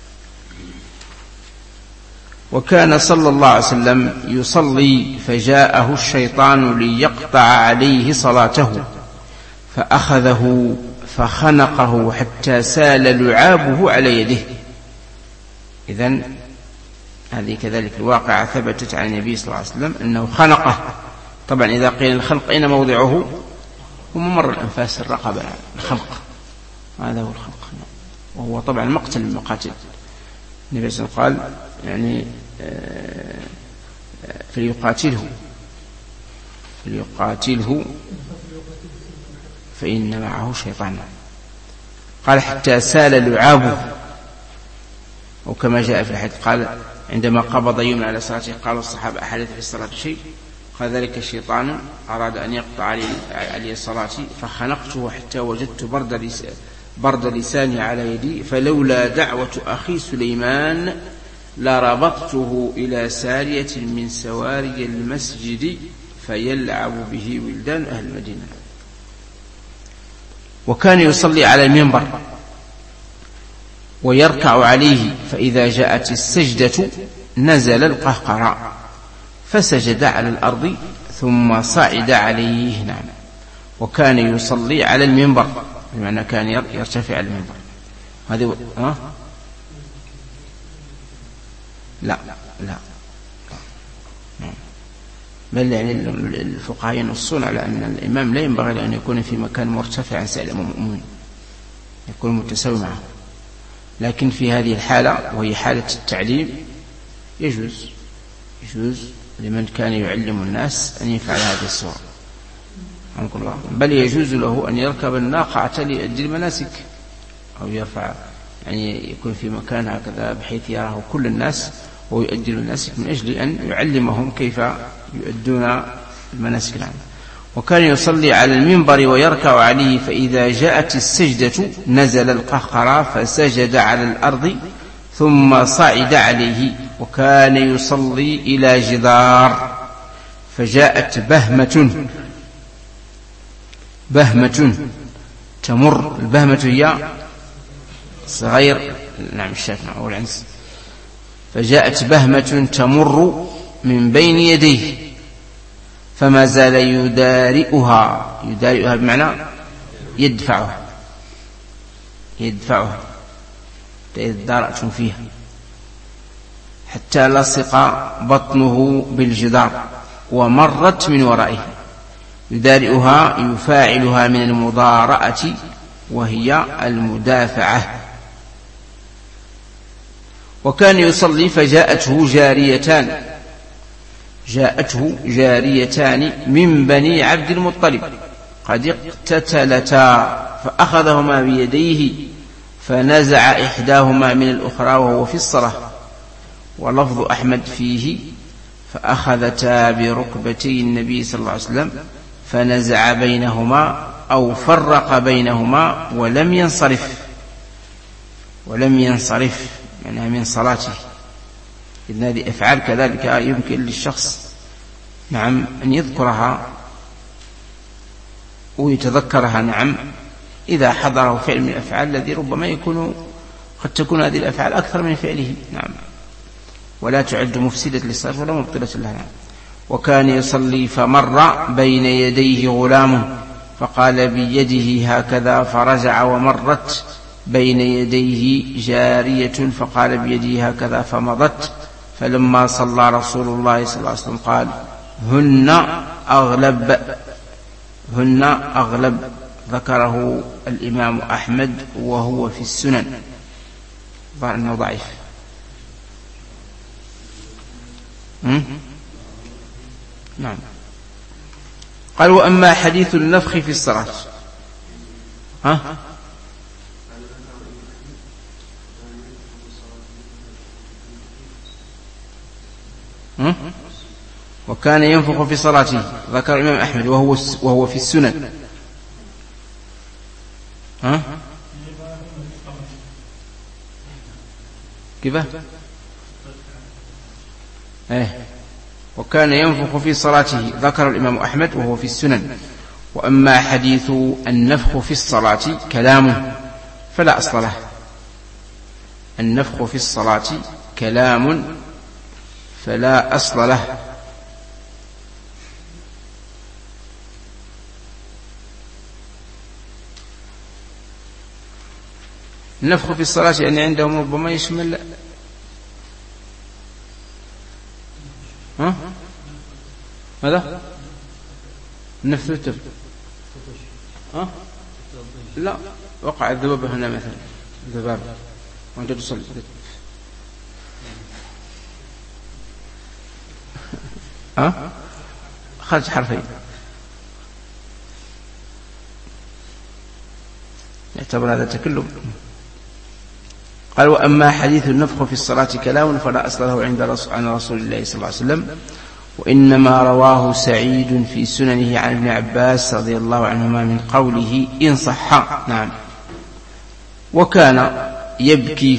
وكان صلى الله عليه وسلم يصلي فجاءه الشيطان ليقطع عليه صلاته فأخذه فخنقه حتى سال لعابه على يده. إذن هذه كذلك الواقعة ثبتت عن النبي صلى الله عليه وسلم أنه خنقه. طبعا إذا قيل الخنق أين موضعه؟ هو ممر الأنفاس الرقبة، الخنق هذا هو الخنق، وهو طبعا مقتل من مقاتل. النبي صلى الله عليه وسلم قال يعني فليقاتله فإن معه شيطانا. قال حتى سال لعابه، وكما جاء في الحديث قال عندما قبض يمنى على صلاته قال الصحابة: أحدث في الصلاة شيء؟ قال: ذلك الشيطان أراد أن يقطع علي صلاتي فخنقته حتى وجدت برد لساني على يدي، فلولا دعوة أخي سليمان لربطته إلى سارية من سواري المسجد فيلعب به ولدان أهل المدينة. وكان يصلي على المنبر ويركع عليه، فإذا جاءت السجدة نزل القهقراء فسجد على الأرض ثم صعد عليه. نعم. وكان يصلي على المنبر، بمعنى كان يرتفع على المنبر. هذه لا بل يعني الفقهاء ينصون على أن الإمام لا ينبغي أن يكون في مكان مرتفع عن سائر المؤمنين، يكون متساوي معه. لكن في هذه الحالة وهي حالة التعليم يجوز لمن كان يعلم الناس أن يفعل هذه الصورة، بل يجوز له أن يركب الناقة ليؤدي المناسك، أو يرفع يعني يكون في مكان هكذا بحيث يراه كل الناس ويؤدي المناسك من أجل أن يعلمهم كيف يؤدون المناسك. نعم. وكان يصلي على المنبر ويركع عليه، فإذا جاءت السجدة نزل القهقرى فسجد على الأرض ثم صعد عليه. وكان يصلي إلى جدار فجاءت بهمة تمر. البهمة هي صغير، نعم الشاف أو العنس. فجاءت بهمة تمر من بين يديه فما زال يدارئها بمعنى يدفعها دارأتم فيها حتى لصق بطنه بالجدار ومرت من ورائه. يدارئها يفاعلها من المضارعة وهي المدافعة. وكان يصلي فجاءته جاريتان من بني عبد المطلب قد اقتتلتا فأخذهما بيديه فنزع إحداهما من الأخرى وهو في الصلاة. ولفظ أحمد فيه فأخذتا بركبتي النبي صلى الله عليه وسلم فنزع بينهما أو فرق بينهما ولم ينصرف معناها من صلاته. إذن هذه أفعال كذلك يمكن للشخص نعم أن يذكرها ويتذكرها نعم إذا حضره فعل من الأفعال الذي ربما قد تكون هذه الأفعال أكثر من فعله نعم ولا تعد مفسدة للصلاة ولا مبطلة لها. نعم. وكان يصلي فمر بين يديه غلام فقال بيده هكذا فرجع ومرت بين يديه جارية فقال بيده هكذا فمضت. فلما صلى رسول الله صلى الله عليه وسلم قال هن أغلب ذكره الإمام أحمد وهو في السنن ظاهر أنه ضعيف. نعم. قال وأما حديث النفخ في الصلاة وكان ينفخ في صلاته، ذكر الإمام أحمد وهو في السنن. ها؟ كيف؟ وكان ينفخ في صلاته، ذكر الإمام أحمد وهو في السنن. وأما حديث النفخ في الصلاة كلام فلا أصل له. النفخ في الصلاة كلام فلا أصل له. النفخ في الصلاة يعني عندهم ربما يشمل ماذا؟ النفث التف لا، وقع الذبابة هنا مثلا، الذبابة وأنت تصلي خرج حرفين، يعتبر هذا تكلم. قال: وأما حديث النفخ في الصلاة كلام فلا أصل له عن رسول الله صلى الله عليه وسلم، وإنما رواه سعيد في سننه عن ابن عباس رضي الله عنهما من قوله إن صح. نعم. وكان يبكي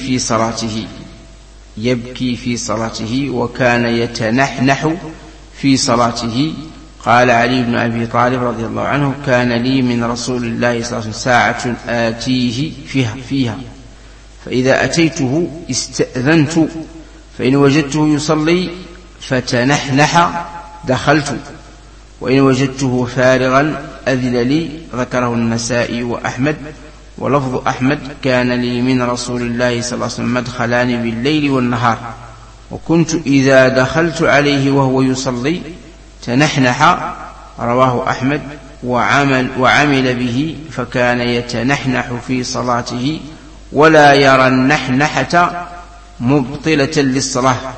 في صلاته وكان يتنحنح في صلاته. قال علي بن أبي طالب رضي الله عنه: كان لي من رسول الله صلى الله عليه وسلم ساعة آتيه فيها فإذا أتيته استأذنت، فإن وجدته يصلي فتنحنح دخلت، وإن وجدته فارغا أذن لي. ذكره النسائي وأحمد. ولفظ أحمد: كان لي من رسول الله صلى الله عليه وسلم مدخلان بالليل والنهار، وكنت إذا دخلت عليه وهو يصلي تنحنح. رواه أحمد وعمل به، فكان يتنحنح في صلاته ولا يرى النحنحة مبطلة للصلاة.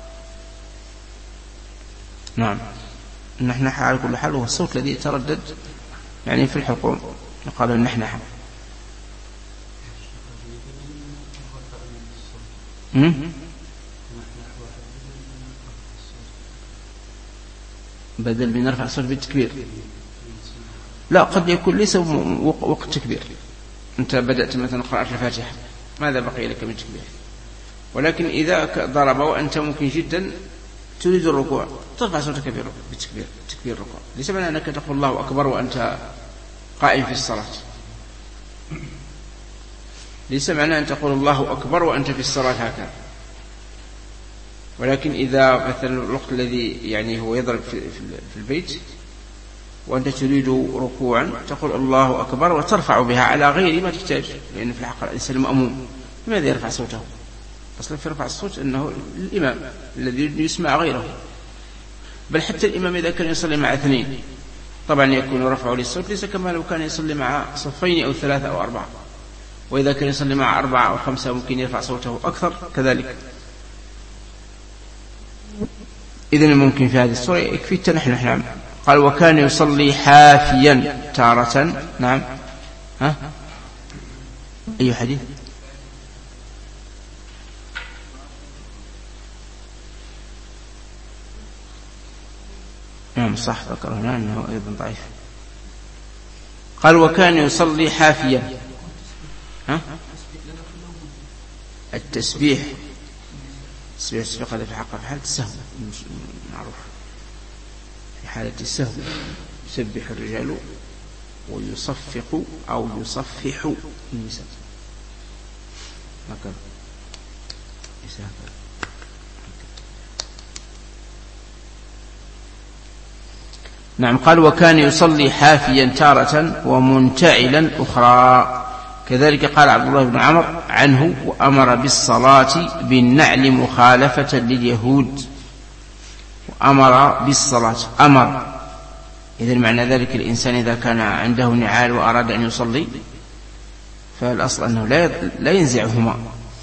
نعم. النحنحة على كل حال هو الصوت الذي يتردد يعني في الحلقوم، يقال النحنحة. بدل من نرفع الصوت بالتكبير، لا، قد يكون ليس وقت تكبير. أنت بدأت مثلا قراءة الفاتحة، ماذا بقي لك من تكبير؟ ولكن إذا ضرب وأنت ممكن جدا تريد الركوع ترفع صوتك بالتكبير، تكبير الركوع. ليس معنى أنك تقول الله أكبر وأنت قائم في الصلاة، ليس معنى أن تقول الله أكبر وأنت في الصلاة هكذا. ولكن إذا مثلا الوقت الذي يعني هو يضرب في البيت وأنت تريد ركوعا تقول الله أكبر وترفع بها على غير ما تحتاج، لأن في الحقيقة الإنسان المأموم لماذا يرفع صوته؟ أصلا في رفع الصوت أنه الإمام الذي يسمع غيره، بل حتى الإمام إذا كان يصلي مع اثنين طبعا يكون رفعه للصوت ليس كما لو كان يصلي مع صفين أو ثلاثة أو أربعة، وإذا كان يصلي مع أربعة أو خمسة ممكن يرفع صوته أكثر كذلك. إذن ممكن في هذه الصورة يكفي التنحنح. نعم. قال: وكان يصلي حافيا تارة. نعم. أي حديث؟ نعم صح، ذكر هنا أنه أيضا ضعيف. قال: وكان يصلي حافيا. التسبيح هذا في حقه في حالة السهو معروف، في حالة السهو يسبح الرجال ويصفق أو يصفح النساء هكذا. نعم. قال: وكان يصلي حافيا تارة ومنتعلا أخرى. كذلك قال عبد الله بن عمر عنه: وأمر بالصلاة بالنعل مخالفة لليهود. وأمر بالصلاة، أمر. إذن معنى ذلك الإنسان إذا كان عنده نعال وأراد أن يصلي فالأصل أنه لا ينزعهما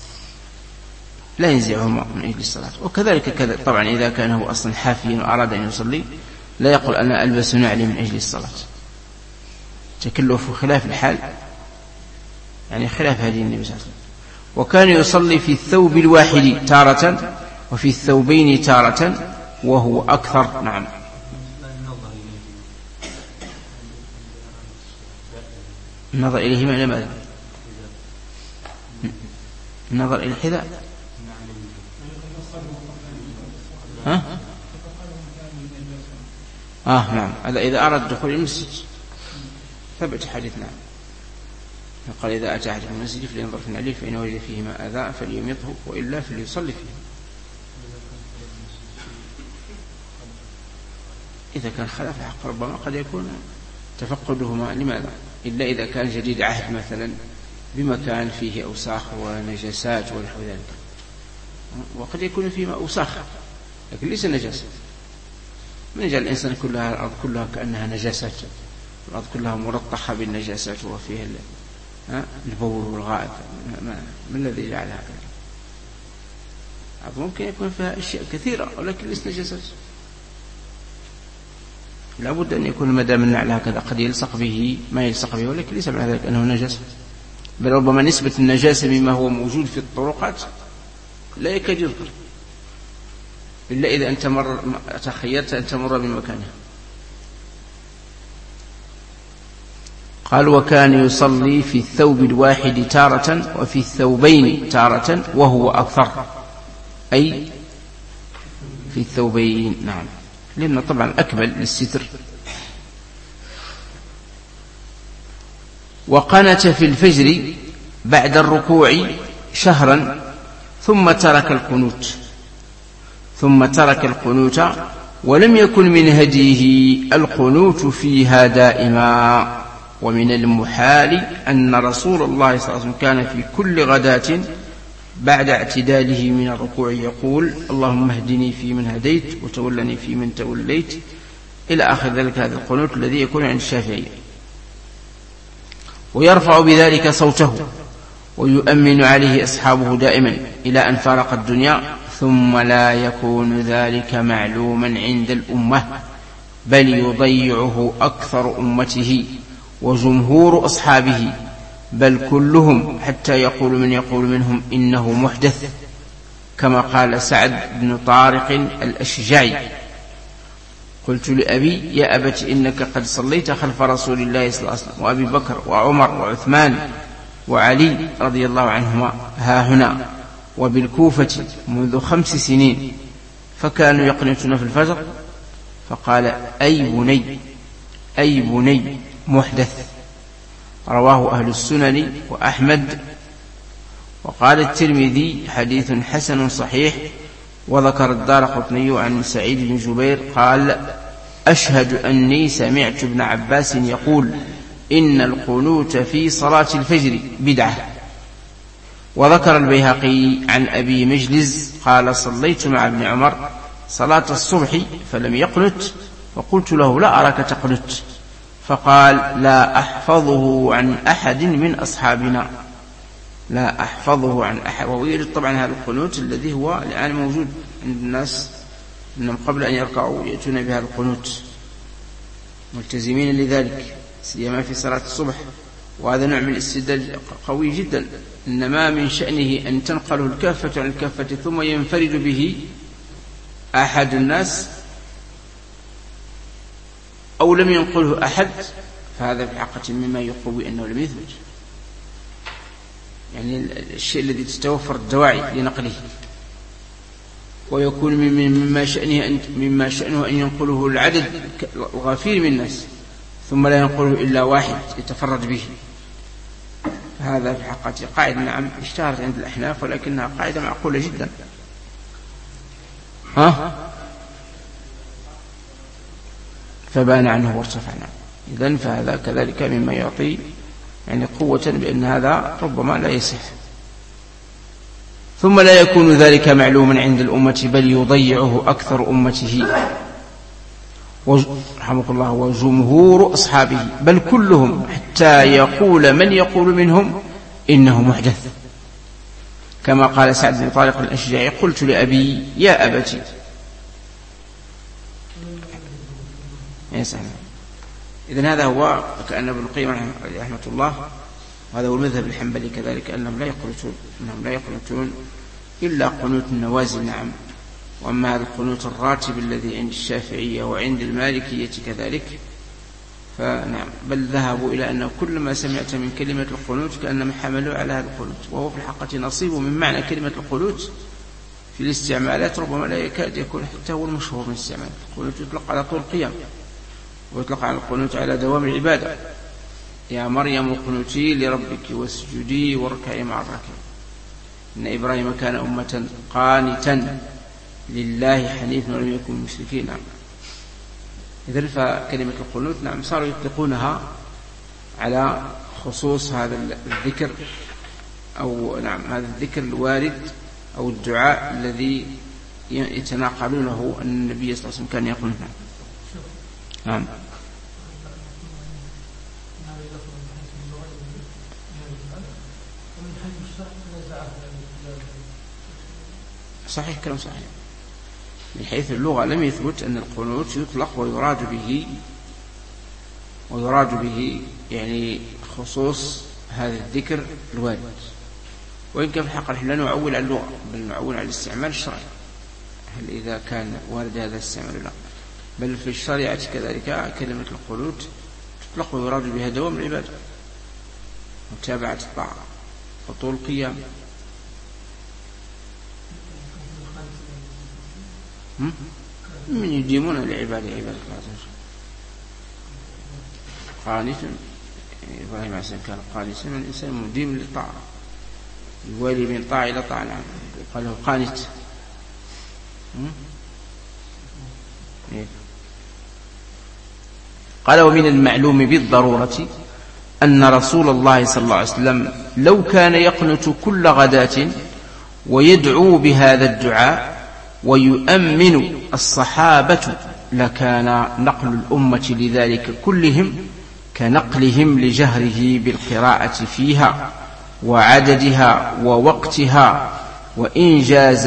من أجل الصلاة. وكذلك طبعا إذا كان هو أصلا حافيا وأراد أن يصلي لا يقول أنا ألبس نعلي من أجل الصلاة. تكلف خلاف الحال، يعني خلاف هذه النبي صلى الله عليه وسلم. وكان يصلي في الثوب الواحد تارة وفي الثوبين تارة، وهو أكثر. نعم. النظر إليه معنى ماذا؟ النظر إلى الحذاء. نعم، هذا إذا أراد دخول المسجد ثبت حديث. نعم، قال إذا أتى أحد من المسجد فلينظر في النعلين فإن وجد فيهما أذى فليميطه وإلا فليصلي فيه. إذا كان خلف حق ربما قد يكون تفقدهما. لماذا؟ إلا إذا كان جديد عهد مثلا بمكان فيه أوساخ ونجاسات ونحو ذلك، وقد يكون فيه أوساخ لكن ليس نجاسة. من يجعل الإنسان كلها الأرض كلها كأنها نجاسات، الأرض كلها ملطخة بالنجاسات وفيها البول والغائط؟ من الذي جعل هذا؟ ممكن يكون فيها أشياء كثيرة ولكن ليس نجاسات. لابد أن يكون مدام النعل هكذا قد يلصق به ما يلصق به، ولكن ليس معنى ذلك أنه نجاسة، بل ربما نسبة النجاسة مما هو موجود في الطرقات لا يكاد يذكر إلا إذا أنت تخيرت أن تمر بمكانها. قال وكان يصلي في الثوب الواحد تارة وفي الثوبين تارة وهو أكثر، أي في الثوبين. نعم، لأن طبعا أكمل للستر. وقنت في الفجر بعد الركوع شهرا ثم ترك القنوت ولم يكن من هديه القنوت فيها دائما. ومن المحال أن رسول الله صلى الله عليه وسلم كان في كل غداة بعد اعتداله من الركوع يقول اللهم اهدني فيمن هديت وتولني فيمن توليت إلى آخر ذلك. هذا القنوت الذي يكون عند الشافعي، ويرفع بذلك صوته ويؤمن عليه أصحابه دائما إلى أن فارق الدنيا، ثم لا يكون ذلك معلوما عند الأمة بل يضيعه أكثر أمته وجمهور أصحابه بل كلهم، حتى يقول من يقول منهم إنه محدث، كما قال سعد بن طارق الأشجعي قلت لأبي يا أبت إنك قد صليت خلف رسول الله صلى الله عليه وسلم وأبي بكر وعمر وعثمان وعلي رضي الله عنهما ها هنا وبالكوفة منذ 5 سنين فكانوا يقنتون في الفجر، فقال أي بني محدث. رواه أهل السنن وأحمد. وقال الترمذي حديث حسن صحيح. وذكر الدارقطني عن سعيد بن جبير قال أشهد أني سمعت ابن عباس يقول إن القنوت في صلاة الفجر بدعة. وذكر البيهقي عن أبي مجلز قال صليت مع ابن عمر صلاة الصبح فلم يقنت فقلت له لا أراك تقنت، فقال لا أحفظه عن أحد من أصحابنا، لا أحفظه عن أحد. ويريد طبعا هذا القنوت الذي هو الآن موجود عند الناس أنهم قبل أن يركعوا يأتون بهذا القنوت ملتزمين لذلك سيما في صلاة الصبح، وهذا نوع من الاستدلال قوي جدا. إنما من شأنه أن تنقله الكافة عن الكافة ثم ينفرد به أحد الناس أو لم ينقله أحد، فهذا بحقيقة مما يقوي أنه لم يثبت، يعني الشيء الذي تتوفر الدواعي لنقله، ويكون مما شأنه أن ينقله العدد الغفير من الناس ثم لا ينقله إلا واحد يتفرد به. هذا في حقيقة قاعدة نعم اشتهرت عند الأحناف ولكنها قاعدة معقولة جدا. فبان عنه وارتفعنا. إذن فهذا كذلك مما يعطي يعني قوة بأن هذا ربما لا يصح. ثم لا يكون ذلك معلوما عند الأمة بل يضيعه أكثر أمته رحمه الله وجمهور أصحابه بل كلهم، حتى يقول من يقول منهم إنه محدث، كما قال سعد بن طارق الأشجعي قلت لأبي يا أبتي. إذن هذا هو كأن ابن القيم رحمة الله وهذا هو المذهب الحنبلي كذلك أنهم لا يقنطون إلا قنوت النوازل نعم وأما هذا القنوت الراتب الذي عند الشافعية وعند المالكية كذلك فنعم، بل ذهبوا إلى أنه كل ما سمعت من كلمة القنوت كأنما حملوا على هذا القنوت، وهو في الحقيقة نصيب من معنى كلمة القنوت في الاستعمالات ربما لا يكاد يكون حتى هو المشهور من الاستعمال. القنوت يطلق على طول القيام، ويطلق على القنوت على دوام العبادة. يا مريم اقنتي لربك واسجدي واركعي مع الراكعين إن إبراهيم كان أمة قانتا لله حنيفا ولم يكن من المشركين. نعم. إذن فكلمة القنوت نعم صاروا يطلقونها على خصوص هذا الذكر، أو نعم هذا الذكر الوارد أو الدعاء الذي يتناقلونه أن النبي صلى الله عليه وسلم كان يقول. نعم. صحيح، كلام صحيح. من حيث اللغة لم يثبت أن القنوت يطلق ويراد به يعني خصوص هذا الذكر الوارد، وإن كان في الحقيقة نحن لا نعول على اللغة بل نعول على الاستعمال الشرعي، هل إذا كان وارد هذا الاستعمال لا، بل في الشريعة كذلك كلمة القنوت تطلق ويراد بها دوام العبادة، متابعة الطاعة وطول القيام. من يديمون العبادة عبادة الله قانتا. إبراهيم عليه السلام كان قانتا، من الإنسان مديم للطاعة، يوالي من طاعة إلى طاعة. قال له قانت. قال ومن المعلوم بالضرورة أن رسول الله صلى الله عليه وسلم لو كان يقنت كل غداة ويدعو بهذا الدعاء ويؤمن الصحابة لكان نقل الأمة لذلك كلهم كنقلهم لجهره بالقراءة فيها وعددها ووقتها، وإن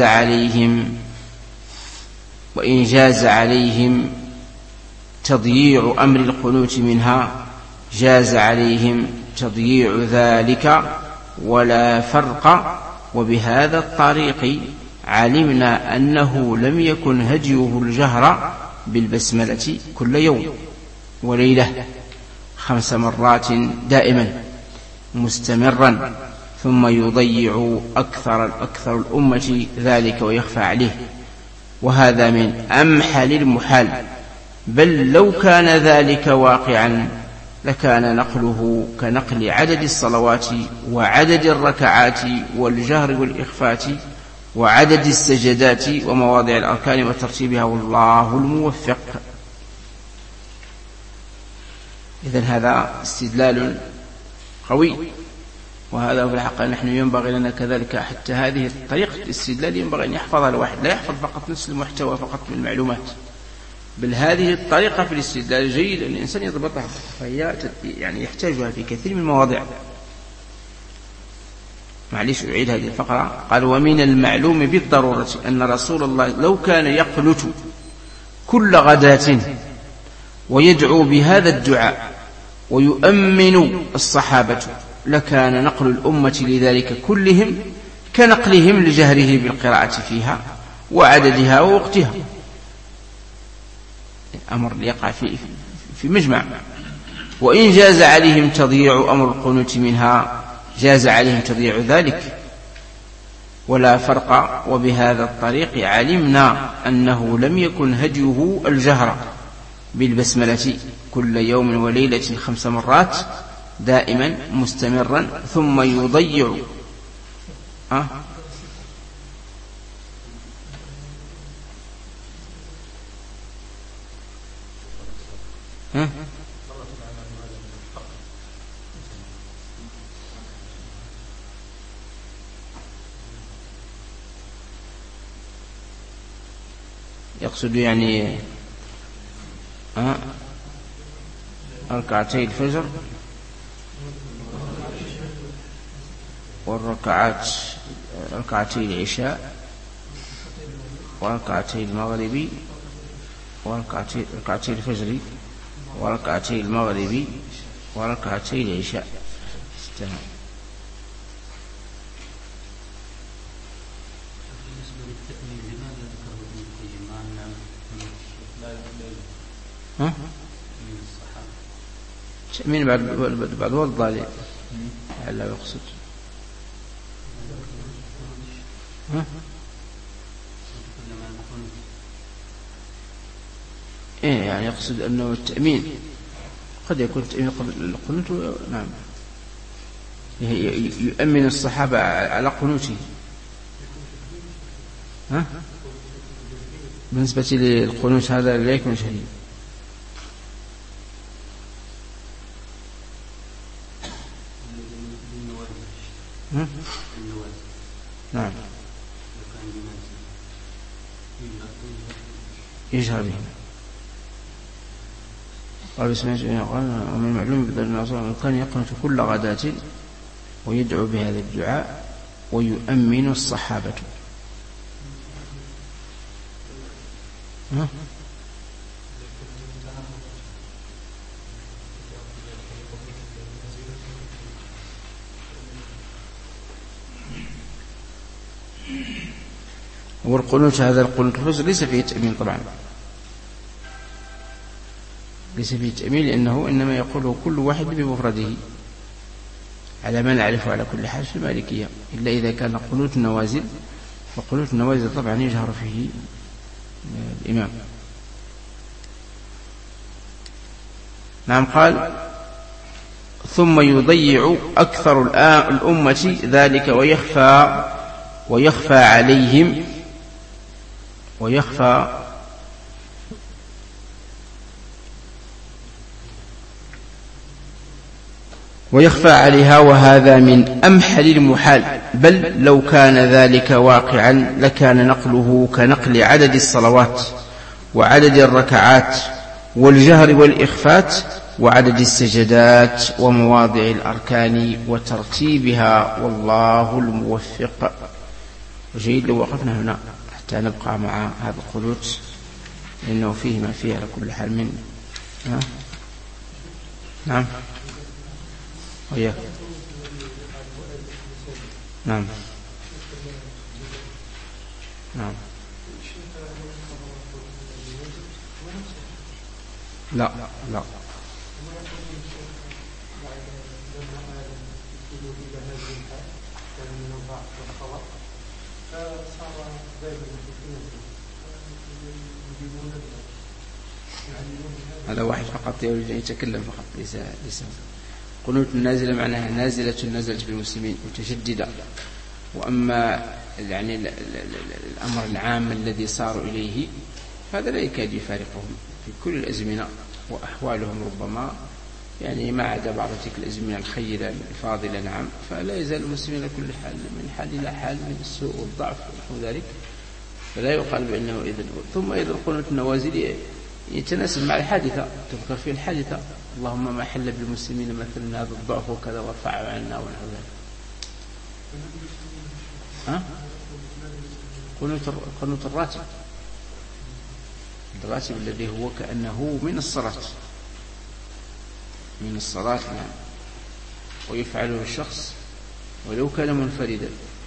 جاز عليهم تضييع أمر القنوت منها جاز عليهم تضييع ذلك ولا فرق. وبهذا الطريق علمنا أنه لم يكن هديه الجهر بالبسملة كل يوم وليلة 5 مرات دائما مستمرا، ثم يضيع أكثر الأمة ذلك ويخفى عليه، وهذا من أمحل المحال. بل لو كان ذلك واقعا لكان نقله كنقل عدد الصلوات وعدد الركعات والجهر والإخفات وعدد السجدات ومواضع الأركان وترتيبها، والله الموفق. إذن هذا استدلال قوي، وهذا في الحقيقة نحن ينبغي لنا كذلك حتى هذه الطريقة الاستدلال ينبغي أن يحفظها الواحد، لا يحفظ فقط نفس المحتوى فقط من المعلومات، بل هذه الطريقة في الاستدلال جيد أن الإنسان يضبطها، فهي يعني يحتاجها في كثير من المواضع. معليش أعيد هذه الفقرة. قال ومن المعلوم بالضرورة أن رسول الله لو كان يقنت كل غداة ويدعو بهذا الدعاء ويؤمن الصحابة لكان نقل الأمة لذلك كلهم كنقلهم لجهره بالقراءة فيها وعددها ووقتها. أمر يقع في مجمع. وإن جاز عليهم تضييع أمر القنوت منها جاز عليهم تضييع ذلك ولا فرق. وبهذا الطريق علمنا أنه لم يكن هديه الجهر بالبسملة كل يوم وليلة 5 مرات دائما مستمرا، ثم يضيع يقصد يعني ركعتي الفجر ركعتي العشاء وركعتي المغرب ركعتي الفجر وركعتي المغرب وركعتي العشاء. ها؟ تأمين بعد والضالين لا يقصد. ها؟ إيه يعني يقصد أنه التأمين قد يكون تأمين قبل القنوت. نعم يؤمن الصحابة على قنوته. ها؟ بالنسبة للقنوت هذا لا يكون شديد. نعم يجهر به. قال بسم الله قال ومن المعلوم بأن كان يقنط كل غداة ويدعو بهذا الدعاء ويؤمن الصحابة. ها؟ والقنوت هذا القنوت ليس فيه تأمين طبعا، ليس فيه تأمين لأنه إنما يقوله كل واحد بمفرده على ما نعرفه على كل حال في المالكية، إلا إذا كان قنوت النوازل، وقنوت النوازل طبعا يجهر فيه الإمام. نعم قال ثم يضيع أكثر الأمة ذلك ويخفى عليهم ويخفى عليها، وهذا من أمحل المحال، بل لو كان ذلك واقعا لكان نقله كنقل عدد الصلوات وعدد الركعات والجهر والإخفات وعدد السجدات ومواضع الأركان وترتيبها، والله الموفق. وجيد لو وقفنا هنا حتى نبقى مع هذا القنوت لأنه فيه ما فيه على كل حال من نعم وياك. نعم نعم لا لا هذا واحد فقط يريد أن يتكلم فقط، ليس قنوت النازلة معناها نازلة نزلت بالمسلمين متشددة. وأما يعني الأمر العام الذي صاروا إليه هذا لا يكاد يفارقهم في كل الأزمنة، وأحوالهم ربما يعني ما عدا بعض تلك الأزمنة الخيرة الفاضلة. نعم فلا يزال المسلمين كل حال من حال إلى حال من السوء والضعف ونحو ذلك، فلا يقال بأنه إذن. ثم أيضا قنوت النوازل يتناسب مع الحادثة، تذكر فيه الحادثة اللهم ما حل بالمسلمين مثلا هذا الضعف وكذا وارفعه عنا ونحو ذلك. قنوت الراتب الذي هو كأنه من الصلاة نعم، ويفعله الشخص ولو كان منفردا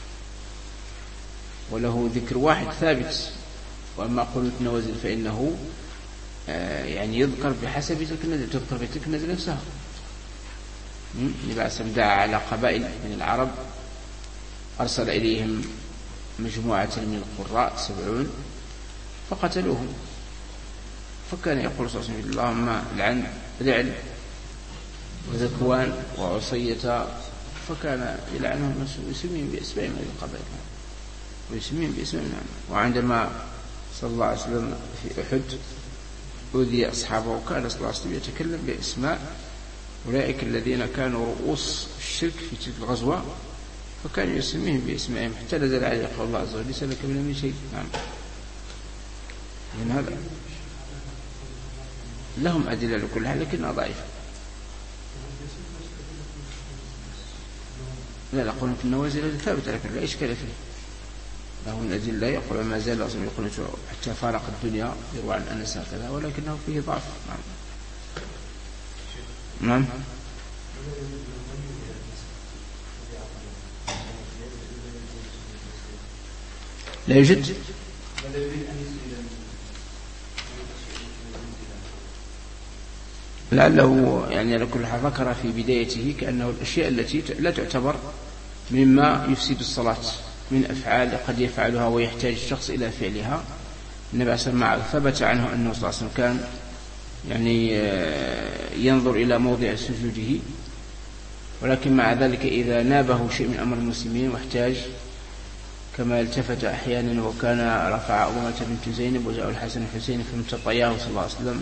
وله ذكر واحد ثابت. وأما قنوت النوازل فإنه يعني يذكر بحسب تلك النزلة، تذكر في تلك النزلة نفسها. النبي عليه الصلاة والسلام دعا على قبائل من العرب أرسل إليهم مجموعة من القراء 70 فقتلوهم، فكان يقول صلى الله عليه وسلم اللهم لعن رعل وذكوان وعصية، فكان يلعنهم ويسميهم بأسمائهم من القبائل ويسميهم بأسمائهم. وعندما صلى الله عليه وسلم في أحد أوذي أصحابه وكان صلى الله عليه وسلم يتكلم بأسماء أولئك الذين كانوا رؤوس الشرك في تلك الغزوة، فكان يسميهم بأسمائهم حتى نزل عليه قول الله عز وجل ليس لك من شيء. نعم من هذا لهم أدلة لكل حال لكنها ضعيفة. لا قنوت النوازل ثابت لكن لا إشكال فيه، له من أدلة يقول ما زال أصلا يقول حتى فارق الدنيا يروى عن أنس هكذا، ولكنه فيه ضعف. نعم لا يوجد لعله يعني على كل حال ذكر في بدايته كأنه الأشياء التي لا تعتبر مما يفسد الصلاة من أفعال قد يفعلها ويحتاج الشخص إلى فعلها. النبي صلى الله عليه وسلم ثبت عنه أنه صلى الله عليه وسلم كان يعني ينظر إلى موضع سجوده، ولكن مع ذلك إذا نابه شيء من أمر المسلمين واحتاج كما التفت أحيانا وكان رفع أمة بنت زينب وجاء الحسن والحسين فامتطياه صلى الله عليه وسلم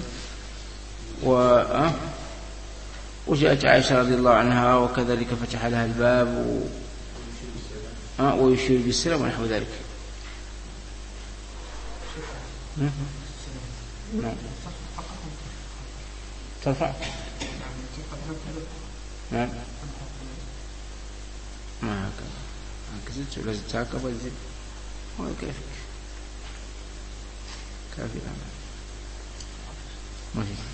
وجاءت عائشة رضي الله عنها وكذلك فتح لها الباب ويشير بالسلام ونحو ذلك. نعم ترفع نعم ما هكذا ولا زدت هكذا ولا زدت كيف كافي ما في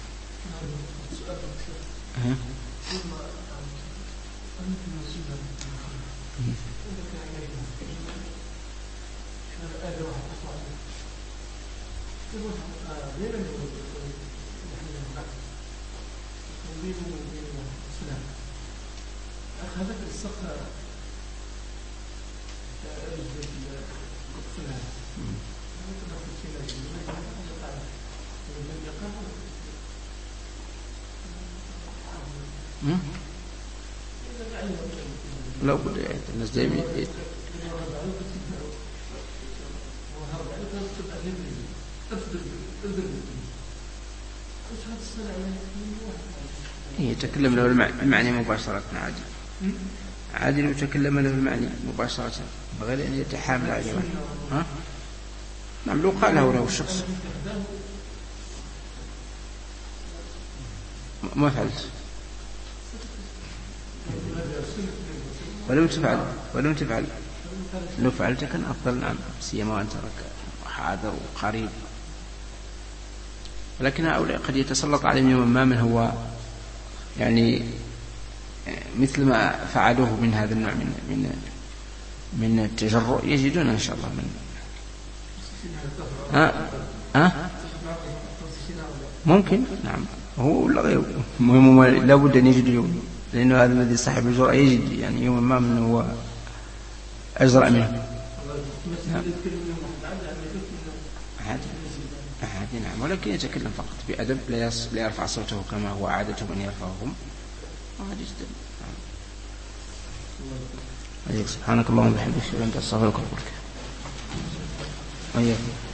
أخذت الصخرة لا بد يعني الناس دائما يتكلم له المعني مباشرة عادي لو تكلم له المعني مباشرة بغير أن يتحامل عليه. نعم لو قاله له الشخص ما فعلت ولم تفعل لو فعلت كان أفضل. نعم سيما وأنت حاضر وقريب، ولكن هؤلاء قد يتسلط عليهم يوم ما من هو يعني مثل ما فعلوه من هذا النوع من التجرؤ يجدون إن شاء الله من ممكن. نعم هو لا بد أن يجد يوم، لأنه هذا الذي صاحب الجرأة يجد يعني يوم ما من هو أجرأ منه. نعم ولكن يتكلم فقط بأدب لا يرفع صوته كما هو عادتهم أن يرفعهم. سبحانك اللهم وبحمدك أشهد أن لا إله إلا أنت أستغفرك وأتوب إليك.